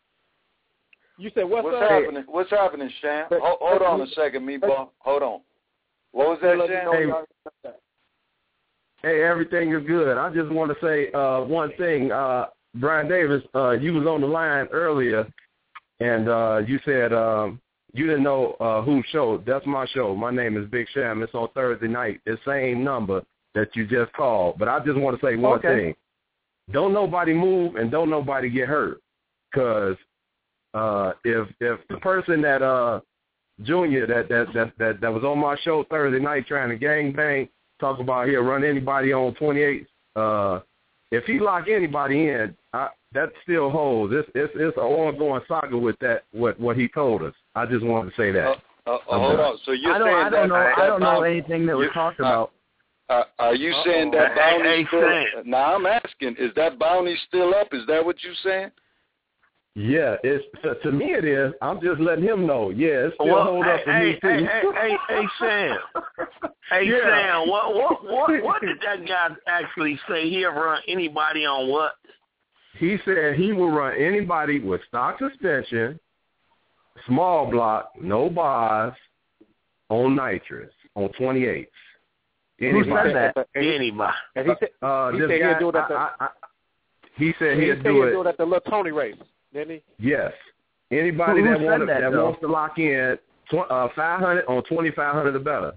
You said what's, What's up? happening? What's happening, Sham? Hey, Hold, hold hey, on me- a second, Meatball. Hold on. What was that, Let me Sham? know Hey. y'all end up. Hey, everything is good. I just want to say uh one thing. Uh Brian Davis, uh you was on the line earlier and uh you said um you didn't know uh whose show. That's my show. My name is Big Sham. It's on Thursday night. The same number that you just called. But I just want to say one Okay. thing. Don't nobody move and don't nobody get hurt. Cause uh if if the person that uh Junior that that that that, that was on my show Thursday night trying to gangbang, talk about here run anybody on twenty-eight, uh if he lock anybody in, I, that still holds. It's it's it's an ongoing saga with that. What what he told us. I just wanted to say that. Uh, uh, hold on. So you're I don't saying I don't that, know that I don't know bounty- anything that was you- talked uh, about. Uh, are you saying that Hey, bounty hey, still? Sam. Now I'm asking, is that bounty still up? Is that what you're saying? Yeah, it's to, to me it is. I'm just letting him know. Yeah, it's still Well, hold hey, up for hey, me too. hey, hey, hey, hey, Sam. Hey, Yeah. Sam, what, what, what, what did that guy actually say? He'll run anybody on what? He said he will run anybody with stock suspension, small block, no bars, on nitrous, on twenty-eights. Who said that? Anybody. And he said, Uh, he this said guy, he'll do it at the. I, I, I, he said he he'll said do he'll it. do it at the little Tony race, didn't he? Yes. Anybody Who- who that said want that, that though? wants to lock in tw- uh, five hundred on twenty-five hundred or better.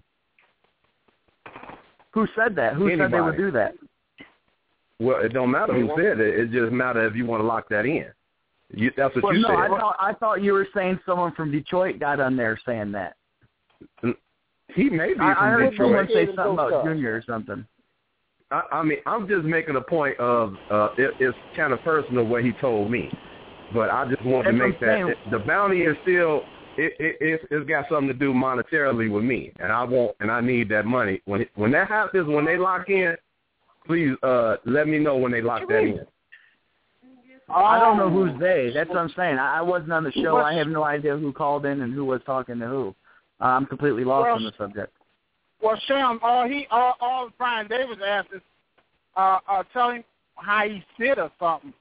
Who said that? Who said they Anybody. would do that? Well, it don't matter who said it. It just matters if you want to lock that in. You, that's what Well, you no, said. I thought I thought you were saying someone from Detroit got on there saying that. He may be I, I from heard someone Detroit. say something about Junior or something. I, I mean, I'm just making a point of uh, it, it's kind of personal what he told me, but I just want That's to what make I'm that saying. the bounty is still it, it it's, it's got something to do monetarily with me, and I want and I need that money. When when that happens, when they lock in, please uh, let me know when they lock that in. I don't know who's they. That's what I'm saying. I, I wasn't on the show. I have no idea who called in and who was talking to who. Uh, I'm completely lost well, on the subject. Well, Sham, all he all, all Brian Davis asked is, uh, uh, tell him how he sit or something.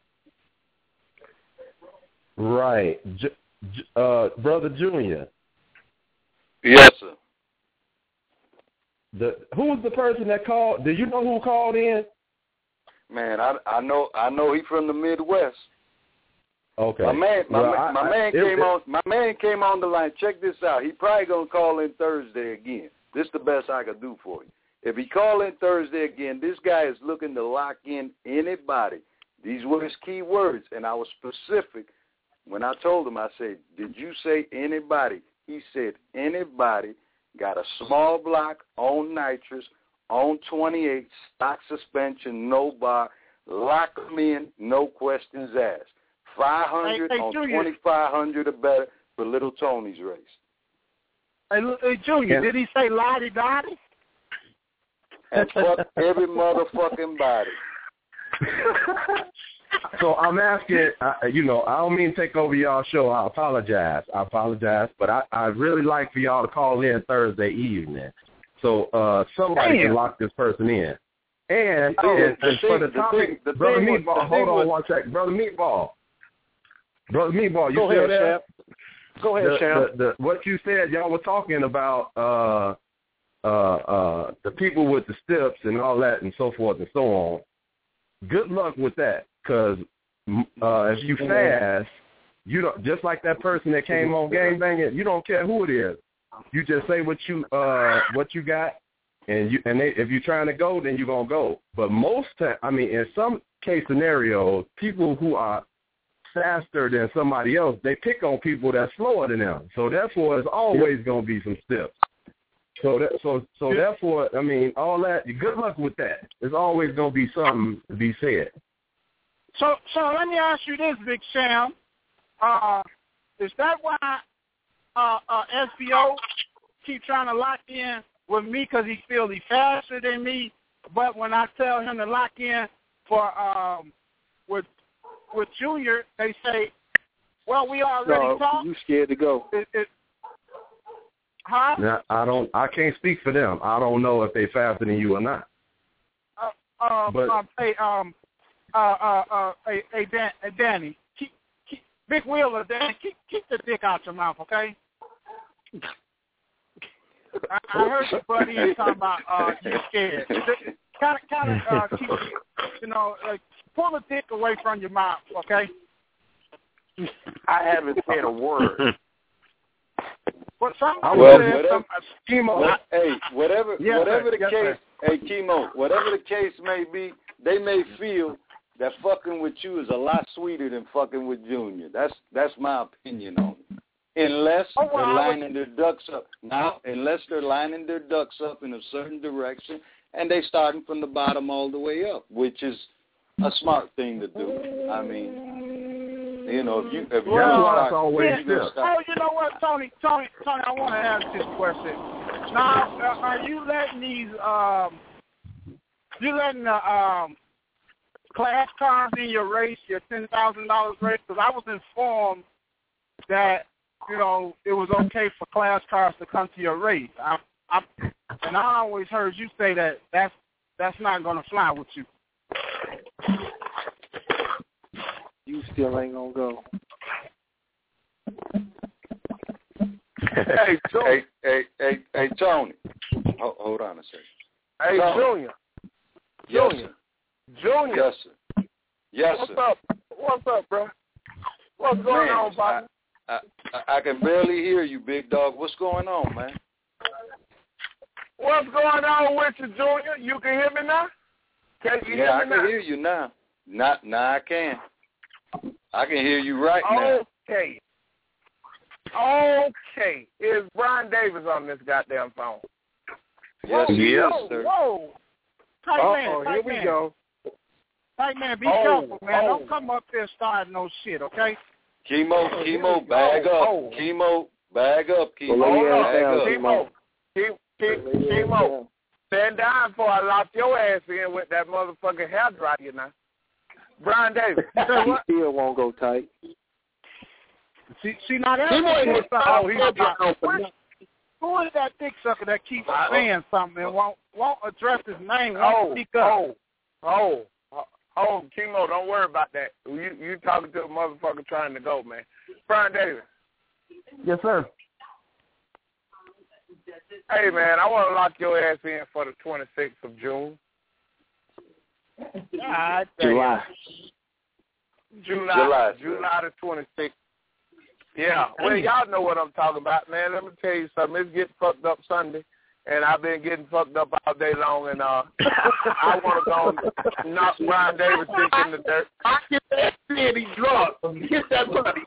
Right, J- J- uh, Brother Junior. Yes, sir. The who was the person that called? Do you know who called in? Man, I I know I know he from the Midwest. Okay. My man, my, well, man, I, my man I, came it, on. My man came on the line. Check this out. He probably gonna call in Thursday again. This is the best I could do for you. If he call in Thursday again, this guy is looking to lock in anybody. These were his key words, and I was specific when I told him. I said, "Did you say anybody?" He said, "Anybody got a small block on nitrous, on twenty-eight, stock suspension, no bar, lock them in, no questions asked. five hundred hey, hey, on Junior. twenty-five hundred or better for Little Tony's race." Hey, hey Junior, yeah. Did he say lottie dottie? And fuck every motherfucking body. So I'm asking, uh, you know, I don't mean to take over y'all's show. I apologize. I apologize. But I, I really like for y'all to call in Thursday evening. So uh, somebody Damn. can lock this person in. And, oh, and, the and thing, for the the topic, thing, the Brother thing Meatball, was, hold on was, one second. Brother Meatball. Brother Meatball, you Go still ahead, there? Shep. Go ahead, the, Shep. the, the, what you said, y'all were talking about uh, uh, uh, the people with the steps and all that and so forth and so on. Good luck with that, because uh, if you fast, you don't, just like that person that came on gangbanging, you don't care who it is. You just say what you uh, what you got, and you and they, if you're trying to go, then you're gonna go. But most time, I mean, in some case scenarios, people who are faster than somebody else, they pick on people that's slower than them. So therefore, it's always gonna be some steps. So that so so therefore, I mean, all that. Good luck with that. There's always gonna be something to be said. So so let me ask you this, Big Sam. Uh, is that why uh, uh, S B O keep trying to lock in with me because he feels he's faster than me? But when I tell him to lock in for um, with with Junior, they say, "Well, we already no, talked." You scared to go? It, it, huh? Now, I don't. I can't speak for them. I don't know if they faster than you or not. Uh, uh, but, um, hey, um, uh, uh, uh, hey, hey, Dan, hey, Danny, keep, keep, Big Wheeler, Dan, keep, keep the dick out your mouth, okay? I, I heard you, buddy, and talking about uh, you scared. Kind of, kind of, uh, keep, you know, uh, pull the dick away from your mouth, okay? I haven't said a word. Well, well, said, whatever, some, Chemo, what, hey, whatever, yes, whatever sir, the yes, case, sir. hey, Chemo, whatever the case may be, they may feel that fucking with you is a lot sweeter than fucking with Junior. That's that's my opinion on it. Unless oh, well, they're lining would... their ducks up now, unless they're lining their ducks up in a certain direction, and they starting from the bottom all the way up, which is a smart thing to do. I mean, you know, if you if you're well, start, always yeah. you're start. Oh, you know what, Tony, Tony, Tony, I want to ask this question. Now, uh, are you letting these, um, you letting the um, class cars in your race, your ten thousand dollars race? Because I was informed that, you know, it was okay for class cars to come to your race. I, I, and I always heard you say that that's that's not going to fly with you. You still ain't gonna go. hey, hey, hey, hey, hey, Tony. Hold, hold on a second. Hey, Tony. Junior. Yes, Junior. sir. Junior. Yes, sir. Yes, What's sir. up? What's up, bro? What's going man, on, Bobby? I, I, I can barely hear you, big dog. What's going on, man? What's going on with you, Junior? You can hear me now? Can you yeah, hear me I can now? hear you now. Not now, I can. I can hear you right now. Okay. Okay. Is Brian Davis on this goddamn phone? Yes, whoa, he whoa, is, sir. Whoa. Tight Uh-oh, man, tight here man. we go. Tight man, be Oh, careful, man. oh. Don't come up there starting no shit, okay? Chemo, Oh, chemo, we bag go. up. Oh. Chemo, Bag up, Kimo. Hold on, Bag up. Kimo. Kimo. Kimo. Stand down before I lock your ass in with that motherfucking hair dryer now. Brian Davis. He still won't go tight. See, see now that's He won't oh, he's go got, tight. who is that dick sucker that keeps saying something and won't won't address his name? Won't Oh, speak up. oh, oh, oh, oh, Kimo, don't worry about that. You you talking to a motherfucker trying to go, man. Brian Davis. Yes, sir. Hey, man, I want to lock your ass in for the twenty-sixth of June. God, July. July. July. July the twenty-sixth. Yeah. Well, y'all know what I'm talking about, man. Let me tell you something. It's getting fucked up Sunday, and I've been getting fucked up all day long, and uh, I want to go and knock Brian Davis dick in the dirt. I get that city drunk. Get that money.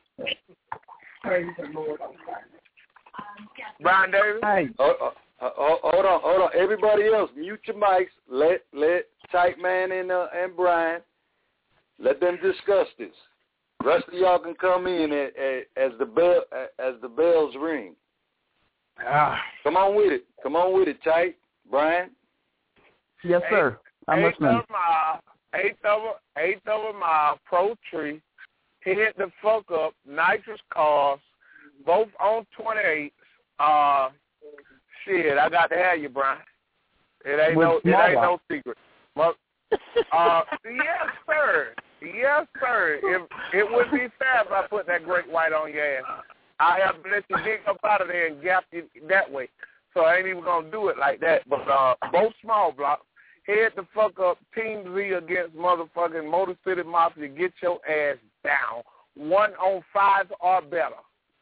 Brian Davis? Hey. Oh, oh, oh, hold on, hold on. Everybody else, mute your mics. Let let Tight Man and uh, and Brian, let them discuss this. Rest of y'all can come in at, at, as the bell as the bells ring. Ah. Come on with it. Come on with it, Tight. Brian. Yes, sir. I'm eighth listening. Of a mile, eighth of a, eighth of a mile, Pro Tree, hit the fuck up, nitrous cars, both on twenty-eight. Uh, shit, I got to have you, Brian. It ain't With no, it ain't Smallwood. no secret. Well, uh, yes, sir. Yes, sir. If it would be fair if I put that great white on your ass. I have to let you dig up out of there and gap you that way. So I ain't even gonna do it like that. But uh, both small blocks, head the fuck up. Team Z against motherfucking Motor City Mafia. Get your ass down. One on five or better.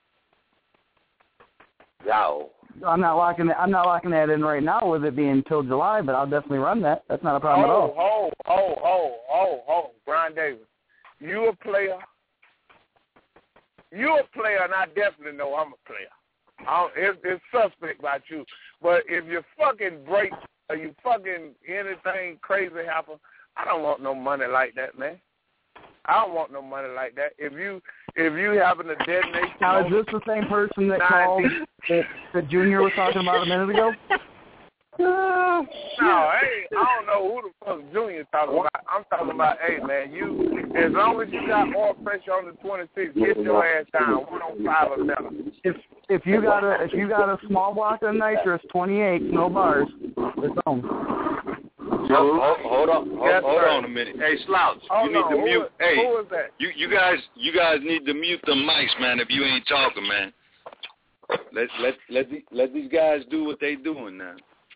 Yo. I'm not locking that. I'm not locking that in right now with it being until July, but I'll definitely run that. That's not a problem oh, at all. Oh, oh, oh, oh, oh, Brian Davis, you a player. You a player, and I definitely know I'm a player. I don't, it's, it's suspect about you. But if you fucking break or you fucking anything crazy happen, I don't want no money like that, man. I don't want no money like that. If you if you having a detonation. Now, is this the same person that called that, that Junior was talking about a minute ago? No, hey, I don't know who the fuck Junior talking about. I'm talking about, hey, man, you, as long as you got oil pressure on the twenty-six, get your ass down. One on five or better. If if you got a if you got a small block of nitrous, twenty-eight, no bars, it's on. Hold, hold, hold on, hold, Yes, hold sir. on a minute. Hey, Slouch, Hold you need on, to who mute. is- Hey, who is that? you you guys you guys need to mute the mics, man. If you ain't talking, man. Let let let the, let these guys do what they doing now.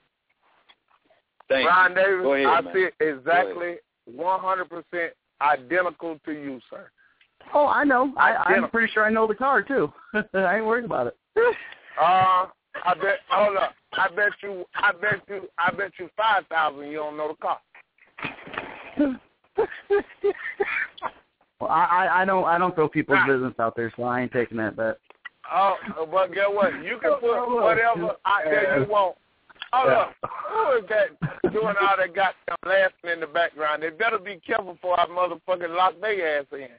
Thank Brian you. Davis, Go ahead, I man. see exactly one hundred percent identical to you, sir. Oh, I know. I, I'm pretty sure I know the car too. I ain't worried about it. Uh, I bet. Hold up. I bet you. I bet you. I bet you five thousand. You don't know the car. Well, I, I I don't I don't throw people's business out there, so I ain't taking that bet. Oh, but get what? You can put whatever out there you want. Hold up. Who is that doing all that goddamn laughing in the background? They better be careful before I motherfucking lock their ass in.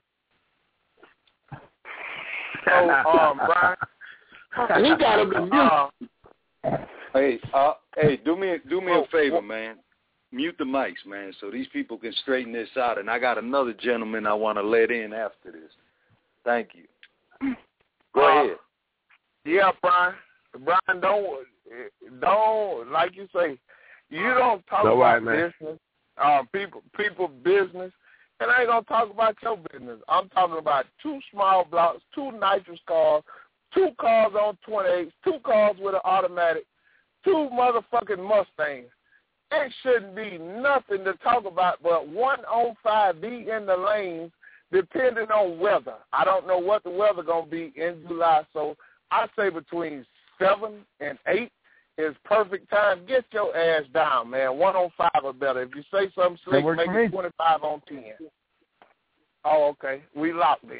So, um, Brian. He got him to mute. Uh, Hey, uh, hey, do me do me a favor, man. Mute the mics, man, so these people can straighten this out. And I got another gentleman I want to let in after this. Thank you. Go uh, ahead. Yeah, Brian. Brian, don't don't like you say. You don't talk No, about right, man. business. Um, people people business, and I ain't gonna talk about your business. I'm talking about two small blocks, two nitrous cars, two cars on twenty-eights, two cars with an automatic, two motherfucking Mustangs. It shouldn't be nothing to talk about but one on five be in the lanes depending on weather. I don't know what the weather going to be in July, so I say between seven and eight is perfect time. Get your ass down, man. One on five or better. If you say something slick, make it twenty-five on ten. Oh, okay. We locked in.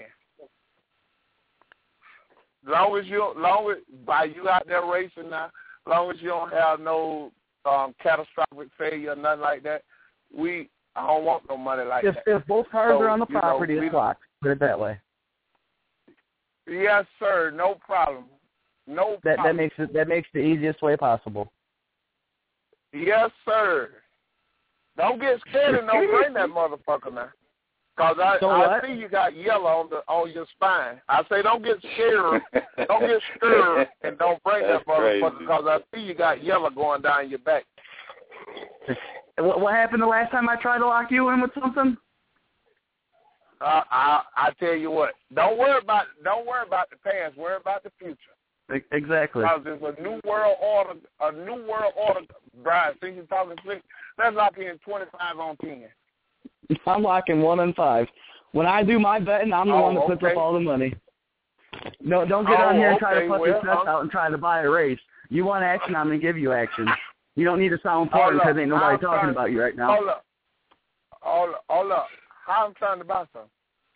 Long as you, long as by you out there racing now, long as you don't have no um, catastrophic failure or nothing like that, we I don't want no money like If that. if both cars So, are on the you know, property, we- it's locked. Put it that way. Yes, sir. No problem. No that problem. that makes it that makes the easiest way possible. Yes, sir. Don't get scared and don't bring that motherfucker now. Cause I, So I what? see you got yellow on the on your spine. I say don't get scared, don't get scared, and don't bring That's that motherfucker. crazy. Cause I see you got yellow going down your back. What, what happened the last time I tried to lock you in with something? Uh, I I tell you what, don't worry about don't worry about the past. Worry about the future. Exactly. Because there's a new world order, a new world order. Brian, see you talking slick. Let's lock in twenty-five on ten. I'm locking one and five. When I do my betting, I'm the Oh, one that puts okay. up all the money. No, don't get Oh, on here and try okay, to put well, your chest um, out and try to buy a race. You want action, I'm going to give you action. You don't need to sound important Hold because up. ain't nobody I'm talking trying- about you right now. Hold up. Hold up. Hold up. How I'm trying to buy something?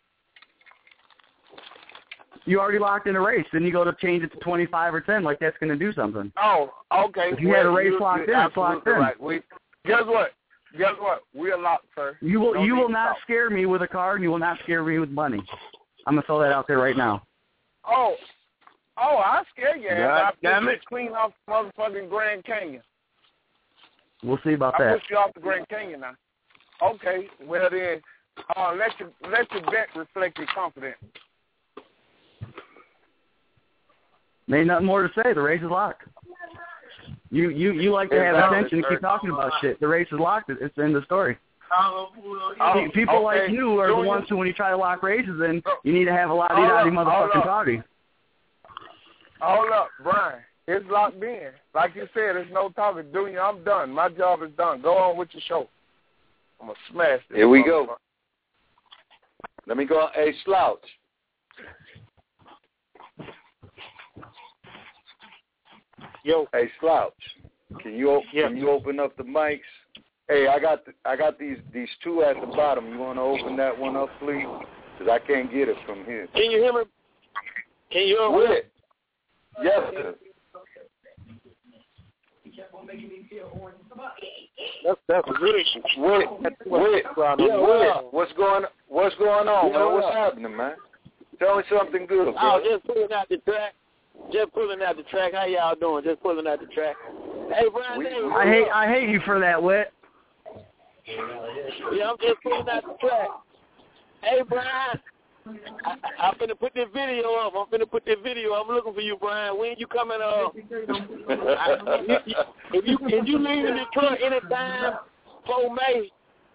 You already locked in a race. Then you go to change it to twenty-five or ten like that's going to do something. Oh, okay. If you had a Well, race you- locked you're in, it's locked absolutely in. Right. We, guess what? Guess what? We're locked, sir. You will Don't you need will to not talk. scare me with a car, and you will not scare me with money. I'm going to throw that out there right now. Oh, oh, I scare you. God I damn pushed it. you clean off the motherfucking Grand Canyon. We'll see about I that. pushed you off the Grand Canyon now. Okay, well then, uh, let your let your bet reflect your confidence. There ain't nothing more to say. The race is locked. You you you like to have Exactly, attention and sir. keep talking about shit. The race is locked. It's the end of the story. Oh, Pe- People okay. like you are the Junior, ones who, when you try to lock races in, you need to have a lot Hold of up, motherfucking hold up. party. Hold up, Brian. It's locked in. Like you said, there's no talking. Junior, I'm done. My job is done. Go on with your show. I'm going to smash this. Here we go. motherfucker. Let me go. Hey, Slouch. Yo. Hey, Slouch. Can you op- Yeah. can you open up the mics? Hey, I got the, I got these these two at the bottom. You want to open that one up, please? Because I can't get it from here. Can you hear me? Can you hear me? With yes, sir. That's that's really Wait, wait, yeah, wait. What's going What's going on, Yeah, man? What's what up? happening, man? Tell me something good, bro. Oh, just pulling out the track. Just pulling out the track. How y'all doing? Just pulling out the track. Hey, Brian We- Davis. I hate I hate you for that, Whit. Yeah, I'm just pulling out the track. Hey, Brian. I, I, I'm finna put this video up. I'm finna put this video up. I'm looking for you, Brian. When you coming up? I, you, you, if you if you leave in Detroit anytime before May.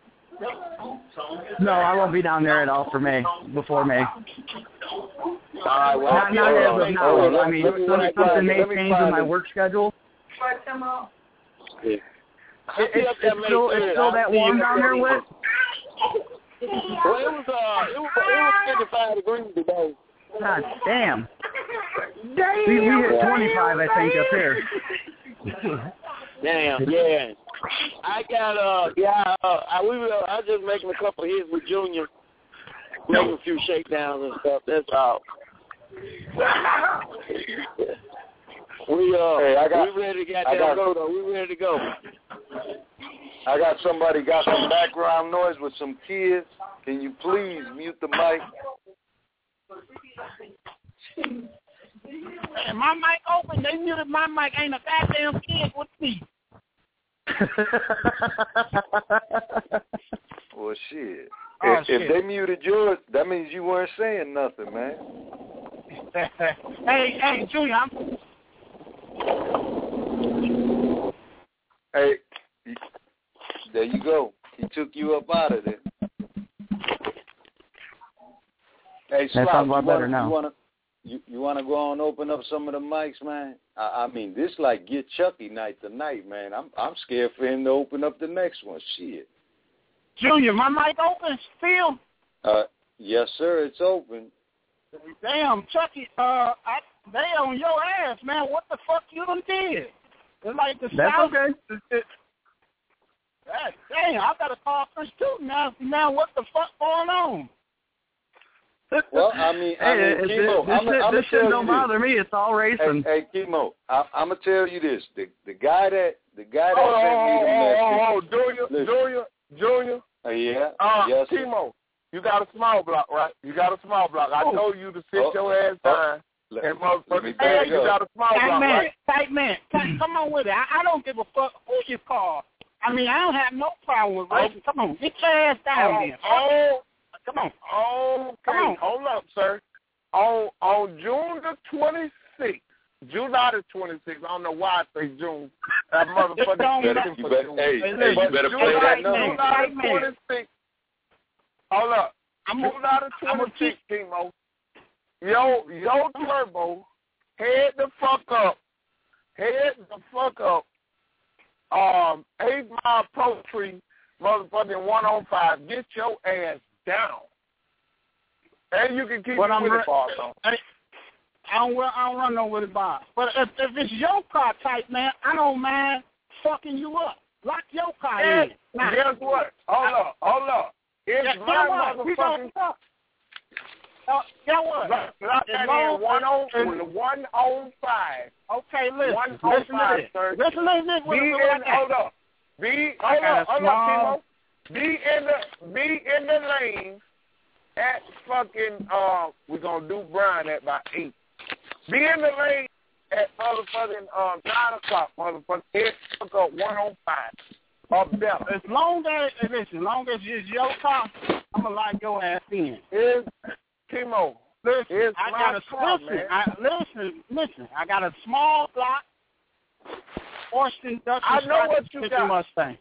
No, I won't be down there at all for May, before May. All right, well, Not, not hold as on, of hold now. on. I mean, Let me- some, let me something find may it. Let me change in find my it. work schedule. Yeah. It, it's, it's still it's still that warm down there, Whit? Well, it was uh, it was it was fifty-five degrees today. God damn. We, we hit twenty-five, I think, up here. Damn, yeah. I got uh, yeah. Uh, I we were I was just making a couple hits with Junior, making a few shakedowns and stuff. That's all. We uh, Hey, I got- we ready to get I got- go though. We ready to go. I got somebody got some background noise with some kids. Can you please mute the mic? Man, my mic open. They muted my mic. Ain't a goddamn kid with me. Well, shit. Oh, if, shit. if they muted yours, that means you weren't saying nothing, man. hey, hey, Junior, I'm. Hey, there you go. He took you up out of there. Hey, That Slouch, sounds a lot you better wanna, now. You want to you, you wanna go on and open up some of the mics, man? I, I mean, this like get Chucky night tonight, man. I'm I'm scared for him to open up the next one. Shit. Junior, my mic open still? Uh, yes, sir. It's open. Damn, Chucky, uh, I, they on your ass, man. What the fuck you done did? It's like the That's South. okay. It, it, God damn, I gotta call Chris too now. Now what the fuck going on? Well, I mean, I Hey, mean, it- Chemo, this, I'm, this, shit, I'm this shit tell don't you this. bother me. It's all racing. Hey, hey Chemo, I, I'm gonna tell you this: the the guy that the guy that Oh, oh, sent me the oh, oh, message. oh, Junior, Listen. Junior, Junior. Uh, yeah. Uh, yes. sir. Timo, you got a small block, right? You got a small block. I Oh. told you to sit Oh. your ass Oh. down. let, and let me motherfucker, back you up. got a small Tight block, man, right? tight man, tight, come on with it. I, I don't give a fuck who you call. I mean, I don't have no problem with racing. Come on, get your ass down Oh, there. oh, come on. Okay, Come on. hold up, sir. On on June the twenty-sixth, July the twenty-sixth, I don't know why I say June. That motherfucker Don't better, let- you better- June. hey, But hey, you better July, play that number. July the twenty-sixth. Hold up. I'm July the twenty-sixth, Timo. Yo, yo, Turbo, head the fuck up. Head the fuck up. Um, eight mile pro tree, motherfucking one on five. Get your ass down. And you can keep But it I'm with re- it, boss. though. I, I don't run, I don't run no with it, boss. But if, if it's your car type, man, I don't mind fucking you up. Lock your car And in. Now, guess what? Hold up, hold up. It's Yeah, my get what? We motherfucking gonna- Uh, get what? Lock lock that As long in one on as- with one on five. Okay, listen. One on listen five, to this. sir. Listen to this. Be in, hold up. Be I hold got up, a hold small- up, Timo. Be in the be in the lane at fucking uh we're gonna do Brian at about eight. Be in the lane at motherfucking um nine o'clock, motherfucker. Head fuck up one on five. Or better. As long as listen, as long as it's your car, I'm gonna lock your ass in. Is Timo. Listen, It's I my got a car, listen, man. I, listen, listen. I got a small block, Austin Dutch. I know what you got. Mustang.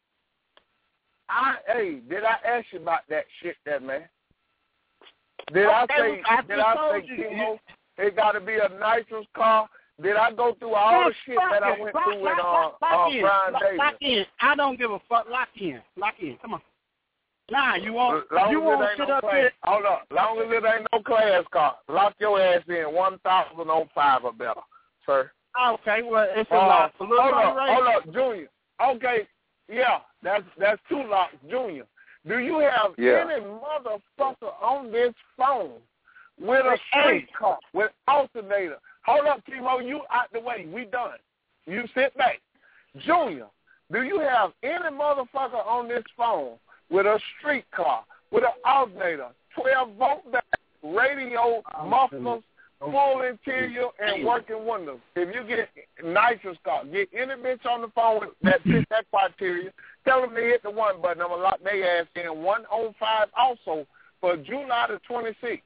I hey, did I ask you about that shit, that man? Did I Okay, say I did I told say you. Timo, it got to be a nitrous car? Did I go through all the shit that I went lock, through with lock, uh, lock, uh, lock in. Brian lock, Davis? lock in. I don't give a fuck. Lock in. Lock in. Come on. Nah, you won't. Long You as won't it ain't sit no up class, here. hold up. Long as it ain't no class car, lock your ass in one thousand on five or better, sir. Okay, well, it's a Uh, lot. A little hold up, money hold rate. up, Junior. Okay, yeah, that's that's two locks, Junior. Do you have Yeah. any motherfucker on this phone with a Hey. street car, with alternator? Hold up, Timo, you out the way. We done. You sit back. Junior, do you have any motherfucker on this phone with a street car, with an alternator, twelve volt back, radio, mufflers, full interior, and working windows? If you get nitrous car, get any bitch on the phone that fits that criteria, tell them to hit the one button. I'm going to lock their ass in one oh five also for July the twenty-sixth.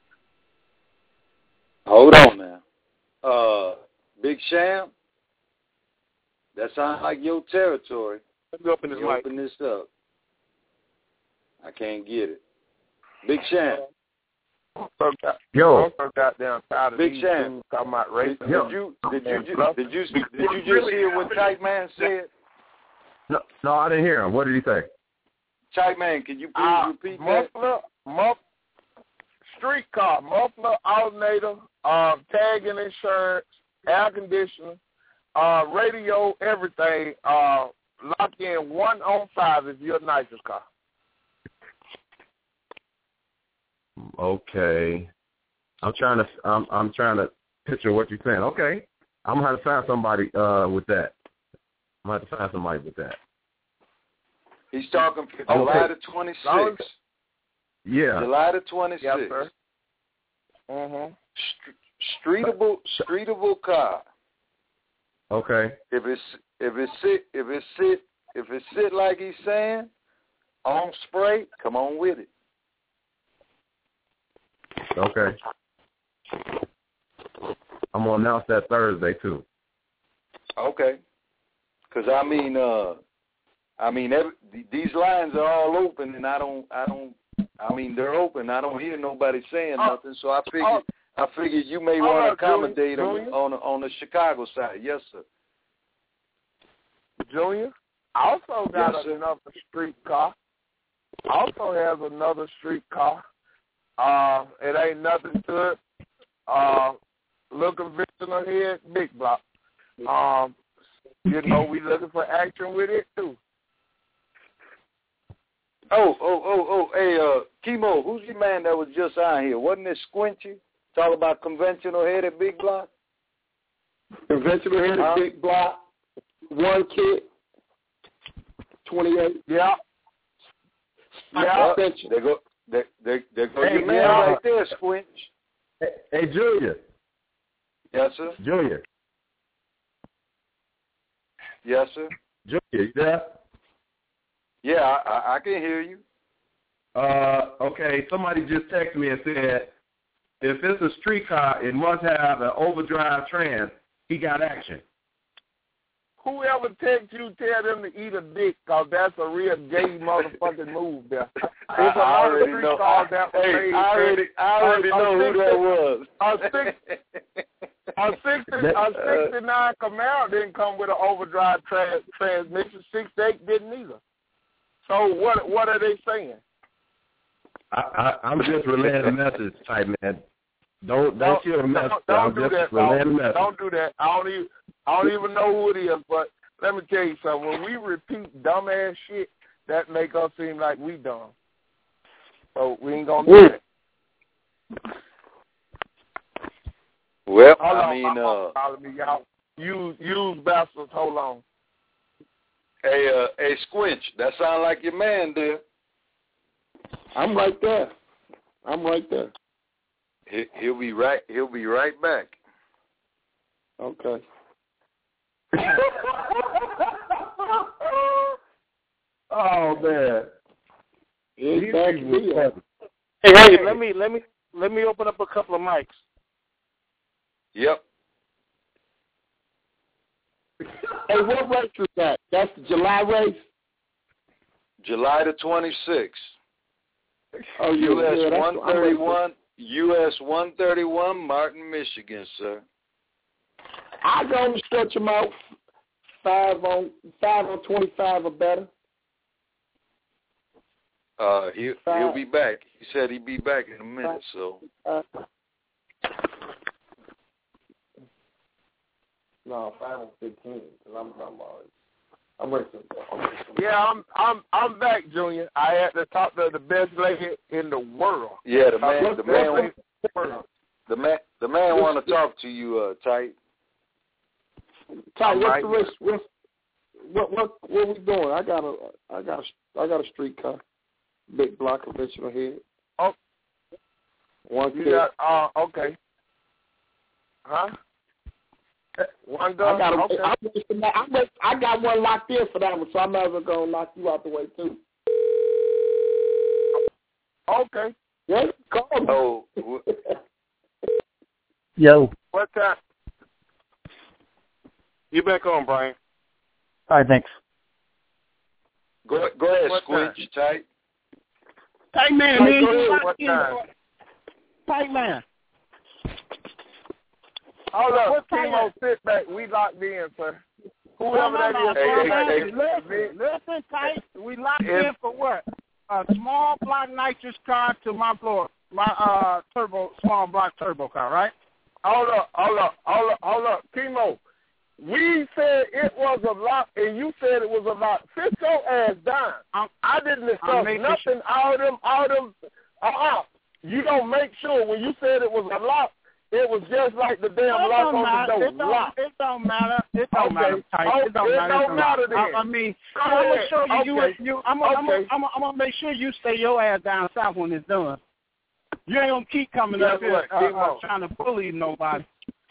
Hold on now. Uh, Big Sham, that sounds like your territory. Let me open this You mic. open this up. I can't get it. Big Sham. Yo. I'm so goddamn tired of Big these Sham. dudes talking about racing. Did, did you did you ju- did you did you just hear what Tight Man said? No, no, I didn't hear him. What did he say? Tight Man, can you please Uh, repeat that? muffler, muff, street car, muffler, alternator, uh, tagging insurance, air conditioner, uh, radio, everything. Uh, lock in one on five if you're a nitrous car. Okay. I'm trying to I'm I'm trying to picture what you're saying. Okay. I'm gonna have to find somebody uh with that. I'm gonna have to find somebody with that. He's talking for July Okay. the twenty-sixth. Yeah. July the twenty-sixth. Yes, sir. Mm-hmm. Streetable, streetable car. Okay. If it's if it's sit if it's sit if it's sit like he's saying, on spray, come on with it. Okay. I'm gonna announce that Thursday too. Okay. Because I mean, uh, I mean, every, these lines are all open, and I don't, I don't, I mean, they're open. I don't hear nobody saying Uh, nothing, so I figured, uh, I figured you may uh, want to Junior, accommodate them Junior? on the, on the Chicago side. Yes, sir. Junior also got Yes, sir. another street car. Also has another street car. Uh, it ain't nothing to it. Uh, little conventional here, big block. Um, you know, we looking for action with it too. Oh, oh, oh, oh, hey, uh, Kimo, who's your man that was just on here? Wasn't it Squinchy? Talk about conventional headed big block? Conventional headed Huh? big block, one kit, twenty-eight. Yeah. Yeah. Yeah. They go, they, they, they go Hey, your man yeah. right there, Squinch. Hey, hey Julia. Yes, sir. Junior. Yes, sir. Junior, you there? Yeah, I, I, I can hear you. Uh, okay, somebody just texted me and said, if it's a streetcar, it must have an overdrive trans. He got action. Whoever texts you, tell them to eat a dick, because that's a real gay motherfucking move there. There's a lot of street cars that was hey, made. I already, I already know who that was. A, six, a, sixty, a sixty-nine Camaro didn't come with an overdrive trans, transmission. sixty-eight didn't either. So what what are they saying? I, I, I'm just relaying a message, type man. Don't don't, don't kill the message. Don't, I'm don't just do that. relaying Don't, a message. don't do that. I don't even I don't even know who it is, but let me tell you something. When we repeat dumbass shit, that make us seem like we dumb. So we ain't gonna do that. Well, hold I on, mean, I'm uh, calling me, y'all. Use use bastards. Hold on. Hey, uh, hey, Squinch, that sound like your man there. I'm right there. I'm right there. He, he'll be right. He'll be right back. Okay. Oh man. It's back here. Hey, hey, let me let me let me open up a couple of mics. Yep. Hey, what race is that? That's the July race? July the twenty-sixth. Oh, yeah, U S yeah, one thirty-one, U S one thirty-one, Martin, Michigan, sir. I go to stretch them out five on five on twenty-five or better. Uh, he he'll be back. He said he'd be back in a minute. So. Uh, no, five on fifteen. Cause I'm I'm already, I'm racing. I'm racing. Yeah, I'm I'm I'm back, Junior. I had to talk to the best lady in the world. Yeah, the man, the man, world. the man, the man want to talk to you, uh, Tight. Tight, what's right the race? What's, what what what we doing? I got a I got a I got a streetcar, big block conventional head. Oh, one you kid. got uh okay. Huh? One gun. I got a, okay. I, I, I got one locked in for that one, so I might as well go and knock you out the way too. Okay. What? Call me. Oh. Yo. What time? You back on, Brian? All right, thanks. Go, go ahead, What Squinch, Tight. Tight man, Tight, man. go You ahead. locked What in time? for- Tight man. Hold up, What time? Timo, sit back. We locked in, sir. Whoever No, no, that no, is. no, hey, listen, listen, listen, Tight. We locked If- in for what? A small block nitrous car to my floor, my uh turbo, small block turbo car, right? Hold up, hold up, hold up, hold up, Timo. We said it was a lot, and you said it was a lot. Sit your ass down. I'm, I didn't discuss making nothing. sure. All them, all them. Uh-uh. You don't make sure when you said it was a lot. It was just like the damn It lock don't on matter. the door. It don't, Lock. it don't matter. It don't Okay. matter. Tight. Oh, It don't it matter. don't It's a matter lot. then. I, I mean, Go I'm gonna ahead. show you. You, Okay. you I'm, I'm, Okay. I'm, I'm, I'm gonna make sure you stay your ass down south when it's done. You ain't gonna keep coming Guess up here what, uh, uh, Timo? trying to bully nobody.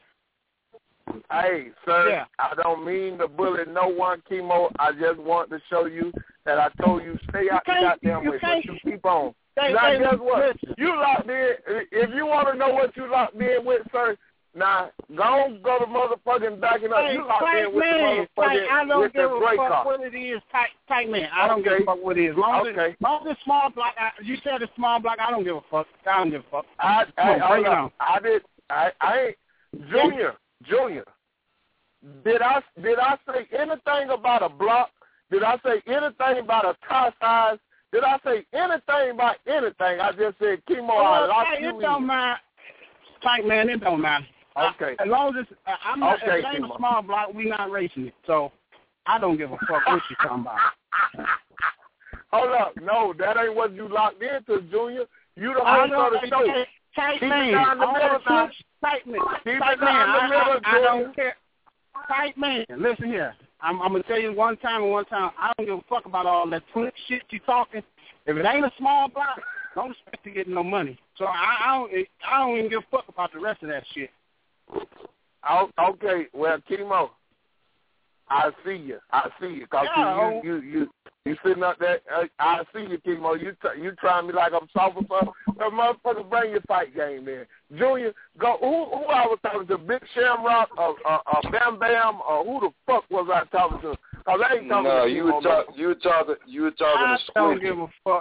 Hey, sir, Yeah. I don't mean to bully no one, Chemo. I just want to show you that I told you stay out the can't- goddamn you way, can't- but you keep on. Hey, now, hey, guess what? listen. You locked in. If you want to know what you locked in with, sir, now, go go to motherfucking backing up. Hey, You locked tight in with man, the tight, motherfucking I don't with give the a gray fuck car. what it is, tight, tight man. I don't give Okay. a fuck what it is. Long as, Okay. long as it's small block, I, you said it's small block. I don't give a fuck. I don't give a fuck. I, Come I, on, I, bring it I, on. I did. I, I ain't Junior. Junior. Did I did I say anything about a block? Did I say anything about a car size? Did I say anything about anything? I just said, Chemo, I Well, locked tight, you it in. don't matter. Tight man, it don't matter. Okay. I, as long as it's, I, I'm not, Okay, if it ain't Timo. a small block, we not racing it. So I don't give a fuck what you talking about. Hold up. No, that ain't what you locked into, Junior. You the I host don't, of the show. hey, tight Keep it man, down the all middle that now. switch, tight man, Keep it tight down man, the I, middle, I, I don't Junior. care. Tight man, listen here. I'm, I'm gonna tell you one time and one time. I don't give a fuck about all that twitch shit you talking. If it ain't a small block, don't expect to get no money. So I, I don't, I don't even give a fuck about the rest of that shit. Oh, okay, well, Chemo, I see you. I see you. Cause yeah, you, you, you, you sitting up there. Uh, I see you, Chemo. You, t- you trying me like I'm soft or something. But motherfucker, bring your fight game in. Junior, go. Who, who I was talking to? Big Shamrock, or uh, uh, Bam Bam, or who the fuck was I talking to? Cause I ain't talking no, to you Chemo. were talking. You were talking. You were talking I to Squinty. don't give a fuck.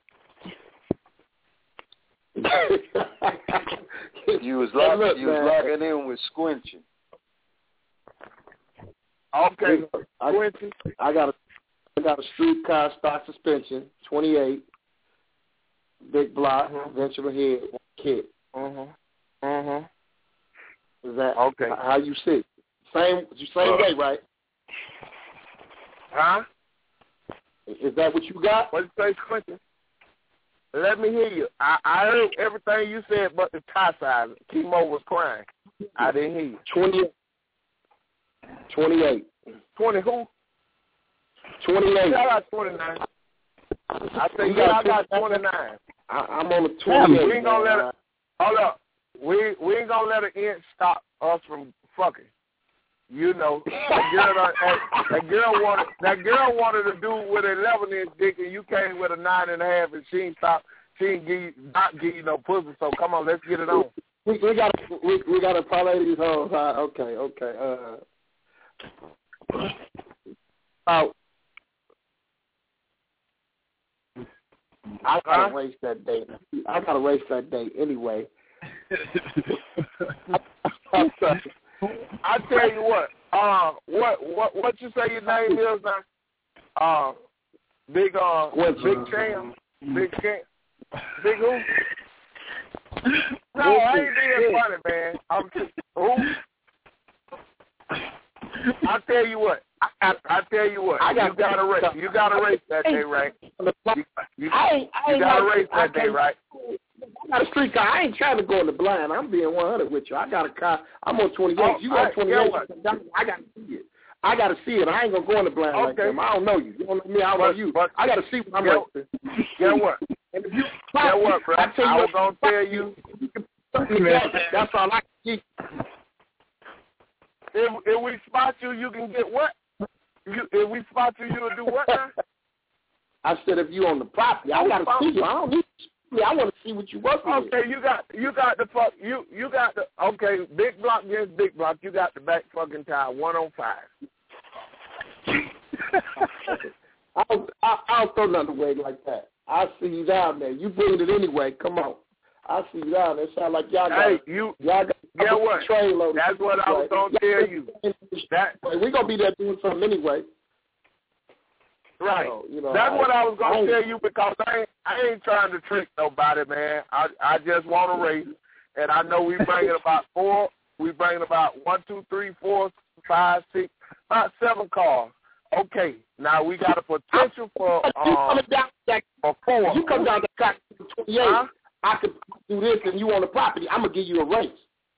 you was locking. Look, you was man. locking in with Squinty. Okay, I, I got a I got a street car stock suspension, twenty-eight, big block, mm-hmm. venture ahead, one kit. Mhm. Mhm. Is that okay? How you see? Same, same uh, way, right? Huh? Is that what you got? What you say, Quentin? Let me hear you. I, I heard everything you said, but the tie size. Chemo was crying. I didn't hear you. Twenty. Twenty-eight. Twenty who? Twenty-eight. Yeah, I got twenty-nine. I say yeah, I got twenty-nine. I, I'm on the twenty-eight. We ain't gonna let it. Hold up. We we ain't gonna let an inch stop us from fucking. You know, that girl, that, that girl wanted that girl wanted to do with an eleven inch dick, and you came with a nine and a half, and she ain't stop. She ain't give you, not give you no pussy. So come on, let's get it on. We, we got we, we got to parlay these hoes. Uh, okay, okay. Uh, uh, I gotta race that day. I gotta race that day anyway. I tell you what. Uh, what what what you say your name is now? Uh, big uh, big Cham, big Cham, big who? No, I ain't being funny, man. I'm just, who? I tell you what. I, I, I tell you what. I got, you gotta race. You gotta race that day, right? You, you, I ain't, I ain't you gotta like, race that day, right? I got a street car. I ain't trying to go in the blind. I'm being one hundred with you. I got a car. I'm on twenty-eight. Oh, you got twenty-eight. Yeah, I got to see it. I got to see it. I ain't gonna go in the blind okay. like that. I don't know you. You don't know me. I don't but, know you. But, I got to see what I'm yeah, racing. Guess what? And if you Guess what, bro? I, tell you I was what, gonna tell you. That's all I can see. If, if we spot you, you can get what? You, if we spot you, you'll do what now? I said if you on the property, I gotta see you. I don't need to see. I want to see what you working with. Okay, you got you got the fuck you you got the okay big block against big block. You got the back fucking tie one on five. I don't I, I don't throw nothing away like that. I see you down there. You bring it anyway. Come on. I see you down there. It sound like y'all got hey you y'all got yeah what? That's what I was gonna tell you. That we gonna be there doing something anyway. Right. So, you know, That's I, what I was gonna I tell you because I ain't I ain't trying to trick nobody, man. I I just want to race, and I know we bringing about four. We bringing about one, two, three, four, five, six, about seven cars. Okay. Now we got a potential for um for four. You come down to track twenty-eight. Huh? I could do this, and you on the property. I'm gonna give you a race.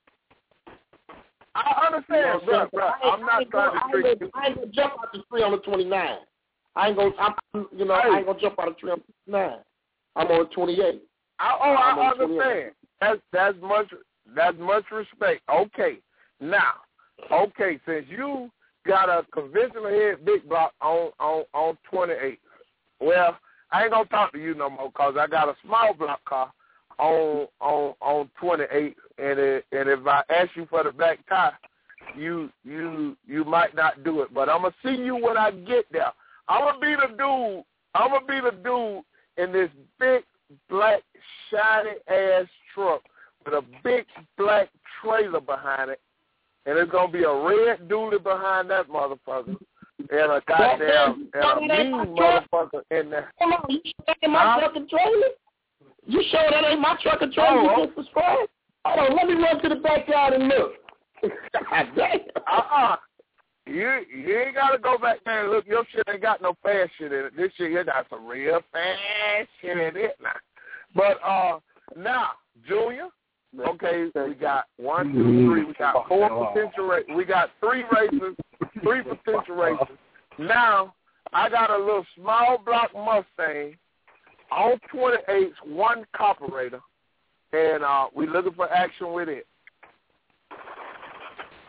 I understand, you know bro. bro. I'm not trying to trick you. I ain't gonna jump out the tree on the twenty-nine. I ain't gonna, I'm, you know, hey. I ain't gonna jump out of the tree on twenty-nine. I'm on twenty-eight. I, oh, I understand. That's that's much that's much respect. Okay, now, okay, since you got a conventional head big block on on on twenty-eight, well, I ain't gonna talk to you no more because I got a small block car on on on twenty-eight, and it, and if I ask you for the back tie, you you you might not do it. But I'm gonna see you when I get there. I'm gonna be the dude. I'm gonna be the dude in this big black shiny ass truck with a big black trailer behind it, and it's gonna be a red dually behind that motherfucker, and a goddamn and a mean motherfucker in there. Come on, you sure that ain't my truck and trailer? You sure that ain't my truck and trailer? Oh, you just described? Hold on, let me run to the backyard and look. God damn. Uh-uh. You you ain't gotta go back there and look. Your shit ain't got no fast shit in it. This shit here got some real fast shit in it now. But uh, now Junior, okay, we got one, two, three. We got four potential races. We got three races, three potential races. Now I got a little small block Mustang on twenty-eights, one carburetor, and uh, we looking for action with it.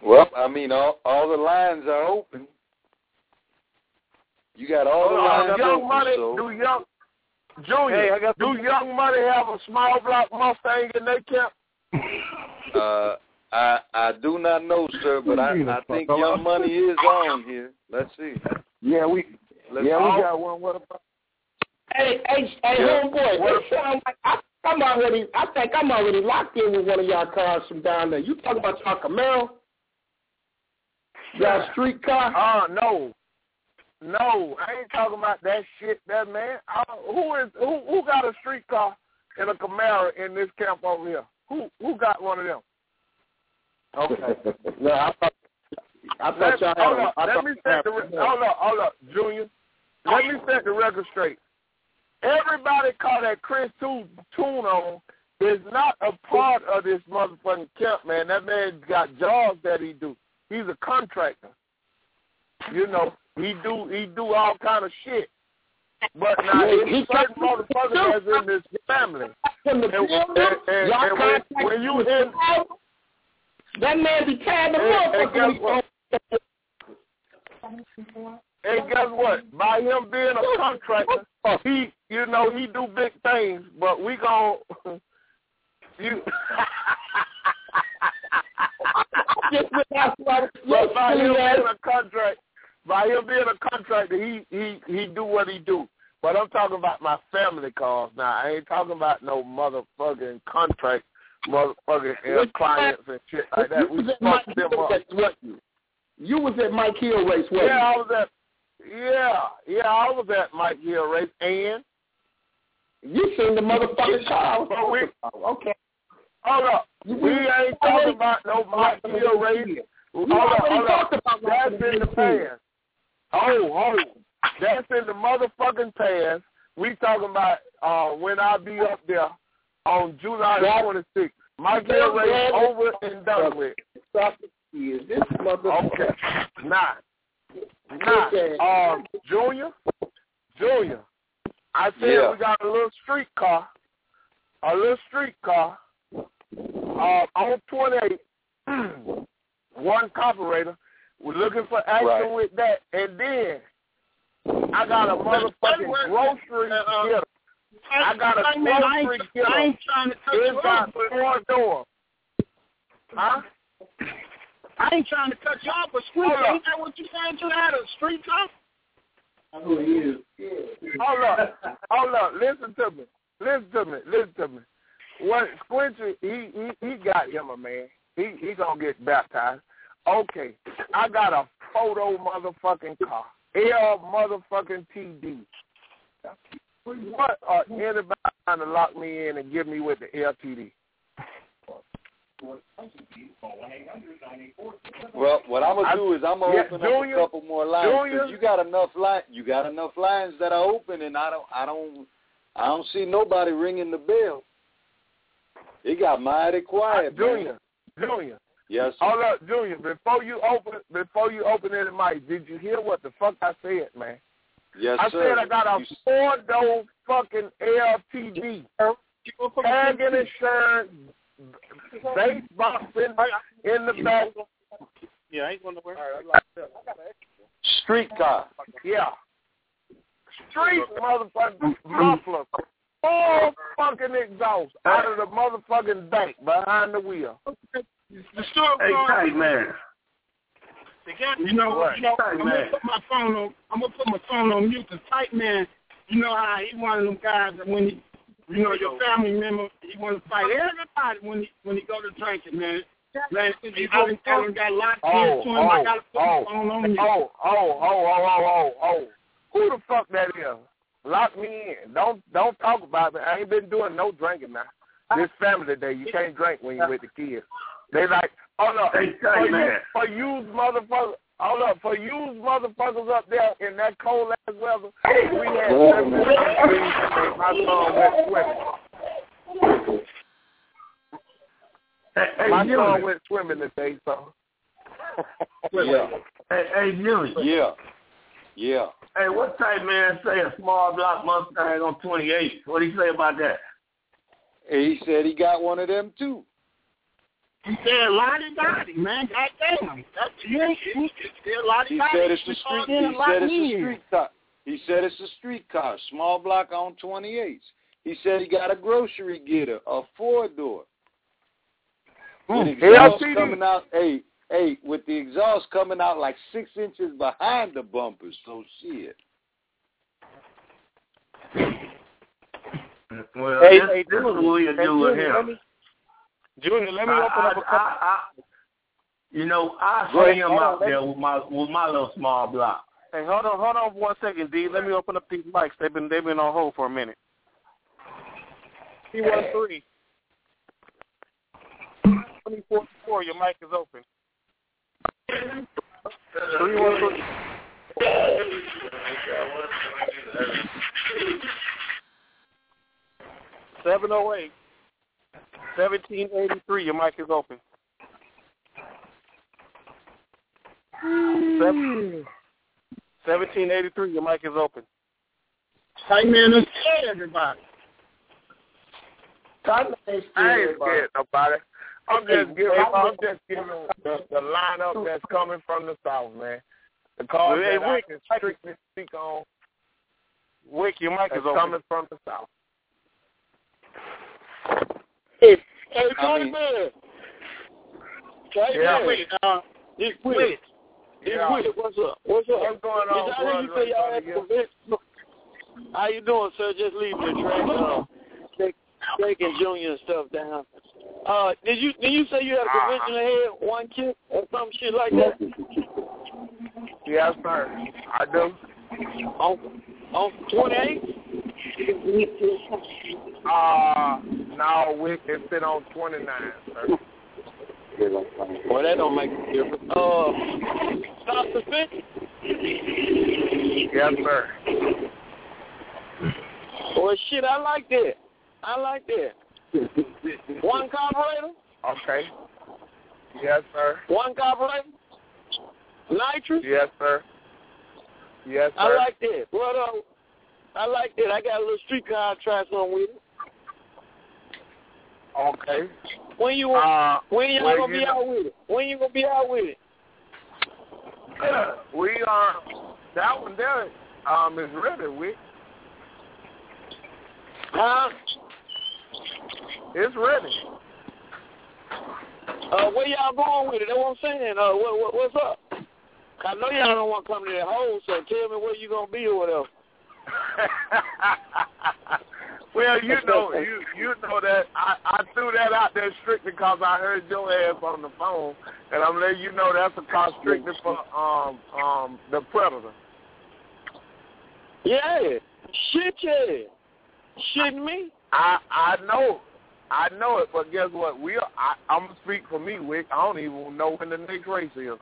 Well, I mean, all all the lines are open. You got all the uh, lines young open. Money, So. do young Junior? Hey, I got do Young Money have a small block Mustang in their camp? Uh, I I do not know, sir, but I, I think Young Money is on here. Let's see. Yeah, we Let's yeah see. we got one. What about? Hey, hey, hey, Yeah. homeboy. It sound like I, I'm already. I think I'm already locked in with one of y'all cars from down there. You talking about y'all Camaro? Y'all street car? Uh, no. No, I ain't talking about that shit, that man. Uh, who is who? Who got a street car and a Camaro in this camp over here? Who who got one of them? Okay. No, I thought I thought Let, y'all hold had. up. I Let thought me y'all set had the re- hold up, hold up, Junior. Let me set the record straight. Everybody call that Chris Tune tune on is not a part of this motherfucking camp, man. That man got jobs that he do. He's a contractor. You know, he do he do all kind of shit. But now Yeah, it's he certain got- motherfuckers that's in this family. In the And, field, and, and, y'all and when, contact when you the in that man be tired of and, and motherfucker. guess what? And guess what? By him being a contractor, he, you know, he do big things. But we gon' you. But by him being a contract, by him being a contractor, he he he do what he do. But I'm talking about my family cars now. I ain't talking about no motherfucking contract, motherfucking uh, clients and shit like that. We fucked them up. You was at Mike Hill race, wasn't Yeah, I was at. Yeah, yeah, I was at Mike Hill race, and you seen the motherfucking car. But we, okay. Hold up. We ain't talking about no Mike Hill race. Hold up, hold up. That's in the past. Oh, oh. That's in the motherfucking past. We talking about uh, when I be up there on July twenty-sixth. Mike Hill race over and done with. This motherfucker. Okay. Nah. Nah. Um, Junior? Junior. I said Yeah. we got a little street car. A little street car. Uh, on twenty-eight. One carburetor. We're looking for action Right. with that. And then I got a motherfucking grocery getter. I got a grocery getter. I ain't trying to cut It's you got off. four doors. Huh? I ain't trying to cut you off, but Squeaky, ain't that what you saying? You had a street car? Who he is? Hold up. Hold up. Listen to me. Listen to me. Listen to me. What Squinty, he, he he got him a man. He he gonna get baptized. Okay. I got a photo motherfucking car. L motherfucking T D. What are anybody trying to lock me in and give me with the L T D? Well, what I'm gonna do is I'm gonna Yeah, open Junior, up a couple more lines Junior. because you got enough line. You got enough lines that are open, and I don't, I don't, I don't see nobody ringing the bell. It got mighty quiet, Junior, man. Junior. Yes. Sir. Hold up, Junior. Before you open, before you open any mic, did you hear what the fuck I said, man? Yes, I sir. said I got a You- four door fucking L T D, tagging insurance, base boxing in the back. Yeah, I ain't going nowhere. Street car. Yeah. Street motherfucking muffler. Full fucking exhaust out of the motherfucking bank behind the wheel. The store Hey, tight man. You know, What? you know Tight I'm man. gonna put my phone on. I'm gonna put my phone on mute. Cause Tight Man, you know how he one of them guys that when he, you know, your family member, he want to fight everybody when he when he go to drinking, man. Man, if you go and tell him got locked Oh, into him, I gotta put oh, my phone on mute. oh, oh, oh, oh, oh, oh, oh. Who the fuck that is? Lock me in. Don't don't talk about it. I ain't been doing no drinking now. This family day, you can't drink when you with the kids. They like, hold up, Hey, for hey, you, man. for you motherfuckers, hold up, for you motherfuckers up there in that cold ass weather, we had seven degrees and my son went swimming. Hey, hey, My Junior. son went swimming today, so. Yeah. Hey, hey, Junior. Yeah. Yeah. Hey, what type man say a small block Mustang on twenty-eight? What do you say about that? And he said he got one of them too. He said Lottie Dottie, man. Goddamn. That's you ain't he said Lottie He Dottie. said it's a street. He said it's a street car. He said it's a street car, small block on twenty-eighth. He said he got a grocery getter, a four door. With exhaust coming out, hey, hey, with the exhaust coming out like six inches behind the bumpers. So shit. Well, hey, this, hey, this is what we do with him. Junior, let me I, open up a couple. I, I, you know, I Go see ahead, him hold out on, there with my with my little small block. Hey, hold on, hold on one second, D. Let me open up these mics. They've been they've been on hold for a minute. T one three. twenty forty-four, your mic is open. three one three. seven oh eight. seventeen eighty-three, your mic is open. Seven, seventeen eighty-three, your mic is open. Hey, man, let's scare everybody. I ain't scared nobody. I'm just giving, I'm just giving the, the lineup that's coming from the South, man. The cars hey, that Wick, I can strictly speak on. Wick, your mic is open. Coming from the South. Hey, hey, I Tony mean, Man. Tony yeah, Man. wait, Uh, it's Wick. It's yeah. Wick. What's up? What's up? What's going on, Did I hear you brother? say y'all had convention? How you doing, sir? Just leaving the track. Uh, take, taking Junior and stuff down. Uh, did you did you say you had a convention ahead, one kid or some shit like that? Yes, sir. I do. On on twenty-eight? Uh, no, we, it's been on twenty-nine, sir. Well, that don't make a difference. Uh, stop the fifty? Yes, sir. Well, shit, I like that. I like that. One carburetor? Okay. Yes, sir. One carburetor? Nitrous? Yes, sir. Yes, sir. I like that. Well, uh, I like that. I got a little street car I'll try some with it. Okay. When you uh, when y'all well, gonna be know, out with it? When you gonna be out with it? We are that one there. Um, is ready. We. Huh? It's ready. Uh, where y'all going with it? That's what I'm saying. Uh, what, what what's up? I know y'all don't want to come to that hole, so tell me where you gonna be or whatever. Well, you know, you you know that I, I threw that out there strictly because I heard your ass on the phone, and I'm letting you know that's a call strictly for um um the Predator. Yeah, shit, yeah, shitting me. I I know, I know it, but guess what? We are, I, I'm gonna speak for me, Wick. I don't even know when the next race is.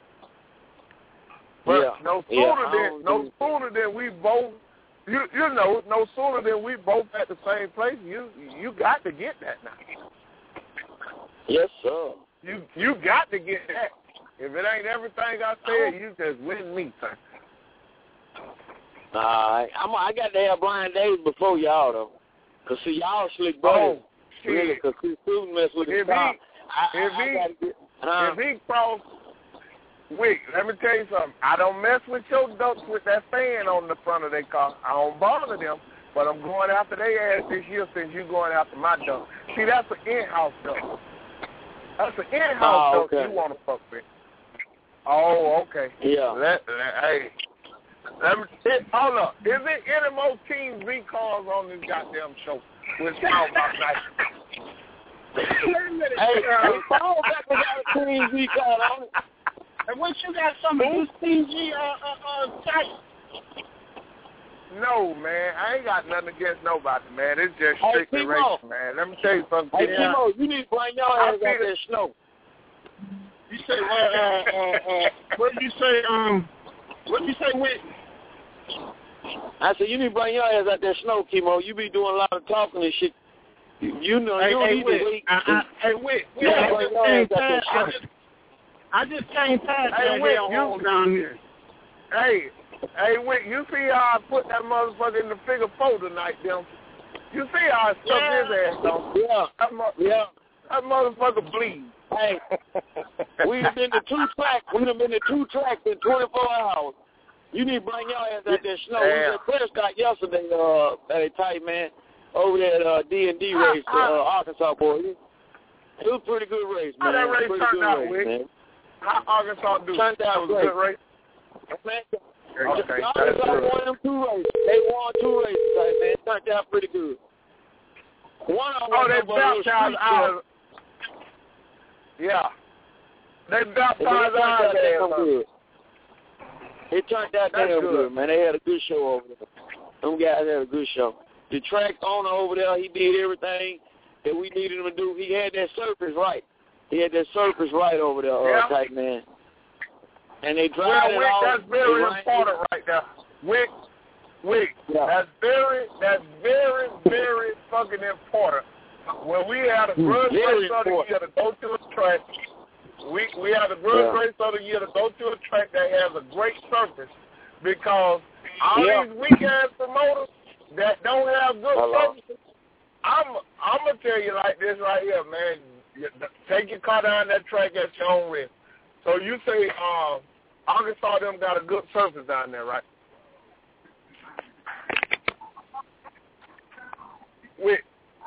But yeah. no sooner yeah, than no sooner than we both. You you know, no sooner than we both at the same place, you you got to get that now. Yes, sir. You you got to get that. If it ain't everything I said, you just win me, sir. All right, I'm I got to have blind days before y'all though, cause see y'all slick boys. Oh, really, cause Chris Cruise mess with his car. I, if I, he I get, uh, if he cross. Wick, let me tell you something. I don't mess with your ducks with that fan on the front of their car. I don't bother them, but I'm going after their ass this year since you're going after my duck. See, that's an in-house duck. That's an in-house oh, duck okay. you want to fuck with. Oh, okay. Yeah. Let, let, hey, let me, it, hold up. Is it any more Team V cars on this goddamn show? We're talking about night. Hey, uh, Paul got a Team V car on it. And once you got some of this T G uh, uh, uh, type. No, man. I ain't got nothing against nobody, man. It's just hey, strictly racing, man. Let me tell you something. Hey, yeah. Timo, you need to bring your ass out there snow. You say, well, uh, uh, uh, what did you say, um, what did you say, Whit? I said, you need to bring your ass out there snow, Kimo. You be doing a lot of talking and shit. You, you know, hey, you don't hey, need Whit, to wait. I, I, hey, Whit, Whit, I just came past, I just, I just came past hey, that Whit, hell you, hole down here. Hey, hey, Whit, you see how I put that motherfucker in the figure four tonight, them? You see how I stuck yeah. his ass, don't you? Yeah. That, mo- yeah. that motherfucker bleed. Hey, we've been to two tracks. We've been to two tracks in twenty-four hours. You need to bring y'all ass out there snow. We was at Prescott yesterday, uh, at a tight man, over there at uh, D and D race, uh, Arkansas boy. It was a pretty good race, man. How that race pretty turned good out, race, Wick? man. How Arkansas do? Turned out it was a good race. Man, Okay, Arkansas won them two races. They won two races, tight man. It turned out pretty good. One of them oh, they was baptized ours. Yeah. They baptized ours. Good. It turned out That's damn good. good, man. They had a good show over there. Them guys had a good show. The track owner over there, he did everything that we needed him to do. He had that surface right. He had that surface right over there, yeah. uh, tight man. And they drive well, it Wick, off. that's very important right there. Wick, Wick, yeah. that's very, that's very, very fucking important. When we had a grudge very race of the year to go to a track, we we had a grudge yeah. race of the year to go to a track that has a great surface, because all yeah. these weekend promoters that don't have good Hello. surfaces, I'm I'm gonna tell you like this right here, man. You, take your car down that track at your own risk. So you say uh, Arkansas them got a good surface down there, right? Wick.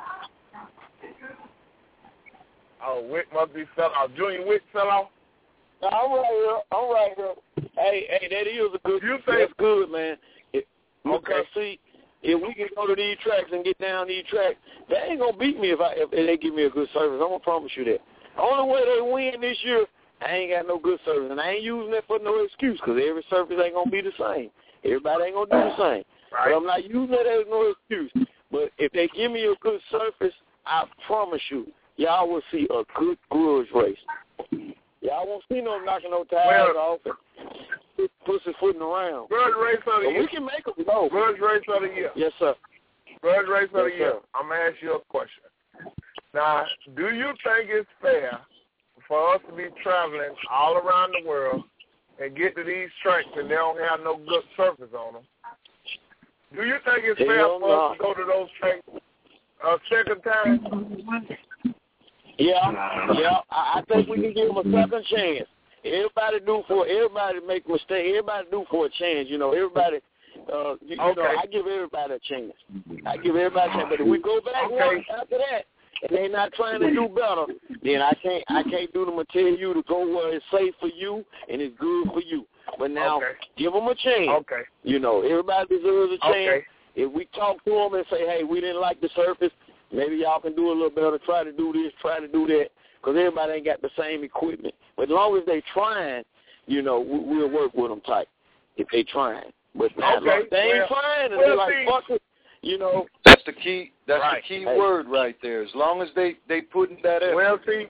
Oh, Wick must be fell off. Junior Wick fell off? No, I'm right here. I'm right here. Hey, hey, that is a good. You say that's good, man. It, okay. See, if we can go to these tracks and get down these tracks, they ain't gonna beat me if I if they give me a good service. I'm gonna promise you that. Only way they win this year, I ain't got no good service, and I ain't using that for no excuse, because every service ain't gonna be the same. Everybody ain't gonna do the same. Right. But I'm not using that as no excuse. But if they give me a good surface, I promise you, y'all will see a good grudge race. Y'all won't see no knocking no tires well, off and pussyfooting around. Grudge race of the but year. we can make them go. Grudge race of the year. Yes, sir. Grudge race of yes, the year. Sir. I'm going to ask you a question. Now, do you think it's fair for us to be traveling all around the world and get to these tracks and they don't have no good surface on them? Do you think it's Hell fair for no. us to go to those tracks a second time? Yeah, yeah. I, I think we can give them a second chance. Everybody do for everybody make a mistake. Everybody do for a chance. You know, everybody. Uh, you, okay. you know, I give everybody a chance. I give everybody a chance. But if we go back okay. once after that, and they're not trying to do better, then I can't. I can't do them and tell you to go where it's safe for you and it's good for you. But now, okay. give them a chance. Okay. You know, everybody deserves a chance. Okay. If we talk to them and say, hey, we didn't like the surface, maybe y'all can do a little better, try to do this, try to do that, because everybody ain't got the same equipment. But as long as they trying, you know, we, we'll work with them tight if they trying. But now, okay. look, they ain't well, trying, and well, they're like, see, fuck it, you know. That's the key. That's right. the key hey. word right there. As long as they they putting that in. Well, see,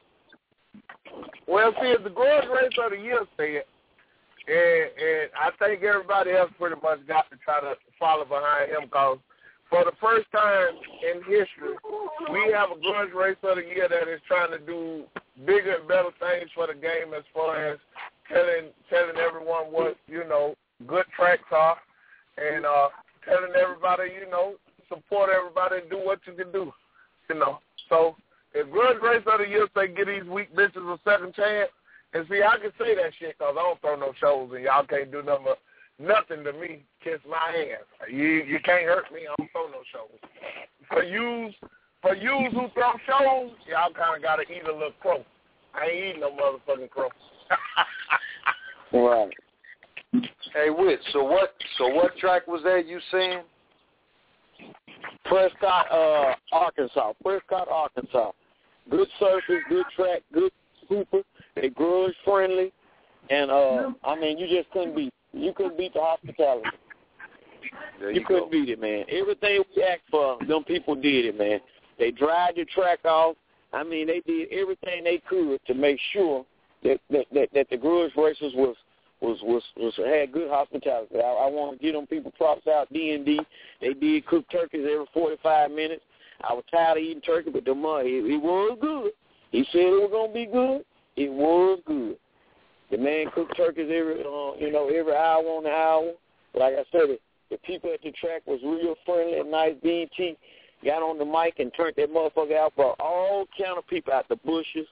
well, see, if the grudge race of the year said, and, and I think everybody else pretty much got to try to follow behind him, because for the first time in history, we have a grudge race of the year that is trying to do bigger and better things for the game, as far as telling telling everyone what, you know, good tracks are, and uh, telling everybody, you know, support everybody and do what you can do, you know. So if grudge race of the year say give these weak bitches a second chance, and see, I can say that shit because I don't throw no shows and y'all can't do nothing, nothing to me. Kiss my ass. You you can't hurt me. I don't throw no shows. For yous, for yous who throw shows, y'all kind of got to eat a little crow. I ain't eating no motherfucking crow. Right. Hey, Witt, so what So what track was that you saying? Prescott, uh, Arkansas. Prescott, Arkansas. Good surface, good track, good super. They grudge friendly, and uh, I mean, you just couldn't beat. You couldn't beat the hospitality. There you you couldn't go. beat it, man. Everything we asked for, them people did it, man. They dried the track off. I mean, they did everything they could to make sure that that, that, that the grudge racers was was was, was had good hospitality. I, I want to give them people props out. D and D, they did cook turkeys every forty-five minutes. I was tired of eating turkey, but the money it, it was good. He said it was gonna be good. It was good. The man cooked turkeys every, uh, you know, every hour on the hour. Like I said, the people at the track was real friendly and nice. B and T got on the mic and turned that motherfucker out for all kind of people, out the bushes,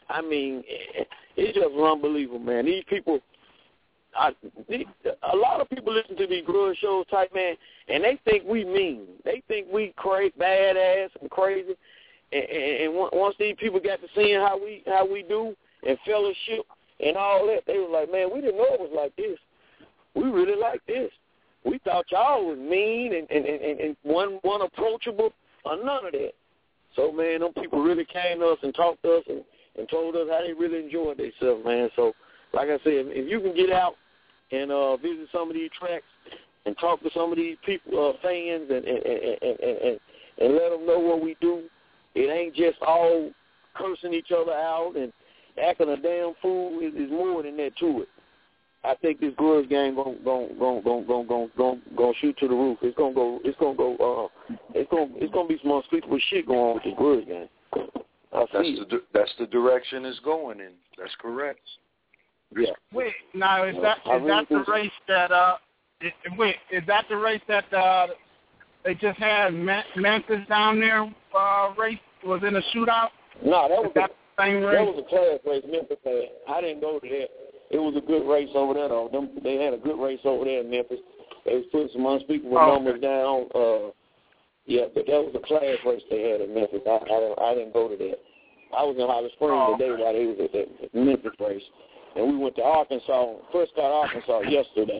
I mean, it's just unbelievable, man. These people, I, these, a lot of people listen to these grudge shows type, man, and they think we mean. They think we crazy, badass and crazy. And, and, and once these people got to seeing how we how we do and fellowship and all that, they was like, man, we didn't know it was like this. We really like this. We thought y'all was mean and, and, and, and one, one approachable or none of that. So, man, them people really came to us and talked to us and, and told us how they really enjoyed themselves, man. So, like I said, if you can get out and uh, visit some of these tracks and talk to some of these people, uh, fans, and and, and, and, and and let them know what we do, it ain't just all cursing each other out and acting a damn fool. There's more than that to it. I think this grudge game gonna gonna gonna gonna gonna gonna gonna, gonna shoot to the roof. It's gonna go. It's gonna go. Uh, it's gonna it's gonna be some unspeakable shit going on with this grudge game. That's the that's the direction it's going in. That's correct. Yeah. Wait, now is that is that the race that uh? Is, wait, is that the race that uh they just had Memphis down there? Uh, race was in a shootout. No, that was that a, same race. That was a class race Memphis had. I didn't go to that. It was a good race over there, though. Them, they had a good race over there in Memphis. They was putting some unspeakable oh, numbers okay. down. Uh, yeah, but that was a class race they had in Memphis. I, I, didn't, I didn't go to that. I was in Holly Springs oh, today while they was at that Memphis race. And we went to Arkansas, Prescott, Arkansas yesterday.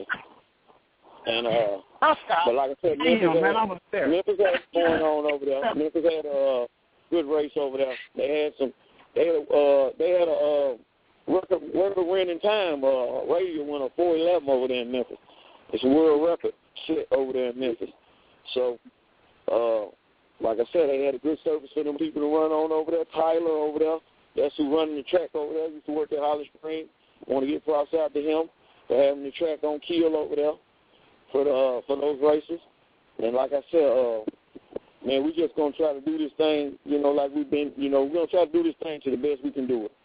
And uh, but like I said, Memphis, Damn, had, man, I was there. Memphis had going on over there. Memphis had a uh, good race over there. They had some. They had uh, they had a. Uh, Record, record winning time, uh, radio won a four eleven over there in Memphis. It's a world record shit over there in Memphis. So, uh, like I said, they had a good service for them people to run on over there. Tyler over there, that's who running the track over there. Used to work at Holly Springs. Want to give props out to him for having the track on Keel over there for the uh, for those races. And like I said, uh, man, we just gonna try to do this thing, you know, like we've been, you know, we're gonna try to do this thing to the best we can do it.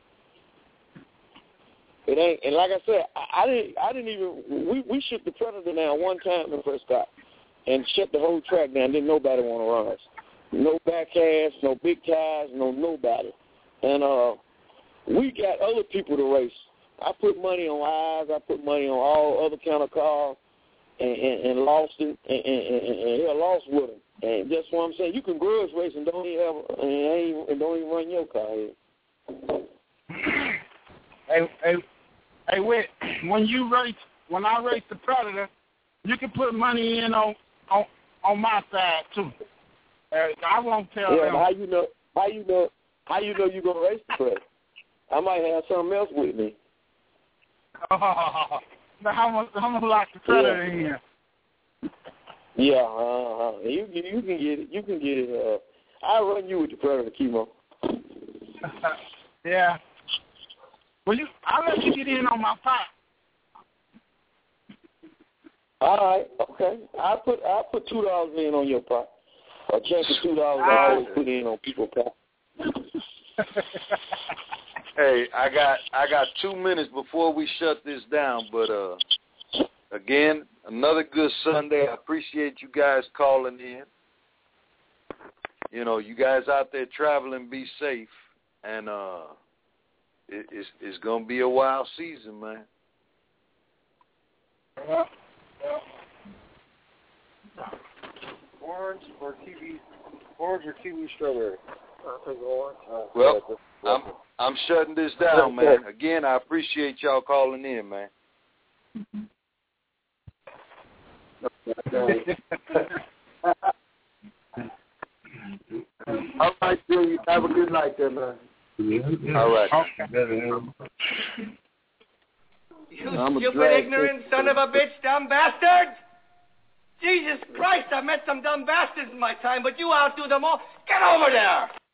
It ain't, and like I said, I, I didn't, I didn't even. We, we shook the Predator down one time in Prescott, and shut the whole track down. Didn't nobody want to run us. No backcasts, no big ties, no nobody. And uh, we got other people to race. I put money on eyes. I put money on all other kind of cars, and, and, and lost it, and, and, and, and yeah, lost with them. And that's what I'm saying. You can grudge race and don't even have, and, ain't, and don't even run your car here. Hey, hey. Hey, wait, when you race, when I race the Predator, you can put money in on on, on my side too. Uh, I won't tell yeah, them. How you know? How you know? How you know you gonna race the Predator? I might have something else with me. Oh, now how much? How much like the Predator yeah. in here? Yeah, uh, uh, you you can get it. You can get it. Uh, I'll run you with the Predator, Kimo. Yeah. Well, you, I'll let you get in on my pot. All right, okay. I put I put two dollars in on your pot. A check of two dollars I always put in on people's pot. Hey, I got I got two minutes before we shut this down, but uh, again, another good Sunday. I appreciate you guys calling in. You know, you guys out there traveling, be safe, and uh. It, it's it's gonna be a wild season, man. Yeah. Yeah. Orange or kiwi? Orange or kiwi strawberry? I think orange. Uh, well, yeah, I'm I'm shutting this down, man. Again, I appreciate y'all calling in, man. All right, Junior. Have a good night, there, man. All right. You stupid, ignorant son of a bitch, dumb bastard! Jesus Christ, I've met some dumb bastards in my time, but you outdo them all. Get over there!